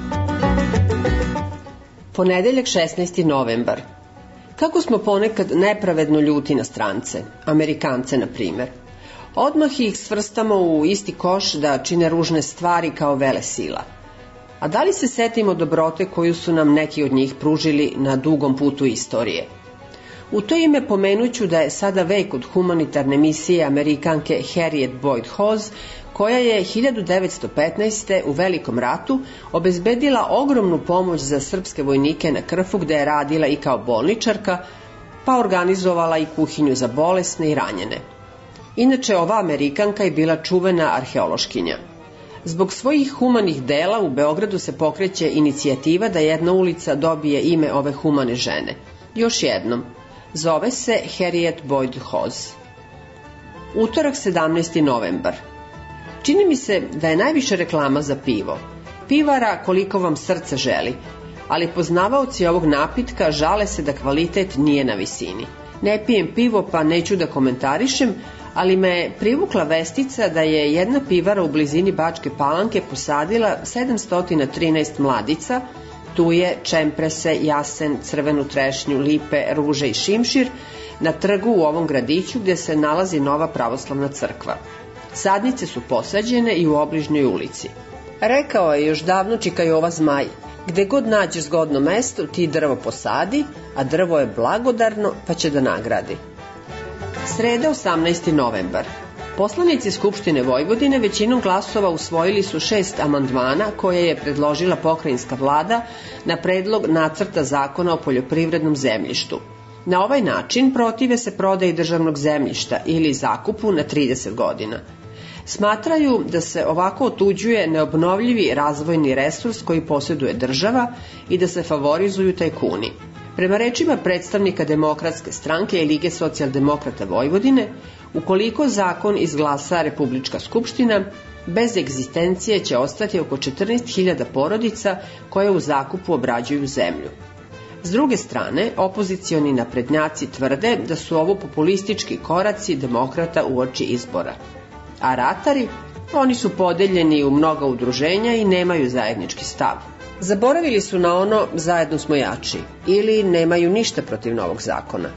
Ponedeljak šesnaesti novembar. Kako smo ponekad nepravedno ljuti na strance, Amerikance na primer. Odmah ih svrstamo u isti koš da čine ružne stvari kao vele sila. A da li se setimo dobrote koju su nam neki od njih pružili na dugom putu istorije? U to ime pomenuću da je sada vek od humanitarne misije Amerikanke Harriet Boyd Hawes, koja je hiljadu devetsto petnaeste. u Velikom ratu obezbedila ogromnu pomoć za srpske vojnike na Krfu, gde je radila i kao bolničarka, pa organizovala i kuhinju za bolesne i ranjene. Inače, ova Amerikanka je bila čuvena arheološkinja. Zbog svojih humanih dela u Beogradu se pokreće inicijativa da jedna ulica dobije ime ove humane žene. Još jednom, zove se Harriet Boyd Hawes. Utorak sedamnaesti novembar. Čini mi se da je najviše reklama za pivo. Pivara koliko vam srce želi, ali poznavaoci ovog napitka žale se da kvalitet nije na visini. Ne pijem pivo pa neću da komentarišem, ali me je privukla vestica da je jedna pivara u blizini Bačke Palanke posadila sedamsto trinaest mladica, tuje, čemprese, jasen, crvenu trešnju, lipe, ruže i šimšir na trgu u ovom gradiću gdje se nalazi nova pravoslavna crkva. Sadnice su posađene i u obližnjoj ulici. Rekao je još davno Čikajova Zmaj, gde god nađeš zgodno mesto ti drvo posadi, a drvo je blagodarno pa će da nagradi. Sreda osamnaesti novembar. Poslanici Skupštine Vojvodine većinom glasova usvojili su šest amandmana koje je predložila pokrajinska vlada na predlog nacrta zakona o poljoprivrednom zemljištu. Na ovaj način protive se prodaji državnog zemljišta ili zakupu na trideset godina. Smatraju da se ovako otuđuje neobnovljivi razvojni resurs koji posjeduje država i da se favorizuju tajkuni. Prema rečima predstavnika Demokratske stranke i Lige socijaldemokrata Vojvodine, ukoliko zakon izglasa Republička skupština, bez egzistencije će ostati oko četrnaest hiljada porodica koje u zakupu obrađuju zemlju. S druge strane, opozicioni naprednjaci tvrde da su ovo populistički koraci demokrata uoči izbora. A ratari, oni su podeljeni u mnoga udruženja i nemaju zajednički stav. Zaboravili su na ono zajedno smo jači ili nemaju ništa protiv novog zakona.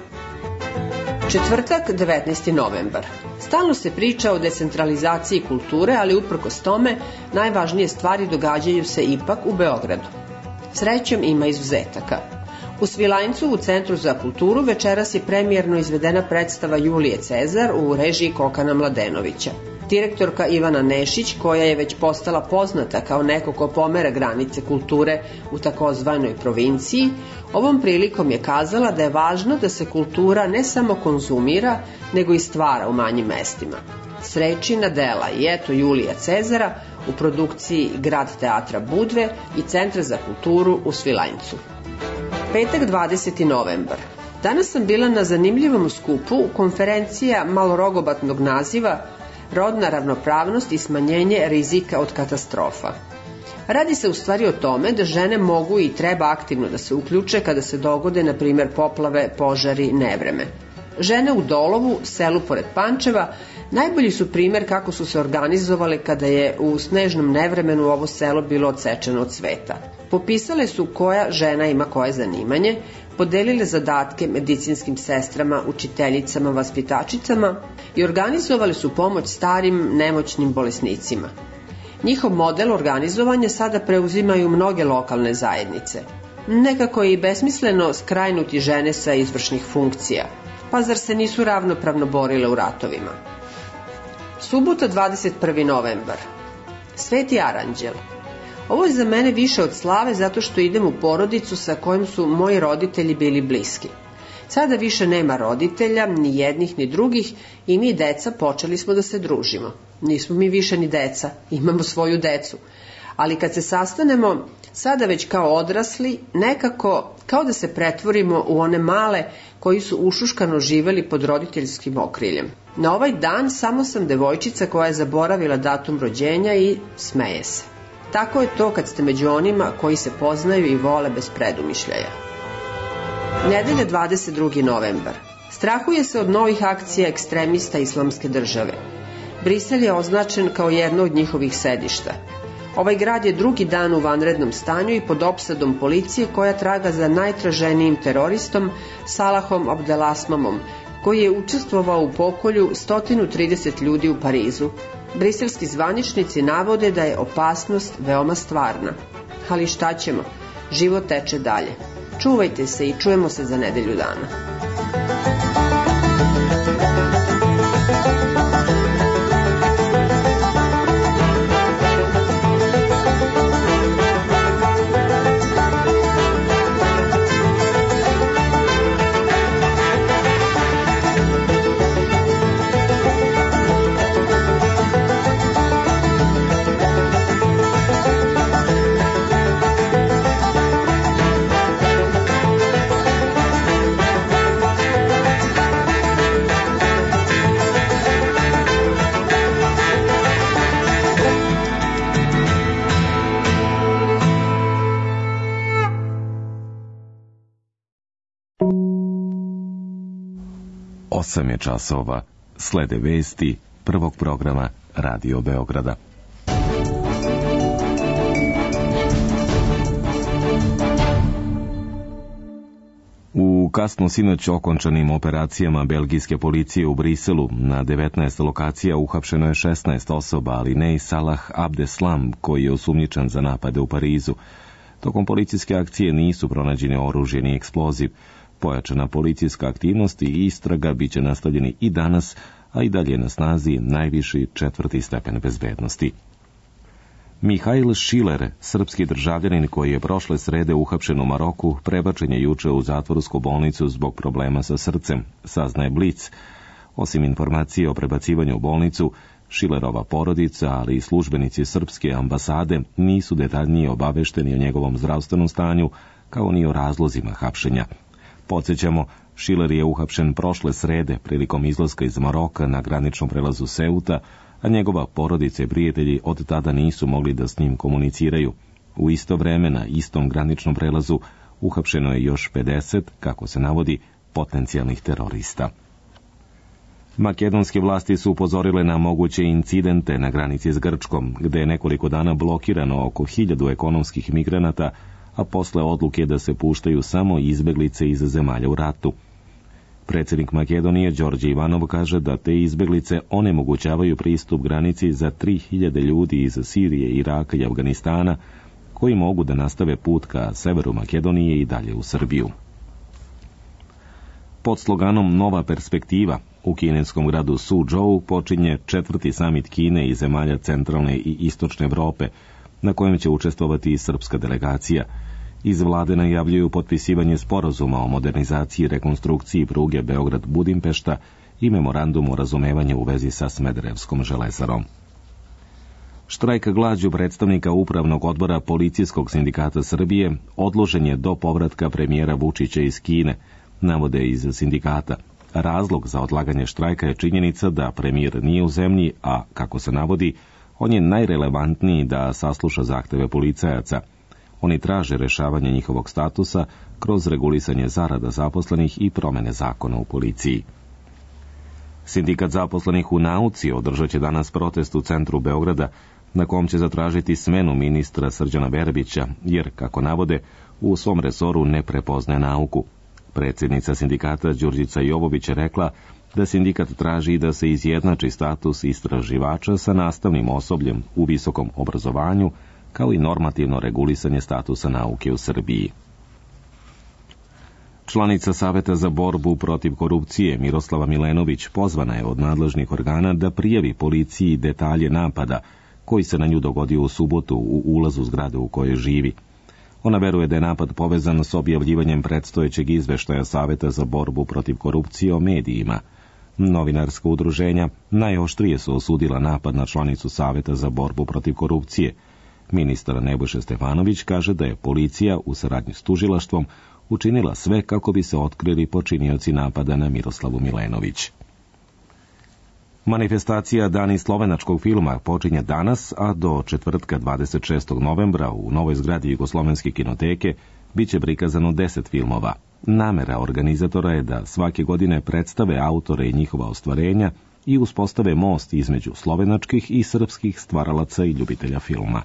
Četvrtak, devetnaesti novembar. Stalno se priča o decentralizaciji kulture, ali uprkos tome najvažnije stvari događaju se ipak u Beogradu. Srećom ima izuzetaka. U Svilajncu u Centru za kulturu večeras je premijerno izvedena predstava Julije Cezar u režiji Kokana Mladenovića. Direktorka Ivana Nešić, koja je već postala poznata kao neko ko pomera granice kulture u takozvanoj provinciji, ovom prilikom je kazala da je važno da se kultura ne samo konzumira, nego i stvara u manjim mestima. Sreći na dela i eto Julija Cezara u produkciji Grad teatra Budve i Centra za kulturu u Svilajncu. Petak, dvadeseti novembar. Danas sam bila na zanimljivom skupu konferencija malorogobatnog naziva Rodna ravnopravnost i smanjenje rizika od katastrofa. Radi se u stvari o tome da žene mogu i treba aktivno da se uključe kada se dogode, na primjer, poplave, požari, nevreme. Žene u Dolovu, selu pored Pančeva, najbolji su primjer kako su se organizovale kada je u snežnom nevremenu ovo selo bilo odsečeno od sveta. Popisale su koja žena ima koje zanimanje, podelile zadatke medicinskim sestrama, učiteljicama, vaspitačicama i organizovali su pomoć starim, nemoćnim bolesnicima. Njihov model organizovanja sada preuzimaju mnoge lokalne zajednice. Nekako je i besmisleno skrajnuti žene sa izvršnih funkcija, pa zar se nisu ravnopravno borile u ratovima? Subota, dvadeset prvi novembar. Sveti Aranđel. Ovo je za mene više od slave zato što idem u porodicu sa kojom su moji roditelji bili bliski. Sada više nema roditelja, ni jednih ni drugih, i mi deca počeli smo da se družimo. Nismo mi više ni deca, imamo svoju decu. Ali kad se sastanemo, sada već kao odrasli, nekako kao da se pretvorimo u one male koji su ušuškano živeli pod roditeljskim okriljem. Na ovaj dan samo sam devojčica koja je zaboravila datum rođenja i smeje se. Tako je to kad ste među onima koji se poznaju i vole bez predumišljaja. Nedelja dvadeset drugi novembar. Strahuje se od novih akcija ekstremista Islamske države. Brisel je označen kao jedno od njihovih sedišta. Ovaj grad je drugi dan u vanrednom stanju i pod opsadom policije koja traga za najtraženijim teroristom Salahom Abdelasmamom, koji je učestvovao u pokolju sto trideset ljudi u Parizu. Briselski zvaničnici navode da je opasnost veoma stvarna. Ali šta ćemo? Život teče dalje. Čuvajte se i čujemo se za nedelju dana. osam je časova, slede vesti prvog programa Radio Beograda. U kasno sinoć okončanim operacijama belgijske policije u Briselu na devetnaest lokacija uhapšeno je šesnaest osoba, ali ne i Salah Abdeslam, koji je osumnjičen za napade u Parizu. Tokom policijske akcije nisu pronađeni oružje ni eksploziv. Pojačana policijska aktivnost i istraga biće nastavljeni i danas, a i dalje na snazi najviši četvrti stepen bezbednosti. Mihail Šiler, srpski državljanin koji je prošle srede uhapšen u Maroku, prebačen je juče u zatvorsku bolnicu zbog problema sa srcem, saznaje Blic. Osim informacije o prebacivanju u bolnicu, Šilerova porodica, ali i službenici srpske ambasade nisu detaljnije obavešteni o njegovom zdravstvenom stanju, kao ni o razlozima hapšenja. Podsjećamo, Šiler je uhapšen prošle srede prilikom izlaska iz Maroka na graničnom prelazu Seuta, a njegova porodica i prijatelji od tada nisu mogli da s njim komuniciraju. U isto vreme na istom graničnom prelazu uhapšeno je još pedeset, kako se navodi, potencijalnih terorista. Makedonske vlasti su upozorile na moguće incidente na granici s Grčkom, gde je nekoliko dana blokirano oko hiljadu ekonomskih migranata, a posle odluke da se puštaju samo izbeglice iz zemalja u ratu. Predsjednik Makedonije Đorđe Ivanov kaže da te izbeglice onemogućavaju pristup granici za tri hiljade ljudi iz Sirije, Iraka i Afganistana, koji mogu da nastave put ka severu Makedonije i dalje u Srbiju. Pod sloganom Nova perspektiva u kineskom gradu Suzhou počinje četvrti samit Kine i zemalja centralne i istočne Evrope, na kojem će učestvovati i srpska delegacija. Iz vlade najavljuju potpisivanje sporazuma o modernizaciji i rekonstrukciji pruge Beograd-Budimpešta i memorandum o razumevanju u vezi sa Smederevskom železarom. Štrajk glađu predstavnika Upravnog odbora Policijskog sindikata Srbije odložen je do povratka premijera Vučića iz Kine, navode iz sindikata. Razlog za odlaganje štrajka je činjenica da premijer nije u zemlji, a, kako se navodi, on je najrelevantniji da sasluša zahteve policajaca. Oni traže rešavanje njihovog statusa kroz regulisanje zarada zaposlenih i promene zakona u policiji. Sindikat zaposlenih u nauci održat će danas protest u centru Beograda, na kom će zatražiti smenu ministra Srđana Verbića, jer, kako navode, u svom resoru ne prepoznaje nauku. Predsjednica sindikata Đurđica Jovović je rekla da sindikat traži da se izjednači status istraživača sa nastavnim osobljem u visokom obrazovanju, kao i normativno regulisanje statusa nauke u Srbiji. Članica Saveta za borbu protiv korupcije Miroslava Milenović pozvana je od nadležnih organa da prijavi policiji detalje napada, koji se na nju dogodio u subotu u ulazu zgrade u kojoj živi. Ona veruje da je napad povezan s objavljivanjem predstojećeg izveštaja Saveta za borbu protiv korupcije o medijima. Novinarska udruženja najoštrije su osudila napad na članicu Saveta za borbu protiv korupcije. Ministar Nebojša Stefanović kaže da je policija u saradnji s tužilaštvom učinila sve kako bi se otkrili počinioci napada na Miroslavu Milenović. Manifestacija Dani slovenačkog filma počinje danas, a do četvrtka dvadeset šestog novembra u novoj zgradi Jugoslovenske kinoteke biće prikazano deset filmova. Namera organizatora je da svake godine predstave autore i njihova ostvarenja i uspostave most između slovenačkih i srpskih stvaralaca i ljubitelja filma.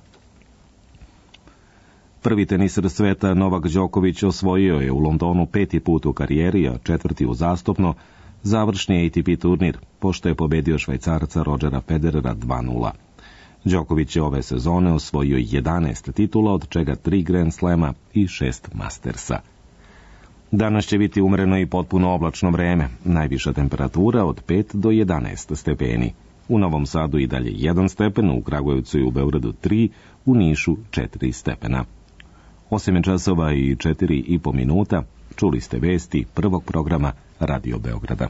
Prvi teniser sveta Novak Đoković osvojio je u Londonu peti put u karijeri, a četvrti uzastopno, završni A T P turnir, pošto je pobedio Švajcarca Rodgera Federera dva nula. Đoković je ove sezone osvojio jedanaest titula, od čega tri Grand Slema i šest Mastersa. Danas će biti umreno i potpuno oblačno vreme, najviša temperatura od pet do jedanaest stepeni. U Novom Sadu i dalje jedan stepen, u Kragujevcu i u Beogradu tri, u Nišu četiri stepena. osam časova i četiri i po minuta, čuli ste vesti prvog programa Radio Beograda.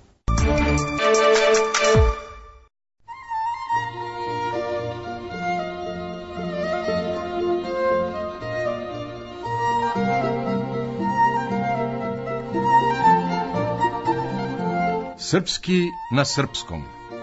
Srpski na srpskom.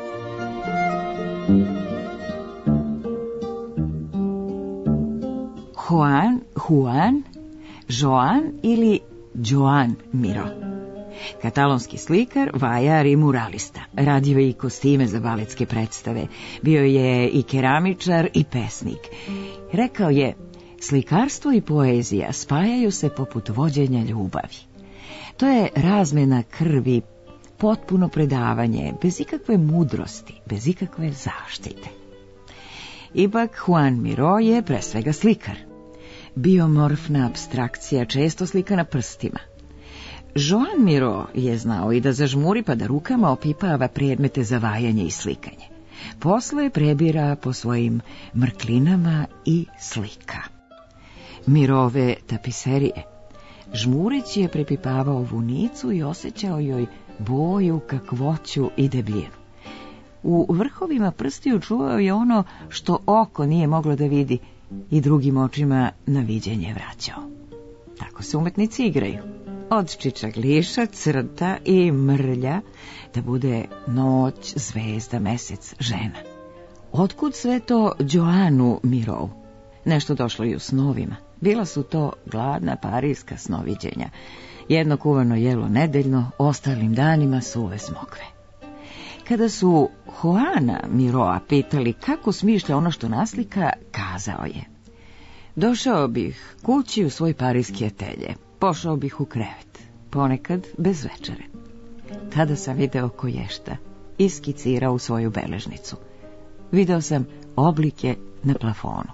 Juan, Juan, Joan ili Joan Miro. Katalonski slikar, vajar i muralista. Radio je i kostime za baletske predstave. Bio je i keramičar i pesnik. Rekao je, slikarstvo i poezija spajaju se poput vođenja ljubavi. To je razmena krvi, potpuno predavanje, bez ikakve mudrosti, bez ikakve zaštite. Ipak Juan Miro je pre svega slikar. Biomorfna apstrakcija, često slika na prstima. Joan Miro je znao i da zažmuri pa da rukama opipava predmete za vajanje i slikanje. Posle prebira po svojim mrklinama i slika. Mirove tapiserije. Žmureći je prepipavao vunicu i osjećao joj boju, kakvoću i debljinu. U vrhovima prstiju čuvao je ono što oko nije moglo da vidi i drugim očima na viđenje vraćao. Tako se umetnici igraju. Od čičagliša, crta i mrlja da bude noć, zvezda, mesec, žena. Otkud sve to Joanu Mirou? Nešto došlo i u snovima. Bila su to gladna parijska snoviđenja. Jedno kuvano jelo nedeljno, ostalim danima suve smokve. Kada su Juana Miroa pitali kako smišlja ono što naslika, kazao je: došao bih kući u svoj parijski atelje, pošao bih u krevet, ponekad bez večere. Tada sam video koješta i skicirao u svoju beležnicu. Video sam oblike na plafonu.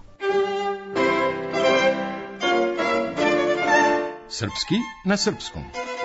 Srpski na srpskom.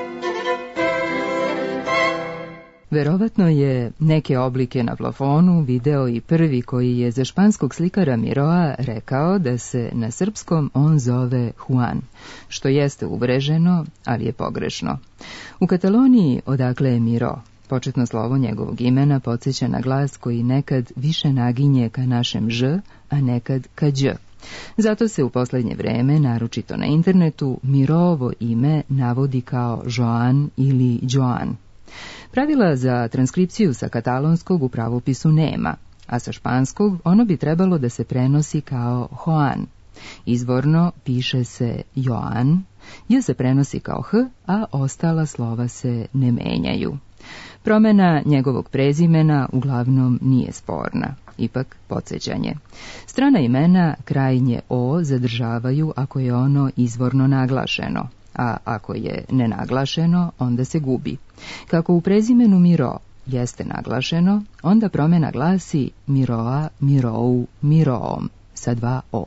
Verovatno je neke oblike na plafonu video i prvi koji je za španskog slikara Miroa rekao da se na srpskom on zove Juan, što jeste uvreženo, ali je pogrešno. U Kataloniji, odakle je Miro, početno slovo njegovog imena podsjeća na glas koji nekad više naginje ka našem ž, a nekad ka đ. Zato se u poslednje vreme, naročito na internetu, Mirovo ime navodi kao Joan ili Joan. Pravila za transkripciju sa katalonskog u pravopisu nema, a sa španskog ono bi trebalo da se prenosi kao Joan. Izvorno piše se Joan, j se prenosi kao h, a ostala slova se ne menjaju. Promena njegovog prezimena uglavnom nije sporna, ipak podsjećanje. Strana imena krajnje o zadržavaju ako je ono izvorno naglašeno, a ako je nenaglašeno, onda se gubi. Kako u prezimenu Miro jeste naglašeno, onda promjena glasi Miroa, Mirou, Miroom sa dva o.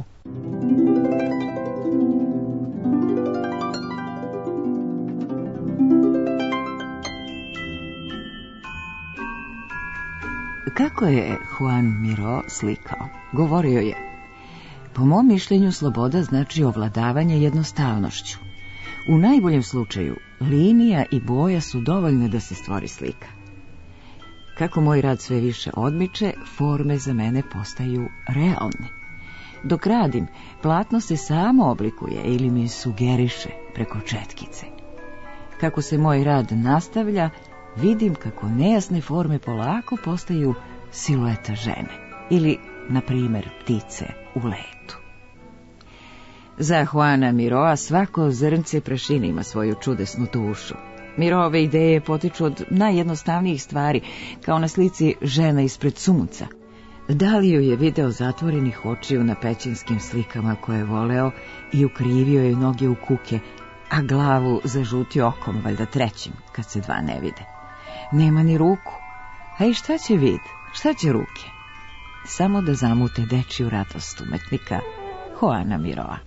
Kako je Juan Miro slikao? Govorio je: po mom mišljenju sloboda znači ovladavanje jednostavnošću. U najboljem slučaju linija i boja su dovoljne da se stvori slika. Kako moj rad sve više odmiče, forme za mene postaju realne. Dok radim, platno se samo oblikuje ili mi sugeriše preko četkice. Kako se moj rad nastavlja, vidim kako nejasne forme polako postaju silueta žene ili, na primjer, ptice u letu. Za Juana Miroa svako zrnce prašine ima svoju čudesnu dušu. Miroove ideje potiču od najjednostavnijih stvari, kao na slici žena ispred sunca. Dalio je video zatvorenih očiju na pećinskim slikama koje je voleo i ukrivio je noge u kuke, a glavu zažutio okom, valjda trećim, kad se dva ne vide. Nema ni ruku, a i šta će vid, šta će ruke? Samo da zamute dečiju radost umetnika Juana Miroa.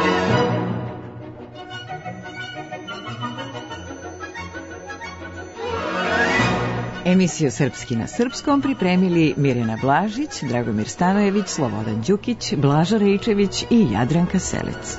Emisiju Srpski na srpskom pripremili Mirjana Blažić, Dragomir Stanojević, Slobodan Đukić, Blaža Rejčević i Jadranka Selec.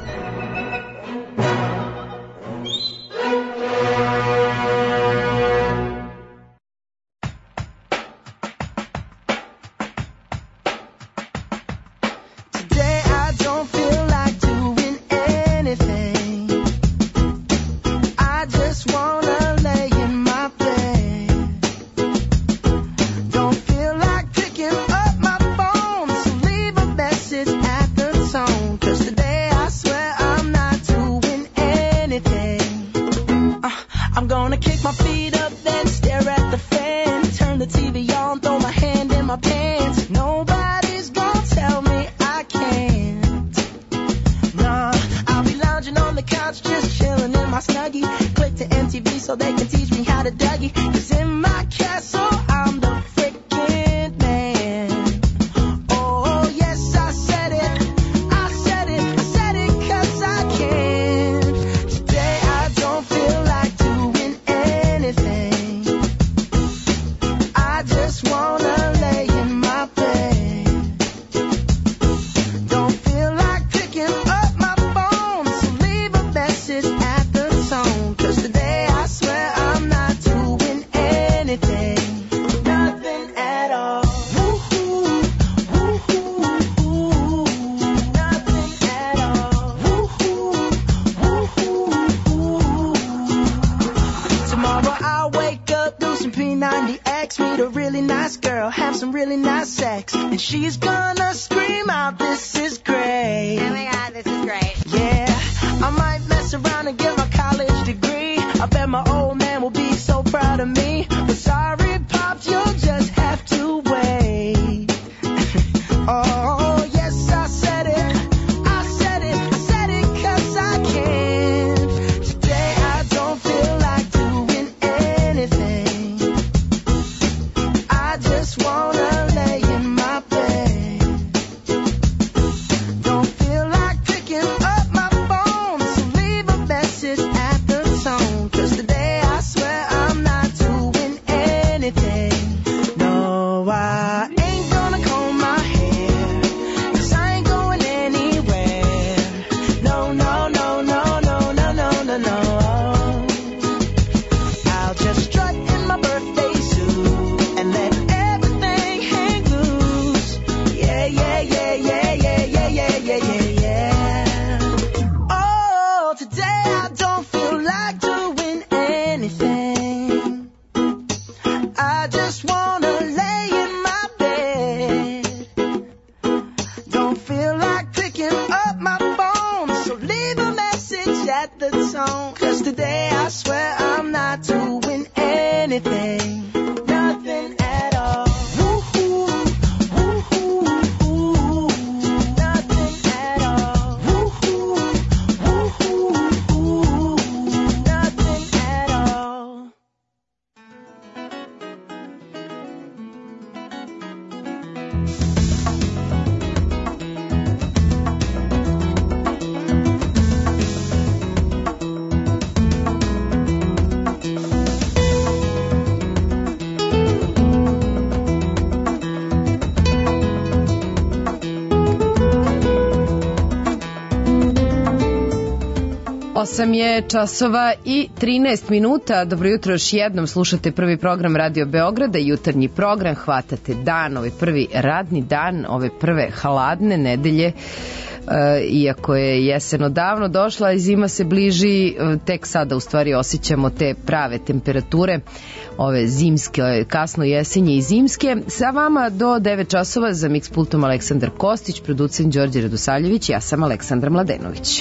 osam je časova i trinaest minuta. Dobro jutro još jednom. Slušate prvi program Radio Beograda, jutarnji program. Hvatate dan, ovaj prvi radni dan, ove prve hladne nedelje. E, iako je jesen odavno došla i zima se bliži, tek sada u stvari osjećamo te prave temperature, ove zimske, kasno jesenje i zimske. Sa vama do devet časova za Mix pultom Aleksandar Kostić, producent Đorđe Radosavljević, ja sam Aleksandra Mladenović.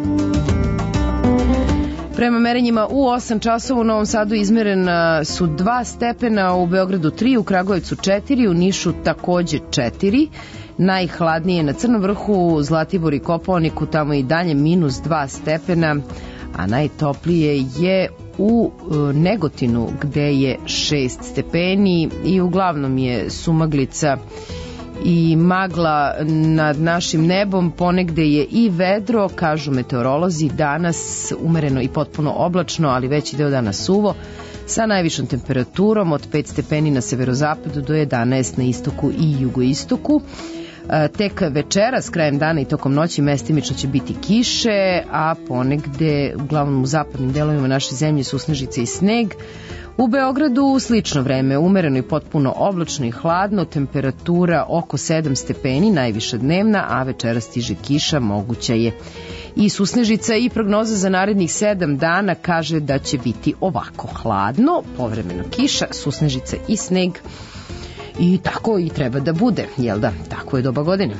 Prema merenjima u osam časova u Novom Sadu izmerena su dva stepena, u Beogradu tri, u Kragujevcu četiri, u Nišu takođe četiri. Najhladnije na Crnom vrhu, Zlatibor i Kopaoniku, tamo i dalje minus dva stepena, a najtoplije je u Negotinu gde je šest stepeni i uglavnom je sumaglica i magla nad našim nebom, ponegde je i vedro, kažu meteorolozi, danas umereno i potpuno oblačno, ali veći deo dana suvo, sa najvišom temperaturom od pet stepeni na severozapadu do jedanaest na istoku i jugoistoku. Tek večeras, krajem dana i tokom noći mestimično će biti kiše, a ponegde, uglavnom u zapadnim delovima naše zemlje, susnežice i sneg. U Beogradu slično vreme, umereno i potpuno oblačno i hladno, temperatura oko sedam stepeni, najviša dnevna, a večera stiže kiša, moguća je i susnežica, i prognoza za narednih sedam dana kaže da će biti ovako hladno, povremeno kiša, susnežica i sneg. I tako i treba da bude, jel da? Tako je doba godine.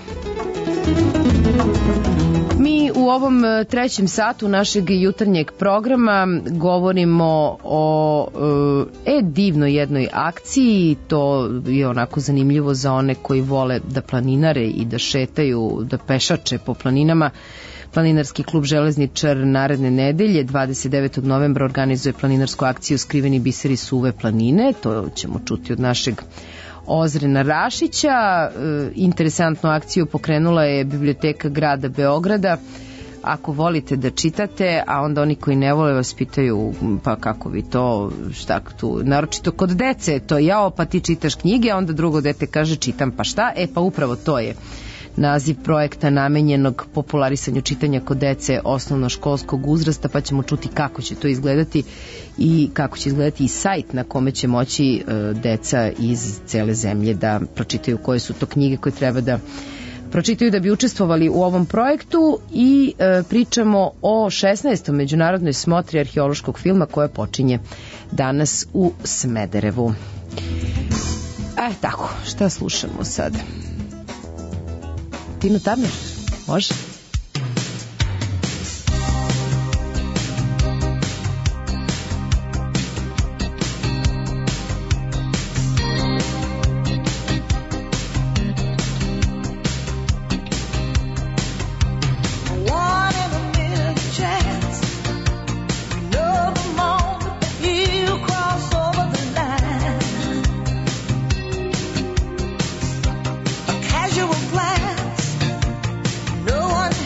Mi u ovom trećem satu našeg jutarnjeg programa govorimo o e, divnoj jednoj akciji. To je onako zanimljivo za one koji vole da planinare i da šetaju, da pešače po planinama. Planinarski klub Železničar naredne nedelje dvadeset devetog novembra organizuje planinarsku akciju Skriveni biseri suve planine. To ćemo čuti od našeg Ozrena Rašića. E, interesantnu akciju pokrenula je Biblioteka grada Beograda. Ako volite da čitate, a onda oni koji ne vole vas pitaju pa kako vi to, šta tu, naročito kod dece, to jao pa ti čitaš knjige, a onda drugo dete kaže čitam pa šta, e pa upravo to je naziv projekta namenjenog popularisanju čitanja kod dece osnovnoškolskog uzrasta, pa ćemo čuti kako će to izgledati i kako će izgledati i sajt na kome će moći e, deca iz cele zemlje da pročitaju koje su to knjige koje treba da pročitaju da bi učestvovali u ovom projektu. I e, pričamo o šesnaestoj međunarodnoj smotri arheološkog filma koja počinje danas u Smederevu. E, tako, šta slušamo sad? Tino Turner, može? No one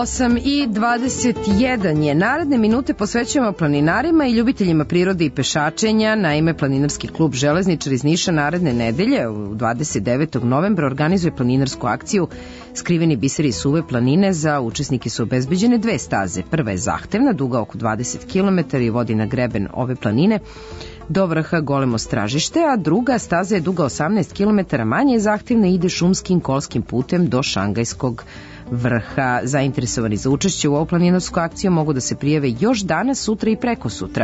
osam i dvadeset jedan je. Naredne minute posvećujemo planinarima i ljubiteljima prirode i pešačenja. Naime, Planinarski klub Železničar iz Niša naredne nedelje, u dvadeset devetog novembra, organizuje planinarsku akciju Skriveni biseri suve planine. Za učesnike su obezbeđene dve staze. Prva je zahtevna, duga oko dvadeset kilometara i vodi na greben ove planine do vrha Golemo Stražište, a druga staza je duga osamnaest kilometara, manje je zahtevna i ide šumskim kolskim putem do Šangajskog vrha. Zainteresovani za učešće u ovu planinarsku akciju mogu da se prijave još danas, sutra i preko sutra.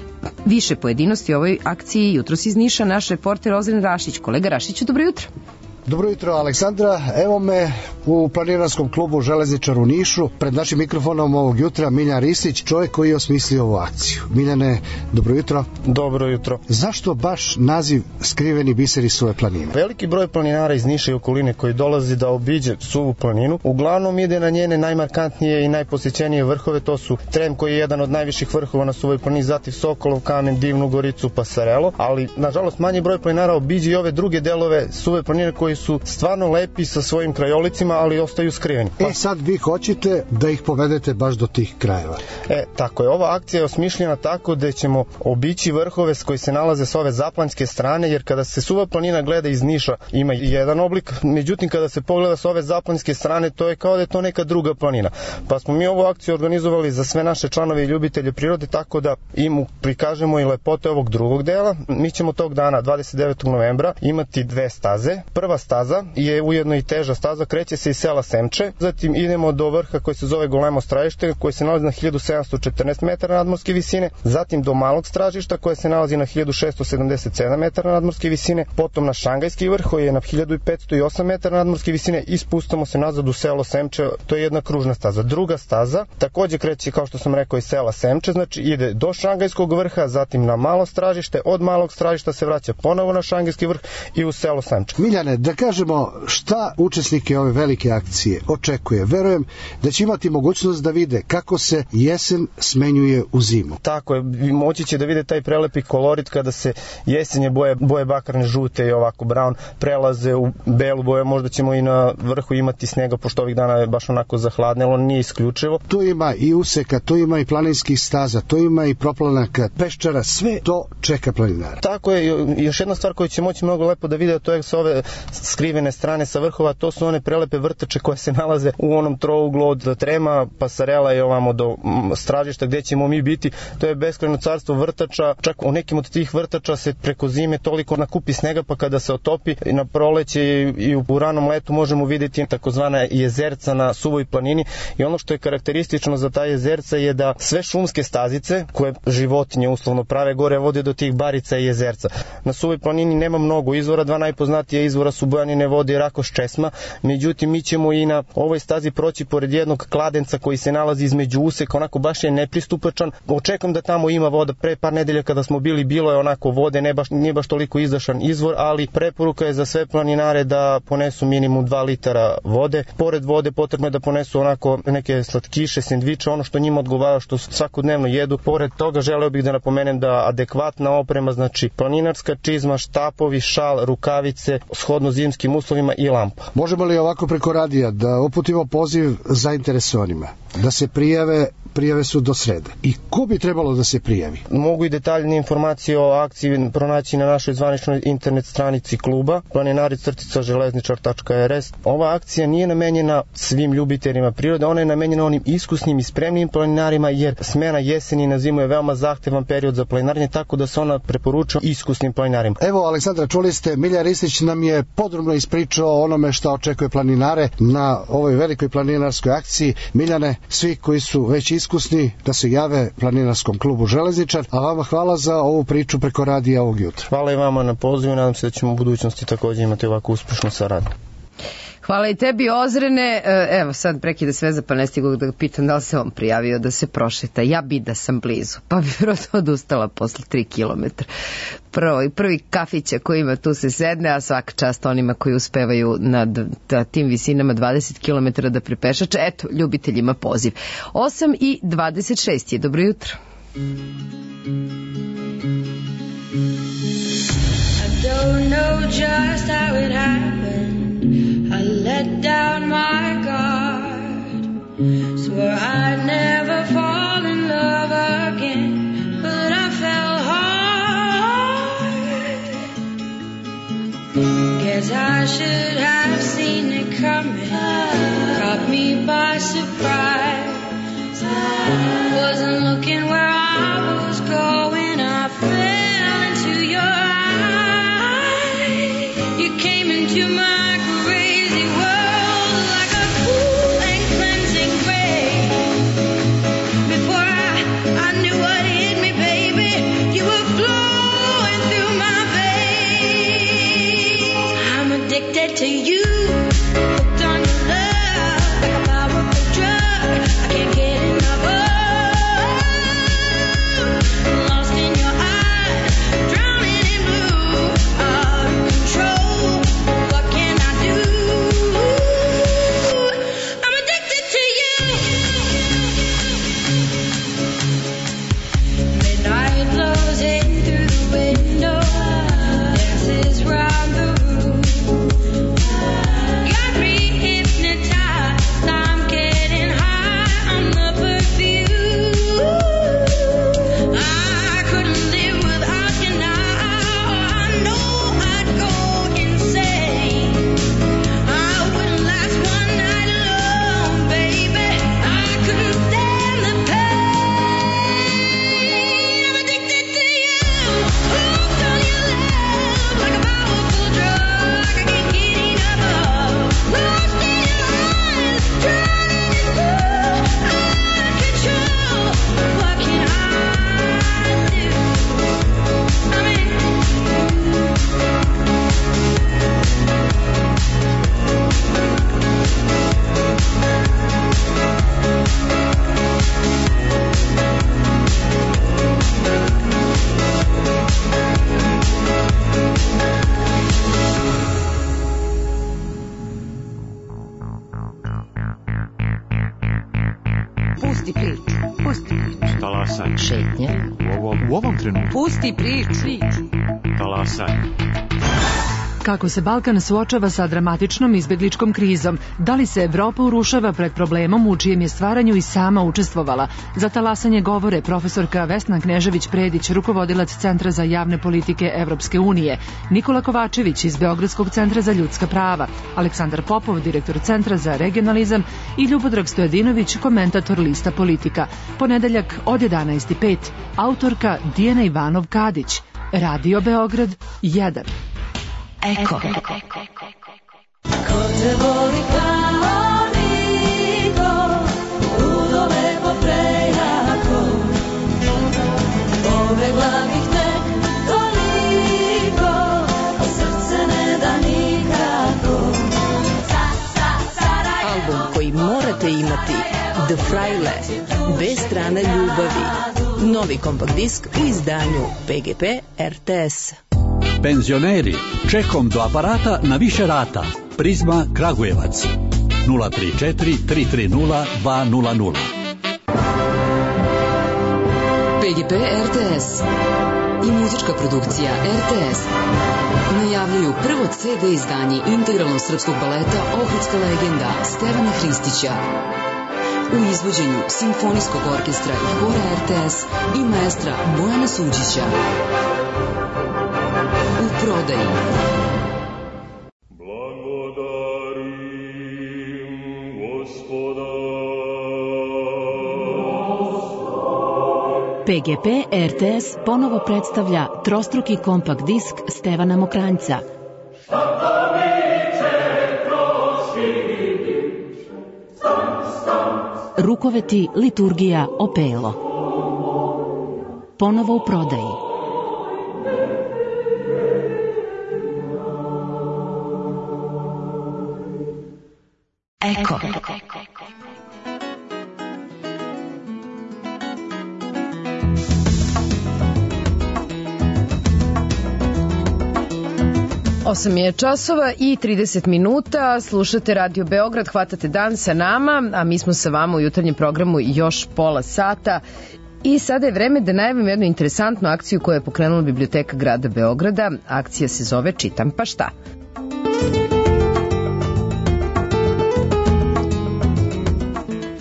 Više pojedinosti o ovoj akciji jutros iz Niša naš reporter Ozren Rašić. Kolega Rašiću, dobro jutro. Dobro jutro, Aleksandra. Evo me u Planinarskom klubu Železničar u Nišu. Pred našim mikrofonom ovog jutra Miljan Ristić, čovjek koji je osmislio ovu akciju. Miljane, dobro jutro. Dobro jutro. Zašto baš naziv Skriveni biseri suve planine? Veliki broj planinara iz Niša i okoline koji dolazi da obiđe suvu planinu, uglavnom ide na njene najmarkantnije i najposjećenije vrhove. To su Trem, koji je jedan od najviših vrhova na suvoj planini, zatim Sokolov kamen, Divnu Goricu, Pasarelo, ali nažalost manji broj planinara obiđe i ove druge delove suve planine koji su stvarno lepi sa svojim krajolicima, ali ostaju skriveni. E sad vi hoćete da ih povedete baš do tih krajeva. E, tako je. Ova akcija je osmišljena tako da ćemo obići vrhove koji se nalaze s ove zaplanjske strane, jer kada se suva planina gleda iz Niša ima jedan oblik, međutim kada se pogleda s ove zaplanjske strane, to je kao da je to neka druga planina. Pa smo mi ovu akciju organizovali za sve naše članove i ljubitelje prirode, tako da im prikažemo i lepote ovog drugog dela. Mi ćemo tog dana, dvadeset devetog novembra, imati dve staze. Prva staza je ujedno i teža staza, kreće se iz sela Semče, zatim idemo do vrha koji se zove Golemo Stražište, koji se nalazi na hiljadu sedamsto četrnaest metara nadmorske visine, zatim do Malog Stražišta koje se nalazi na hiljadu šessto sedamdeset sedam metara nadmorske visine, potom na Šangajski vrh koji je na hiljadu petsto osam metara nadmorske visine i spustamo se nazad u selo Semče, to je jedna kružna staza. Druga staza takođe kreće, kao što sam rekao, iz sela Semče, znači ide do Šangajskog vrha, zatim na Malo Stražište, od Malog Stražišta se vraća ponovo na Šangajski vrh i u selo Semče. Miljane, da kažemo šta učesnike ove velike akcije očekuje. Verujem da će imati mogućnost da vide kako se jesen smenjuje u zimu. Tako je, moći će da vide taj prelepi kolorit kada se jesenje boje, boje bakarne, žute i ovako brown prelaze u belu boju. Možda ćemo i na vrhu imati snega, pošto ovih dana je baš onako zahladnelo, nije isključivo. Tu ima i useka, tu ima i planinskih staza, tu ima i proplanaka, peščara, sve to čeka planinara. Tako je, još jedna stvar koju će moći mnogo lepo da vide, to je sa ove skrivene strane sa vrhova, to su one prelepe vrtače koje se nalaze u onom trouglu od Trema, Pasarela i ovamo do Stražišta gde ćemo mi biti. To je beskrajno carstvo vrtača, čak u nekim od tih vrtača se preko zime toliko nakupi snega, pa kada se otopi na proleće i u ranom letu možemo vidjeti takozvana jezerca na suvoj planini. I ono što je karakteristično za ta jezerca je da sve šumske stazice koje životinje uslovno prave gore vode do tih barica i jezerca. Na suvoj planini nema mnogo izvora, dva najpoznatija izvora su Bojanine vode i Rakoš Česma, međutim mi ćemo i na ovoj stazi proći pored jednog kladenca koji se nalazi između useka, onako baš je nepristupačan. Očekujem da tamo ima voda. Pre par nedelja kada smo bili, bilo je onako vode, ne baš, nije baš toliko izdašan izvor, ali preporuka je za sve planinare da ponesu minimum dva litara vode. Pored vode potrebno je da ponesu onako neke slatkiše, sendviče, ono što njima odgovara, što svakodnevno jedu. Pored toga želeo bih da napomenem da adekvatna oprema, znači planinarska čizma, štapovi, šal, rukavice, shodno zimskim uslovima i lampa. Možemo li ovako preko radija da uputimo poziv zainteresovanima da se prijave? Prijave su do srede. I ko bi trebalo da se prijavi? Mogu i detaljne informacije o akciji pronaći na našoj zvaničnoj internet stranici kluba planinari crtica železničar tačka er es. Ova akcija nije namenjena svim ljubiteljima prirode, ona je namenjena onim iskusnim i spremnim planinarima, jer smena jeseni na zimu je veoma zahtevan period za planinarenje, tako da se ona preporuča iskusnim planinarima. Evo, Aleksandra, čuli ste, Miljan Ristić nam je podrobno ispričao o onome što očekuje planinare na ovoj velikoj planinarskoj akciji. Miljane, svi koji su već iskusni da se jave Planinarskom klubu Železničar, a vama hvala za ovu priču preko radija ovog jutra. Hvala i vama na pozivu, nadam se da ćemo u budućnosti također imati ovako uspešnu saradnju. Hvala i tebi, Ozrene. Evo sad prekida sveza, pa ne stigu da ga pitam da li se on prijavio da se prošeta. Ja bi da sam blizu, pa bi vjerojatno odustala posle tri kilometra. Prvo, prvi kafića koji ima tu se sedne, a svaka čast onima koji uspevaju na tim visinama dvadeset kilometara da prepešače. Eto, ljubiteljima poziv. osam i dvadeset šest je. Dobro jutro. I don't know just how it happened. I let down my guard. So should have seen it coming. Caught me by surprise. Wasn't looking where I was going. I fell into your eyes. You came into my crazy world like a cool and cleansing rain. Before I, I knew what hit me, baby, you were flowing through my veins. I'm addicted to you. Hooked on your love like a powerful drug. I can't get enough of. Lost in your eyes, drowning in blue. Out of control. What can I do? I'm addicted to you. Midnight blows in through the window. Dances round the room. Got me hypnotized. I'm getting high on the perfume. I couldn't live without you now. I know I'd go insane. I wouldn't last one night alone, baby. I couldn't stand the pain. I'm addicted to you. Hooked on your love like a powerful drug. I can't get enough of. Lost in your eyes, drowning in blue. Out of control. What can I do? I'm in. Pusti priču. Pusti priču. Talasaj. Šetnja. U ovom, u ovom trenutku. Pusti priču. Talasaj. Kako se Balkan suočava sa dramatičnom izbegličkom krizom? Da li se Evropa urušava pred problemom u čijem je stvaranju i sama učestvovala? Za talasanje govore profesorka Vesna Knežević-Predić, rukovodilac Centra za javne politike Evropske unije, Nikola Kovačević iz Beogradskog centra za ljudska prava, Aleksandar Popov, direktor Centra za regionalizam i Ljubodrag Stojadinović, komentator lista Politika. Ponedeljak od jedanaest i pet, autorka Dijana Ivanov-Kadić. Radio Beograd jedan. Eko. Ko te voli kao niko, ludo lepo prejako, pobegla bih tek toliko, a srce ne da nikako. Album koji morate imati, The Fraile, bez strane ljubavi. Novi kompakt disk u izdanju P G P R T S. Penzioneri, čekom do aparata na više rata. Prizma Kragujevac. nula tri četiri tri tri nula dva nula nula. P G P R T S i muzička produkcija R T S najavljuju prvo C D izdanje integralnog srpskog baleta Ohridska legenda Stevana Hristića u izvođenju Simfonijskog orkestra i hora R T S i maestra Bojana Suđića. U prodaji. P G P R T S ponovo predstavlja trostruki kompakt disk Stevana Mokranjca. Rukoveti, liturgija, opelo. Ponovo u prodaji. Eko. Osam je časova i trideset minuta, slušate Radio Beograd, hvatate dan sa nama, a mi smo sa vama u jutarnjem programu još pola sata. I sada je vreme da najavim jednu interesantnu akciju koju je pokrenula Biblioteka grada Beograda. Akcija se zove Čitam pa šta.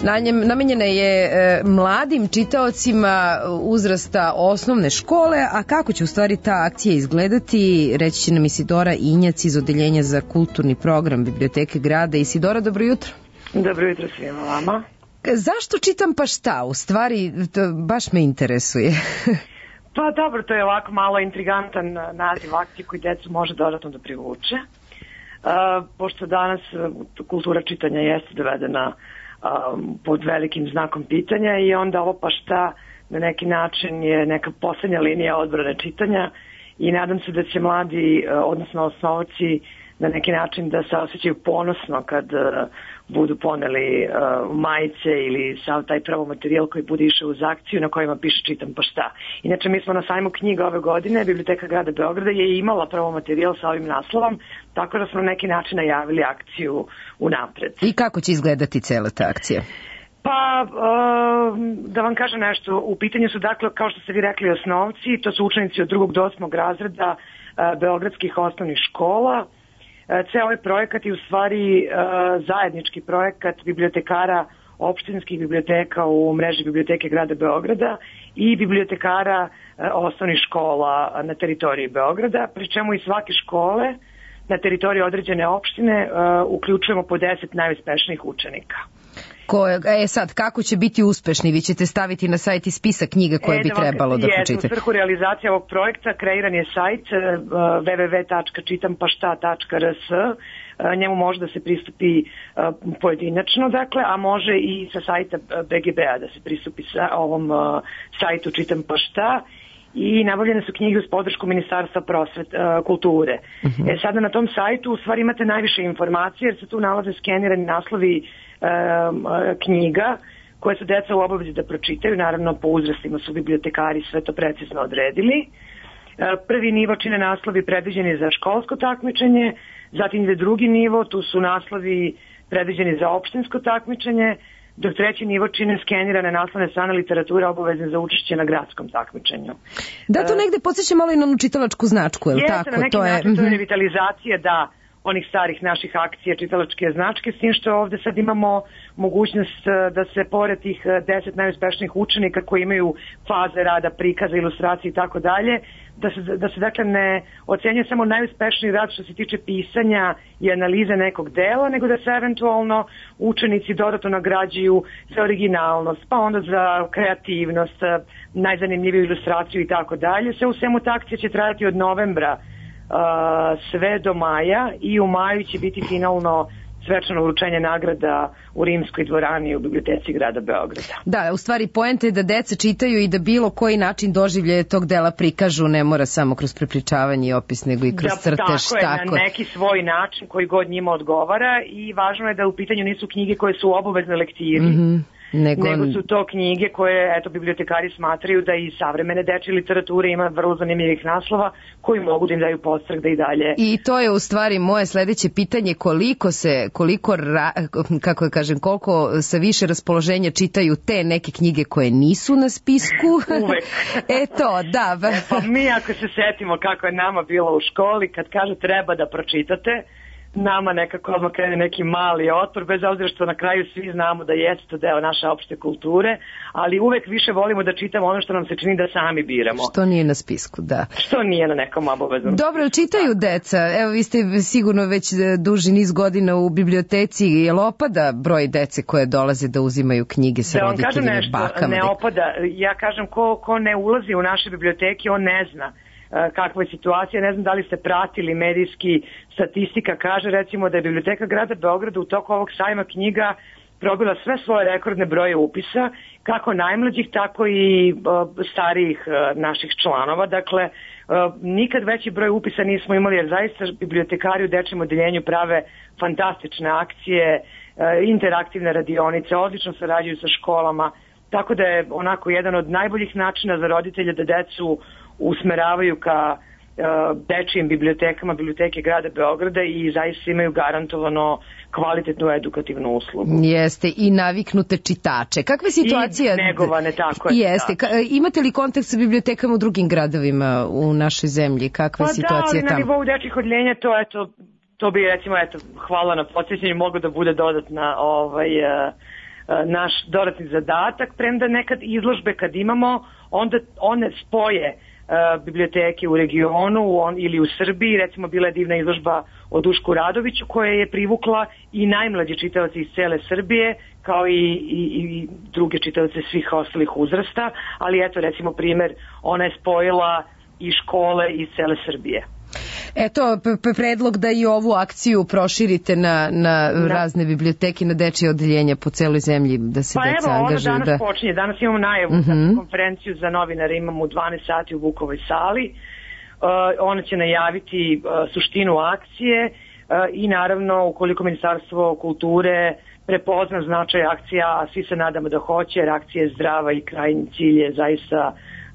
Namenjena je e, mladim čitaocima uzrasta osnovne škole, a kako će u stvari ta akcija izgledati, reći će nam Isidora Injac iz Odeljenja za kulturni program Biblioteke grada. Isidora, dobro jutro. Dobro jutro svima vama. Zašto čitam pa šta? U stvari, to baš me interesuje. Pa dobro, to je ovako malo intrigantan naziv akcije koji decu može dodatno da privuče. Uh, pošto danas uh, kultura čitanja jeste dovedena um, pod velikim znakom pitanja i onda ovo pa šta na neki način je neka poslednja linija odbrane čitanja i nadam se da će mladi, uh, odnosno osnovci, na neki način da se osjećaju ponosno kad uh, budu poneli uh, majice ili sav taj pravo materijal koji bude išao uz akciju na kojima piše čitam pa šta. Inače, mi smo na sajmu knjiga ove godine, Biblioteka grada Beograda je imala pravo materijal sa ovim naslovom, tako da smo na neki način najavili akciju unapred. I kako će izgledati cela ta akcija? Pa, uh, da vam kažem nešto, u pitanju su dakle, kao što ste vi rekli, osnovci, to su učenici od drugog do osmog razreda uh, beogradskih osnovnih škola. Ceo ovaj projekat je u stvari uh, zajednički projekat bibliotekara opštinskih biblioteka u mreži Biblioteke grada Beograda i bibliotekara uh, osnovnih škola na teritoriji Beograda, pri čemu i svake škole na teritoriji određene opštine uh, uključujemo po deset najuspešnijih učenika. Ko, e sad, kako će biti uspešni? Vi ćete staviti na sajt i spisak knjiga koje e, bi trebalo da pročite. U svrhu realizacije ovog projekta kreiran je sajt uh, w w w tačka čitam pa šta tačka r s. Uh, njemu može da se pristupi uh, pojedinačno, dakle, a može i sa sajta B G B-a da se pristupi sa ovom uh, sajtu Čitam pa šta. I nabavljene su knjige uz podršku Ministarstva prosvet, uh, kulture. Uh-huh. E, sada na tom sajtu u stvari imate najviše informacije jer se tu nalaze skenirani naslovi um, knjiga koje su deca u obavezi da pročitaju. Naravno, po uzrastima su bibliotekari sve to precizno odredili. Uh, prvi nivo čine naslovi predviđeni za školsko takmičenje, zatim ide drugi nivo, tu su naslovi predviđeni za opštinsko takmičenje, dok treći nivo čine skenirane naslovne strane literature obavezne za učešće na gradskom takmičenju. Da, to negde podsjeća malo i na onu čitalačku značku, je li tako? Jeste, na neki to način je... to je revitalizacija, da, onih starih naših akcija čitalačke značke, s tim što ovde sad imamo mogućnost da se pored tih deset najuspešnijih učenika koji imaju faze rada, prikaza, ilustracije i tako dalje, da se, da se dakle ne ocenjuje samo najuspešniji rad što se tiče pisanja i analize nekog dela, nego da se eventualno učenici dodatno nagrađuju za originalnost, pa onda za kreativnost, najzanimljiviju ilustraciju i tako dalje. Sve u svemu ta akcija će trajati od novembra Uh, sve do maja i u maju će biti finalno svečano uručenje nagrada u Rimskoj dvorani u Biblioteci grada Beograda. Da, u stvari poenta je da deca čitaju i da bilo koji način doživlje tog dela prikažu, ne mora samo kroz prepričavanje i opis, nego i kroz da, crtež. Tako je, tako na neki svoj način koji god njima odgovara i važno je da u pitanju nisu knjige koje su obavezne lektiri. Mm-hmm. Nego... nego su to knjige koje, eto, bibliotekari smatraju da i savremene dečje literature ima vrlo zanimljivih naslova koji mogu da im daju podstrek da i dalje. I to je u stvari moje sledeće pitanje, koliko se, koliko, ra, kako da kažem, koliko sa više raspoloženja čitaju te neke knjige koje nisu na spisku? Uvek. Eto, da. E, pa mi ako se setimo kako je nama bilo u školi, kad kaže treba da pročitate, nama nekako odmah krene neki mali otpor, bez obzira što na kraju svi znamo da jeste to deo naše opšte kulture, ali uvek više volimo da čitamo ono što nam se čini da sami biramo. Što nije na spisku, da. Što nije na nekom obaveznom. Dobro, čitaju deca. Evo, vi ste sigurno već duži niz godina u biblioteci. Je li opada broj dece koje dolaze da uzimaju knjige sa roditeljima, bakama? Ne opada. Ja kažem, ko, ko ne ulazi u naše biblioteke, on ne zna kakva je situacija. Ne znam da li ste pratili medijski, statistika kaže recimo da je Biblioteka grada Beograda u toku ovog sajma knjiga probila sve svoje rekordne broje upisa, kako najmlađih, tako i uh, starijih uh, naših članova. Dakle, uh, nikad veći broj upisa nismo imali, jer zaista bibliotekari u dečijem odeljenju prave fantastične akcije, uh, interaktivne radionice, odlično sarađuju sa školama, tako da je onako jedan od najboljih načina za roditelje da decu usmeravaju ka dečijim bibliotekama, biblioteke grada Beograda i zaista imaju garantovano kvalitetnu edukativnu uslugu. Jeste, i naviknute čitače. Kakva je situacija? I negovane, tako je. Jeste. Ka, imate li kontakt sa bibliotekama u drugim gradovima u našoj zemlji? Kakva je pa situacija da, tamo? Pa da, na nivou dečjih odljenja to, eto, to bi recimo, eto, hvala na podsjećanju, mogu da bude dodatna ovaj, uh, naš dodatni zadatak, premda nekad izložbe kad imamo, onda one spoje uh, biblioteke u regionu on, ili u Srbiji. Recimo bila je divna izložba o Dušku Radoviću koja je privukla i najmlađe čitaoce iz cele Srbije, kao i, i, i druge čitaoce svih ostalih uzrasta, ali eto recimo primer, ona je spojila i škole iz cele Srbije. Eto, predlog da i ovu akciju proširite na, na da. razne biblioteke, na dečije odeljenja po celoj zemlji, da se pa deca evo, angažuju. Pa evo, ona danas da... počinje, danas imamo najavu uh -huh. za konferenciju za novinare, imamo u dvanaest sati u Vukovoj sali, uh, ona će najaviti uh, suštinu akcije uh, i naravno, ukoliko Ministarstvo kulture prepozna značaj akcija, a svi se nadamo da hoće, jer akcija je zdrava i krajnji cilj je zaista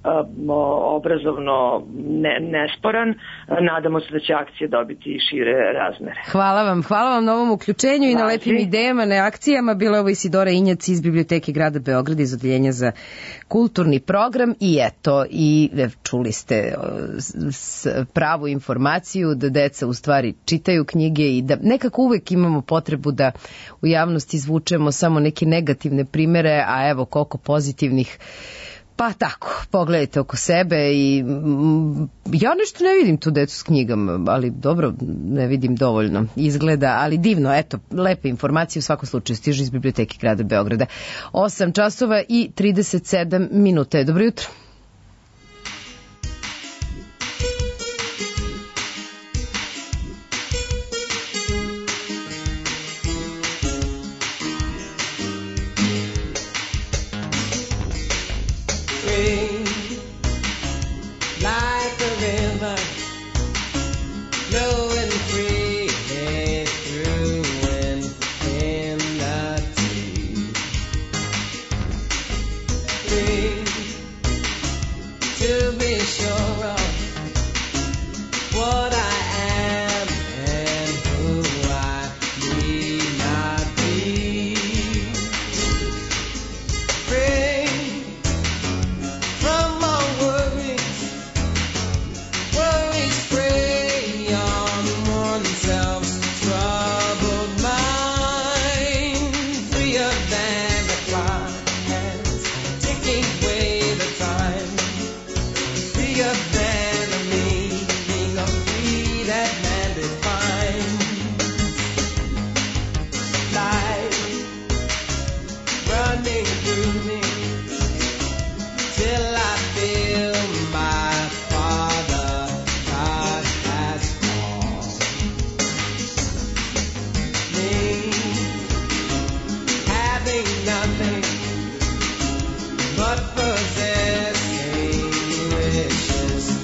obrazovno ne, nesporan. Nadamo se da će akcija dobiti šire razmere. Hvala vam, hvala vam na ovom uključenju i na lepim idejama, na akcijama. Bila je ovo Isidora Injac iz Biblioteke grada Beograda iz Odeljenja za kulturni program i eto, i čuli ste pravu informaciju da deca u stvari čitaju knjige i da nekako uvek imamo potrebu da u javnosti izvučemo samo neke negativne primere, a evo koliko pozitivnih. Pa tako, pogledajte oko sebe i mm, ja nešto ne vidim tu decu s knjigama, ali dobro, ne vidim dovoljno izgleda, ali divno, eto, lepe informacije u svakom slučaju stižu iz Biblioteke grada Beograda. osam časova i trideset sedam minuta. Dobro jutro. But possessing wishes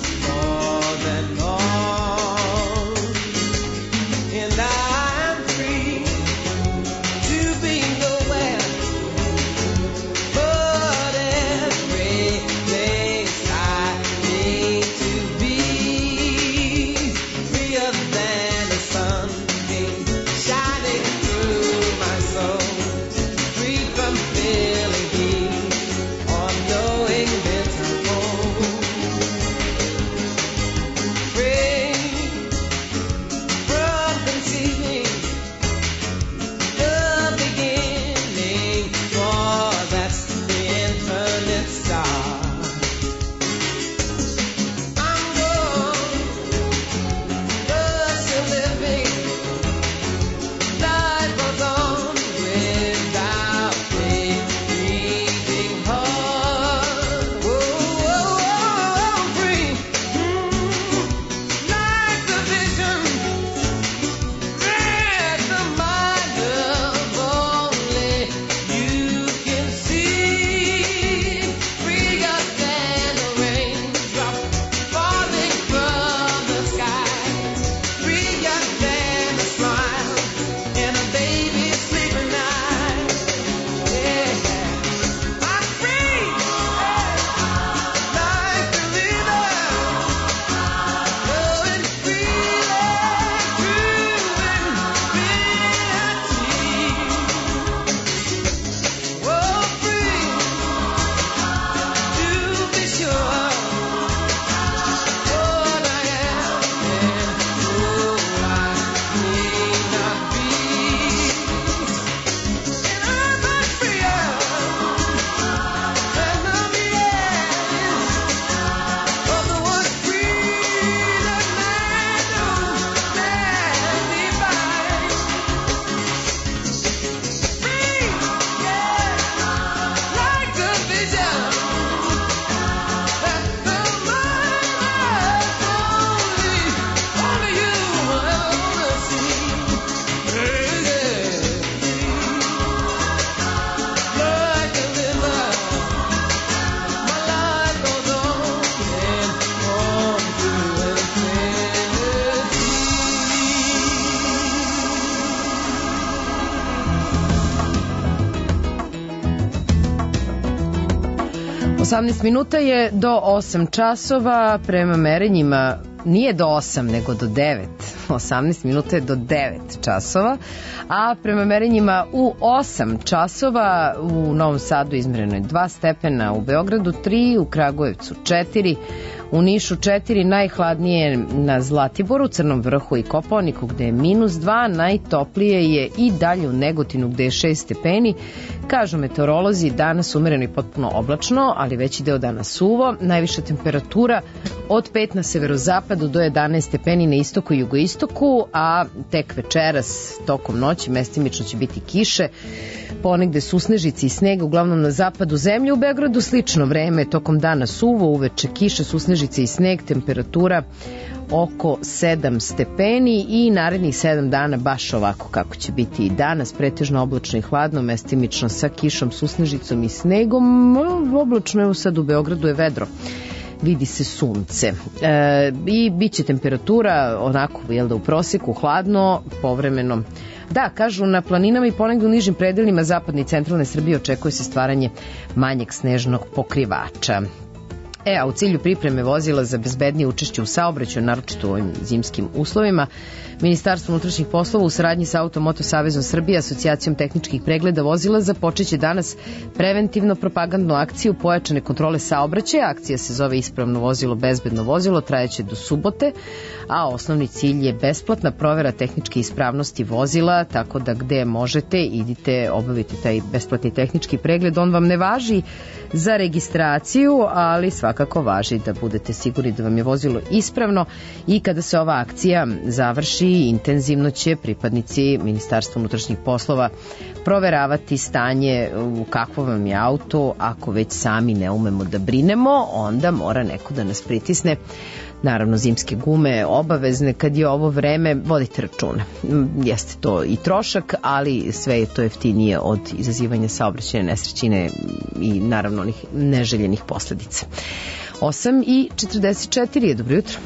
osamnaest minuta je do osam časova, prema merenjima nije do osam nego do devet. osamnaest minuta je do devet časova, a prema merenjima u osam časova u Novom Sadu izmereno je dva stepena, u Beogradu tri, u Kragujevcu četiri, u Nišu četiri, najhladnije na Zlatiboru, Crnom Vrhu i Kopaoniku gde je minus dva, najtoplije je i dalje u Negotinu gde je šest stepeni. Kažu meteorolozi, danas umereno i potpuno oblačno, ali veći deo dana suvo, najviša temperatura od pet na severozapadu do jedanaest stepeni na istoku i jugoistoku, a tek večeras tokom noći mestimično će biti kiše, ponegde susnežici i snega, uglavnom na zapadu zemlje. U Beogradu slično vreme, tokom dana suvo, uveče kiše, susnežice i sneg, temperatura oko sedam stepeni i narednih sedam dana baš ovako kako će biti i danas, pretežno oblačno i hladno, mestimično sa kišom, susnežicom i snegom. Oblačno je sad u Beogradu, je vedro, vidi se sunce e, i bit će temperatura onako, jel da, u proseku hladno, povremeno. Da, kažu, na planinama i ponegde u nižim predelima zapadne i centralne Srbije očekuje se stvaranje manjeg snežnog pokrivača. E, a u cilju pripreme vozila za bezbednije učešće u saobraćaju, naročito u ovim zimskim uslovima, Ministarstvo unutrašnjih poslova u saradnji sa Automoto Savezom Srbije, Asocijacijom tehničkih pregleda vozila, započeće danas preventivno propagandnu akciju pojačane kontrole saobraćaja. Akcija se zove Ispravno vozilo, bezbedno vozilo, trajeće do subote, a osnovni cilj je besplatna provera tehničke ispravnosti vozila, tako da gde možete idite obaviti taj besplatni tehnički pregled. On vam ne važi za registraciju, ali svakako važi da budete sigurni da vam je vozilo ispravno, i kada se ova akcija završi, intenzivno će pripadnici Ministarstva unutrašnjih poslova proveravati stanje u kakvo vam je auto. Ako već sami ne umemo da brinemo, onda mora neko da nas pritisne. Naravno, zimske gume obavezne kad je ovo vreme, vodite računa. Jeste to i trošak, ali sve je to jeftinije od izazivanja saobraćajne nesrećine i naravno onih neželjenih posledica. osam i četrdeset četiri je, dobro jutro.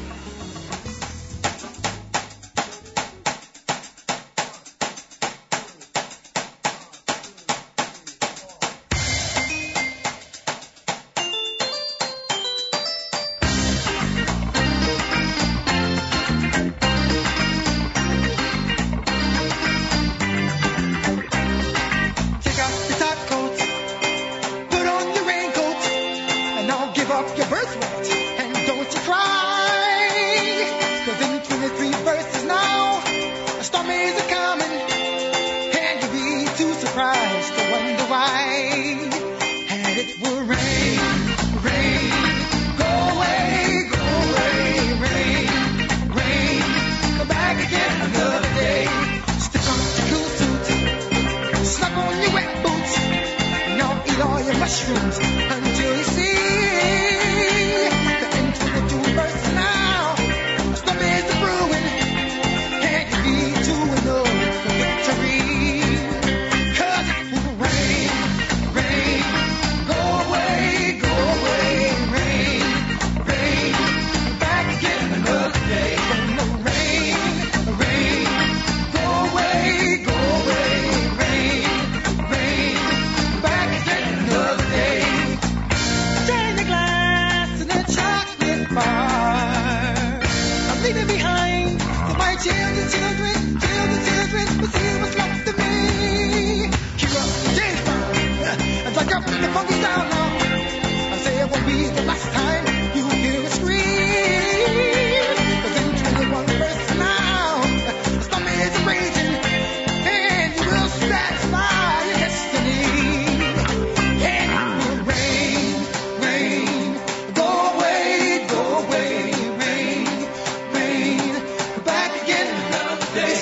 Day.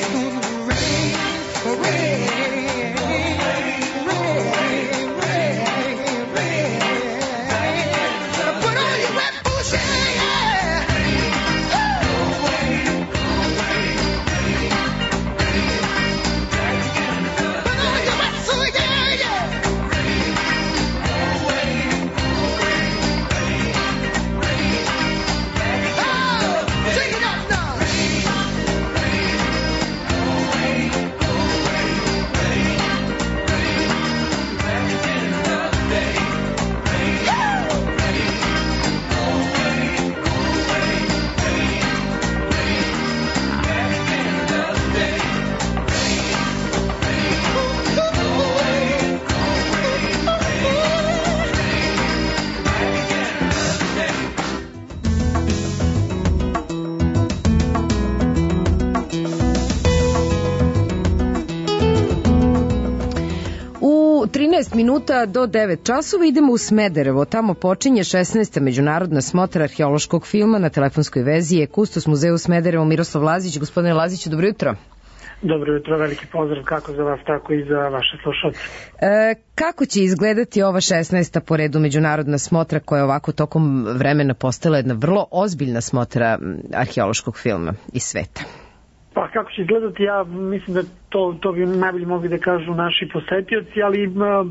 trinaest minuta do devet časova idemo u Smederevo. Tamo počinje šesnaesta međunarodna smotra arheološkog filma. Na telefonskoj vezi je kustos muzeja u Smederevo Miroslav Lazić. Gospodine Laziću, dobro jutro. Dobro jutro, veliki pozdrav kako za vas, tako i za vaše slušalce. E, kako će izgledati ova šesnaesta po redu međunarodna smotra koja je ovako tokom vremena postala jedna vrlo ozbiljna smotra arheološkog filma iz sveta? Pa kako će izgledati, ja mislim da to, to bi najbolje mogli da kažu naši posetioci, ali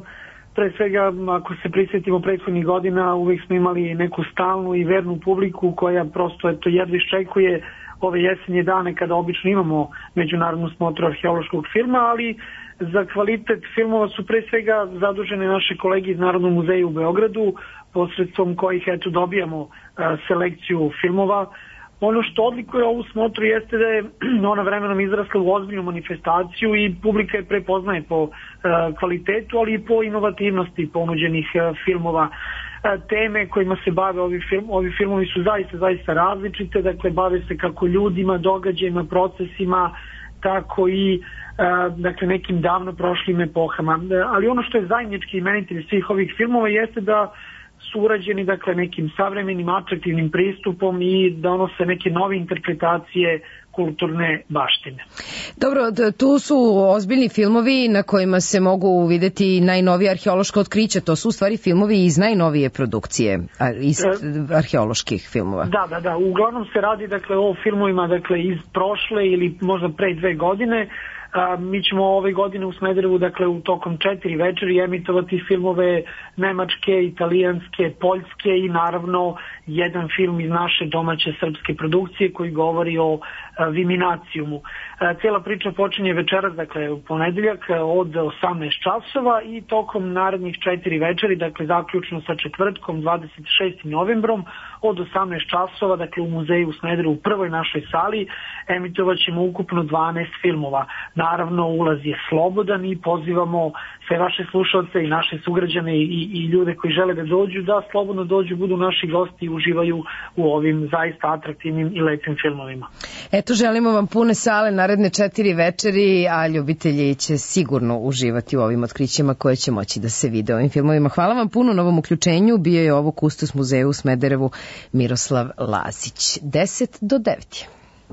pre svega ako se prisjetimo prethodnih godina uvijek smo imali neku stalnu i vernu publiku koja prosto eto, jedva iščekuje ove jesenje dane kada obično imamo međunarodnu smotru arheološkog filma, ali za kvalitet filmova su pre svega zadužene naše kolege iz Narodnog muzeja u Beogradu, posredstvom kojih eto dobijamo a, selekciju filmova. Ono što odlikuje ovu smotru jeste da je ona vremenom izrasla u ozbiljnu manifestaciju i publika je prepoznaje po uh, kvalitetu, ali i po inovativnosti ponuđenih uh, filmova. Uh, teme kojima se bave ovi, film, ovi filmovi su zaista, zaista različite, dakle bave se kako ljudima, događajima, procesima, tako i uh, dakle, nekim davno prošlim epohama. Uh, ali ono što je zajednički imenitelj svih ovih filmova jeste da su urađeni dakle nekim savremenim atraktivnim pristupom i donose neke nove interpretacije kulturne baštine. Dobro, tu su ozbiljni filmovi na kojima se mogu videti najnovije arheološka otkrića. To su u stvari filmovi iz najnovije produkcije, iz arheoloških filmova. Da, da, da. Uglavnom se radi dakle o filmovima dakle iz prošle ili možda pre dve godine. A, mi ćemo ove godine u Smederevu, dakle u tokom četiri večeri emitovati filmove nemačke, italijanske, poljske i naravno jedan film iz naše domaće srpske produkcije koji govori o a, Viminacijumu. A, cijela priča počinje večeras, dakle u ponedeljak od osamnaest časova i tokom narednih četiri večeri, dakle zaključno sa četvrtkom dvadeset šestim novembrom od osamnaest časova, dakle u muzeju u Smederevu u prvoj našoj sali emitovat ćemo ukupno dvanaest filmova. Naravno, ulaz je slobodan i pozivamo sve vaše slušalce i naše sugrađane i, i ljude koji žele da dođu, da slobodno dođu, budu naši gosti i uživaju u ovim zaista atraktivnim i lepim filmovima. Eto, želimo vam pune sale naredne četiri večeri, a ljubitelji će sigurno uživati u ovim otkrićima koje će moći da se vide ovim filmovima. Hvala vam puno na ovom uključenju. Bio je ovo kustos muzeja u Smederevu Miroslav Lazić. deset do devet.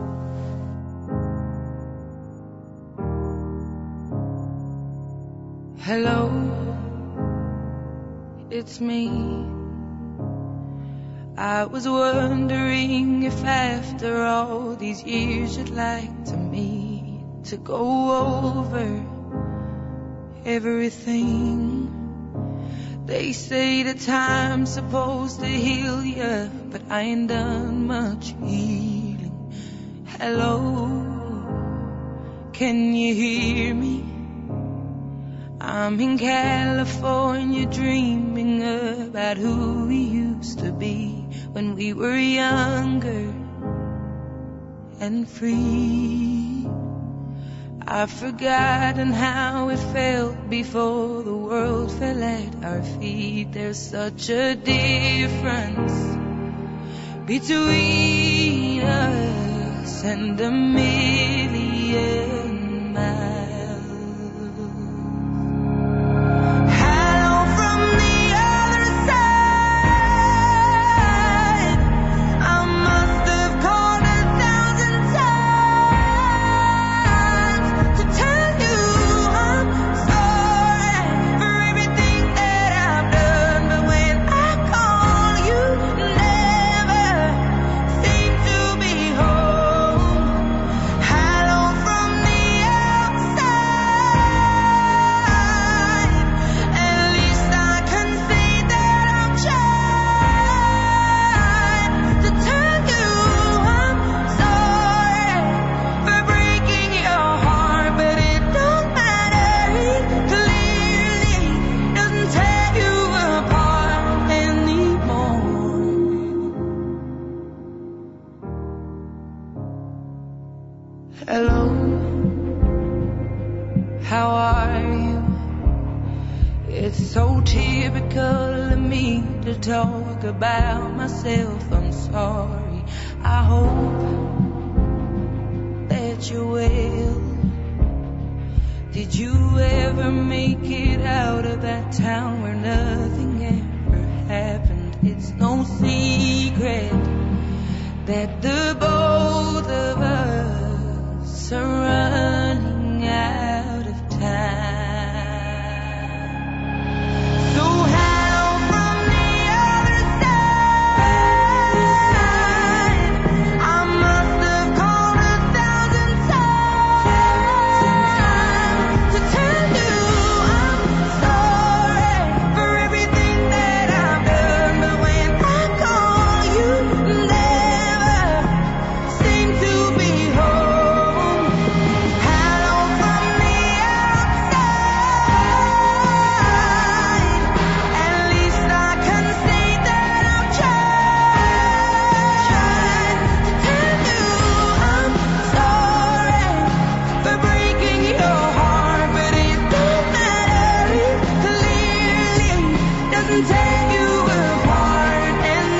Hello, it's me. I was wondering if after all these years you'd like to meet to go over everything. They say the time's supposed to heal ya, but I ain't done much healing. Hello, can you hear me? I'm in California dreaming about who we used to be when we were younger and free. I've forgotten how it felt before the world fell at our feet. There's such a difference between us and a million miles. Hello, how are you? It's so typical of me to talk about myself. I'm sorry. I hope that you're well. Did you ever make it out of that that the both of us are running out of time. So hello from the other side. I must have called a thousand times to tell you I'm sorry for everything that I've done, but when I call you, never seem to be home. Hello from the outside. At least I can say that I've tried to tell you I'm sorry for breaking your heart, but it don't matter. It clearly doesn't tear you apart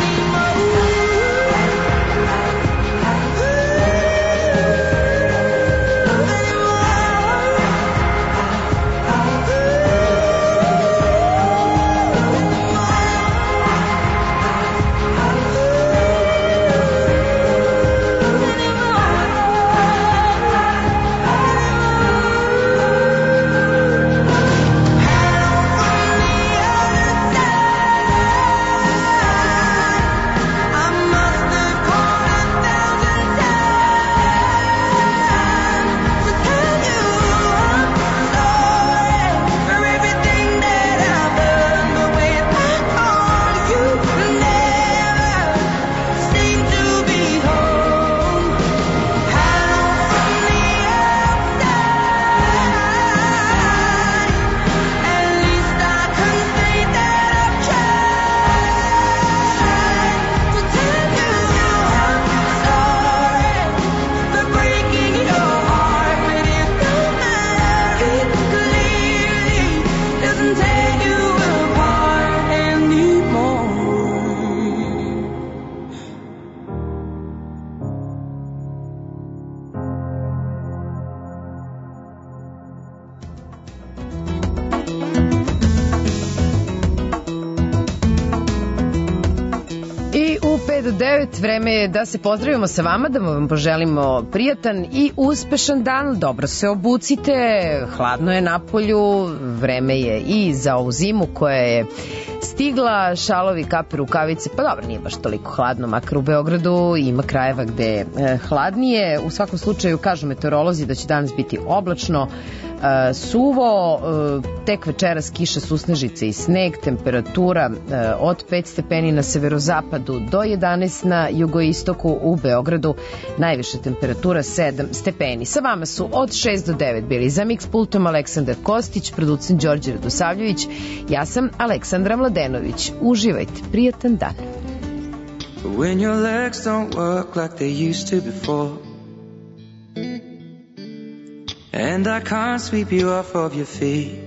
devet, vreme je da se pozdravimo sa vama, da vam poželimo prijatan i uspešan dan. Dobro se obucite, hladno je napolju, vreme je i za ovu zimu koja je stigla, šalovi, kape, rukavice, pa dobro, nije baš toliko hladno, makar u Beogradu ima krajeva gde je e, hladnije. U svakom slučaju kažu meteorolozi da će danas biti oblačno, e, suvo, e, tek večeras kiša, susnežice i sneg, temperatura e, od pet stepeni na severozapadu do jedanaest na jugoistoku, u Beogradu najviša temperatura sedam stepeni. Sa vama su od šest do devet bili za Mix pultom Aleksandar Kostić, producent Đorđe Radosavljević, ja sam Aleksandra Mladenović. Uživajte, prijatan dan. When your legs don't work like they used to before, and I can't sweep you off of your feet,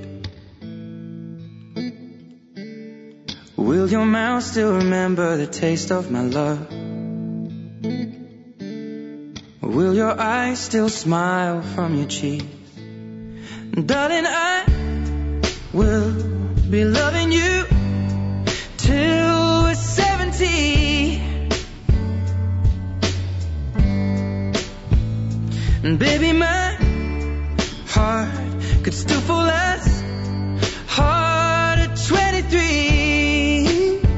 will your mouth still remember the taste of my love? Will your eyes still smile from your cheeks? Darling, I will be loving you till we're seventy. And baby, my heart could still fall as hard at twenty-three.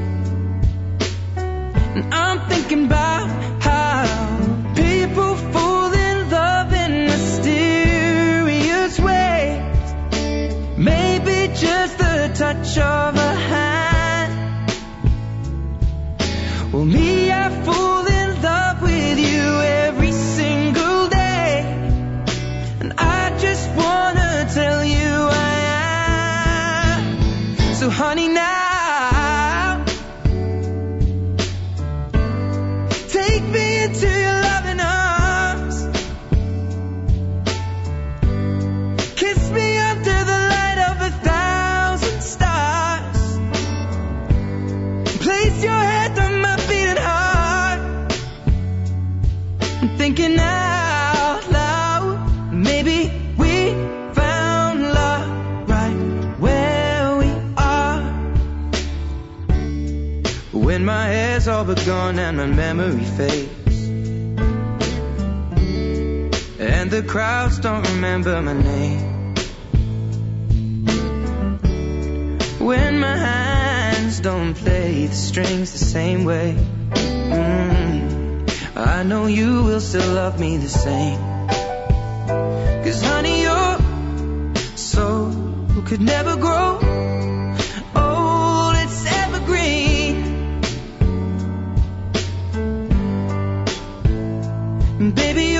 And I'm thinking about how people fall in love in mysterious ways. Maybe just the touch of a hand. Well, me, I fall in love with you every single day, and I just wanna tell you I am. So honey, now take me into your loving arms, kiss me under the light of a thousand stars, place your head on my beating heart. I'm thinking out loud, maybe we found love right where we are. When my hair's all but gone and my memory fades, the crowds don't remember my name. When my hands don't play the strings the same way, mm, I know you will still love me the same. 'Cause honey, your soul could never grow old, it's evergreen. Baby,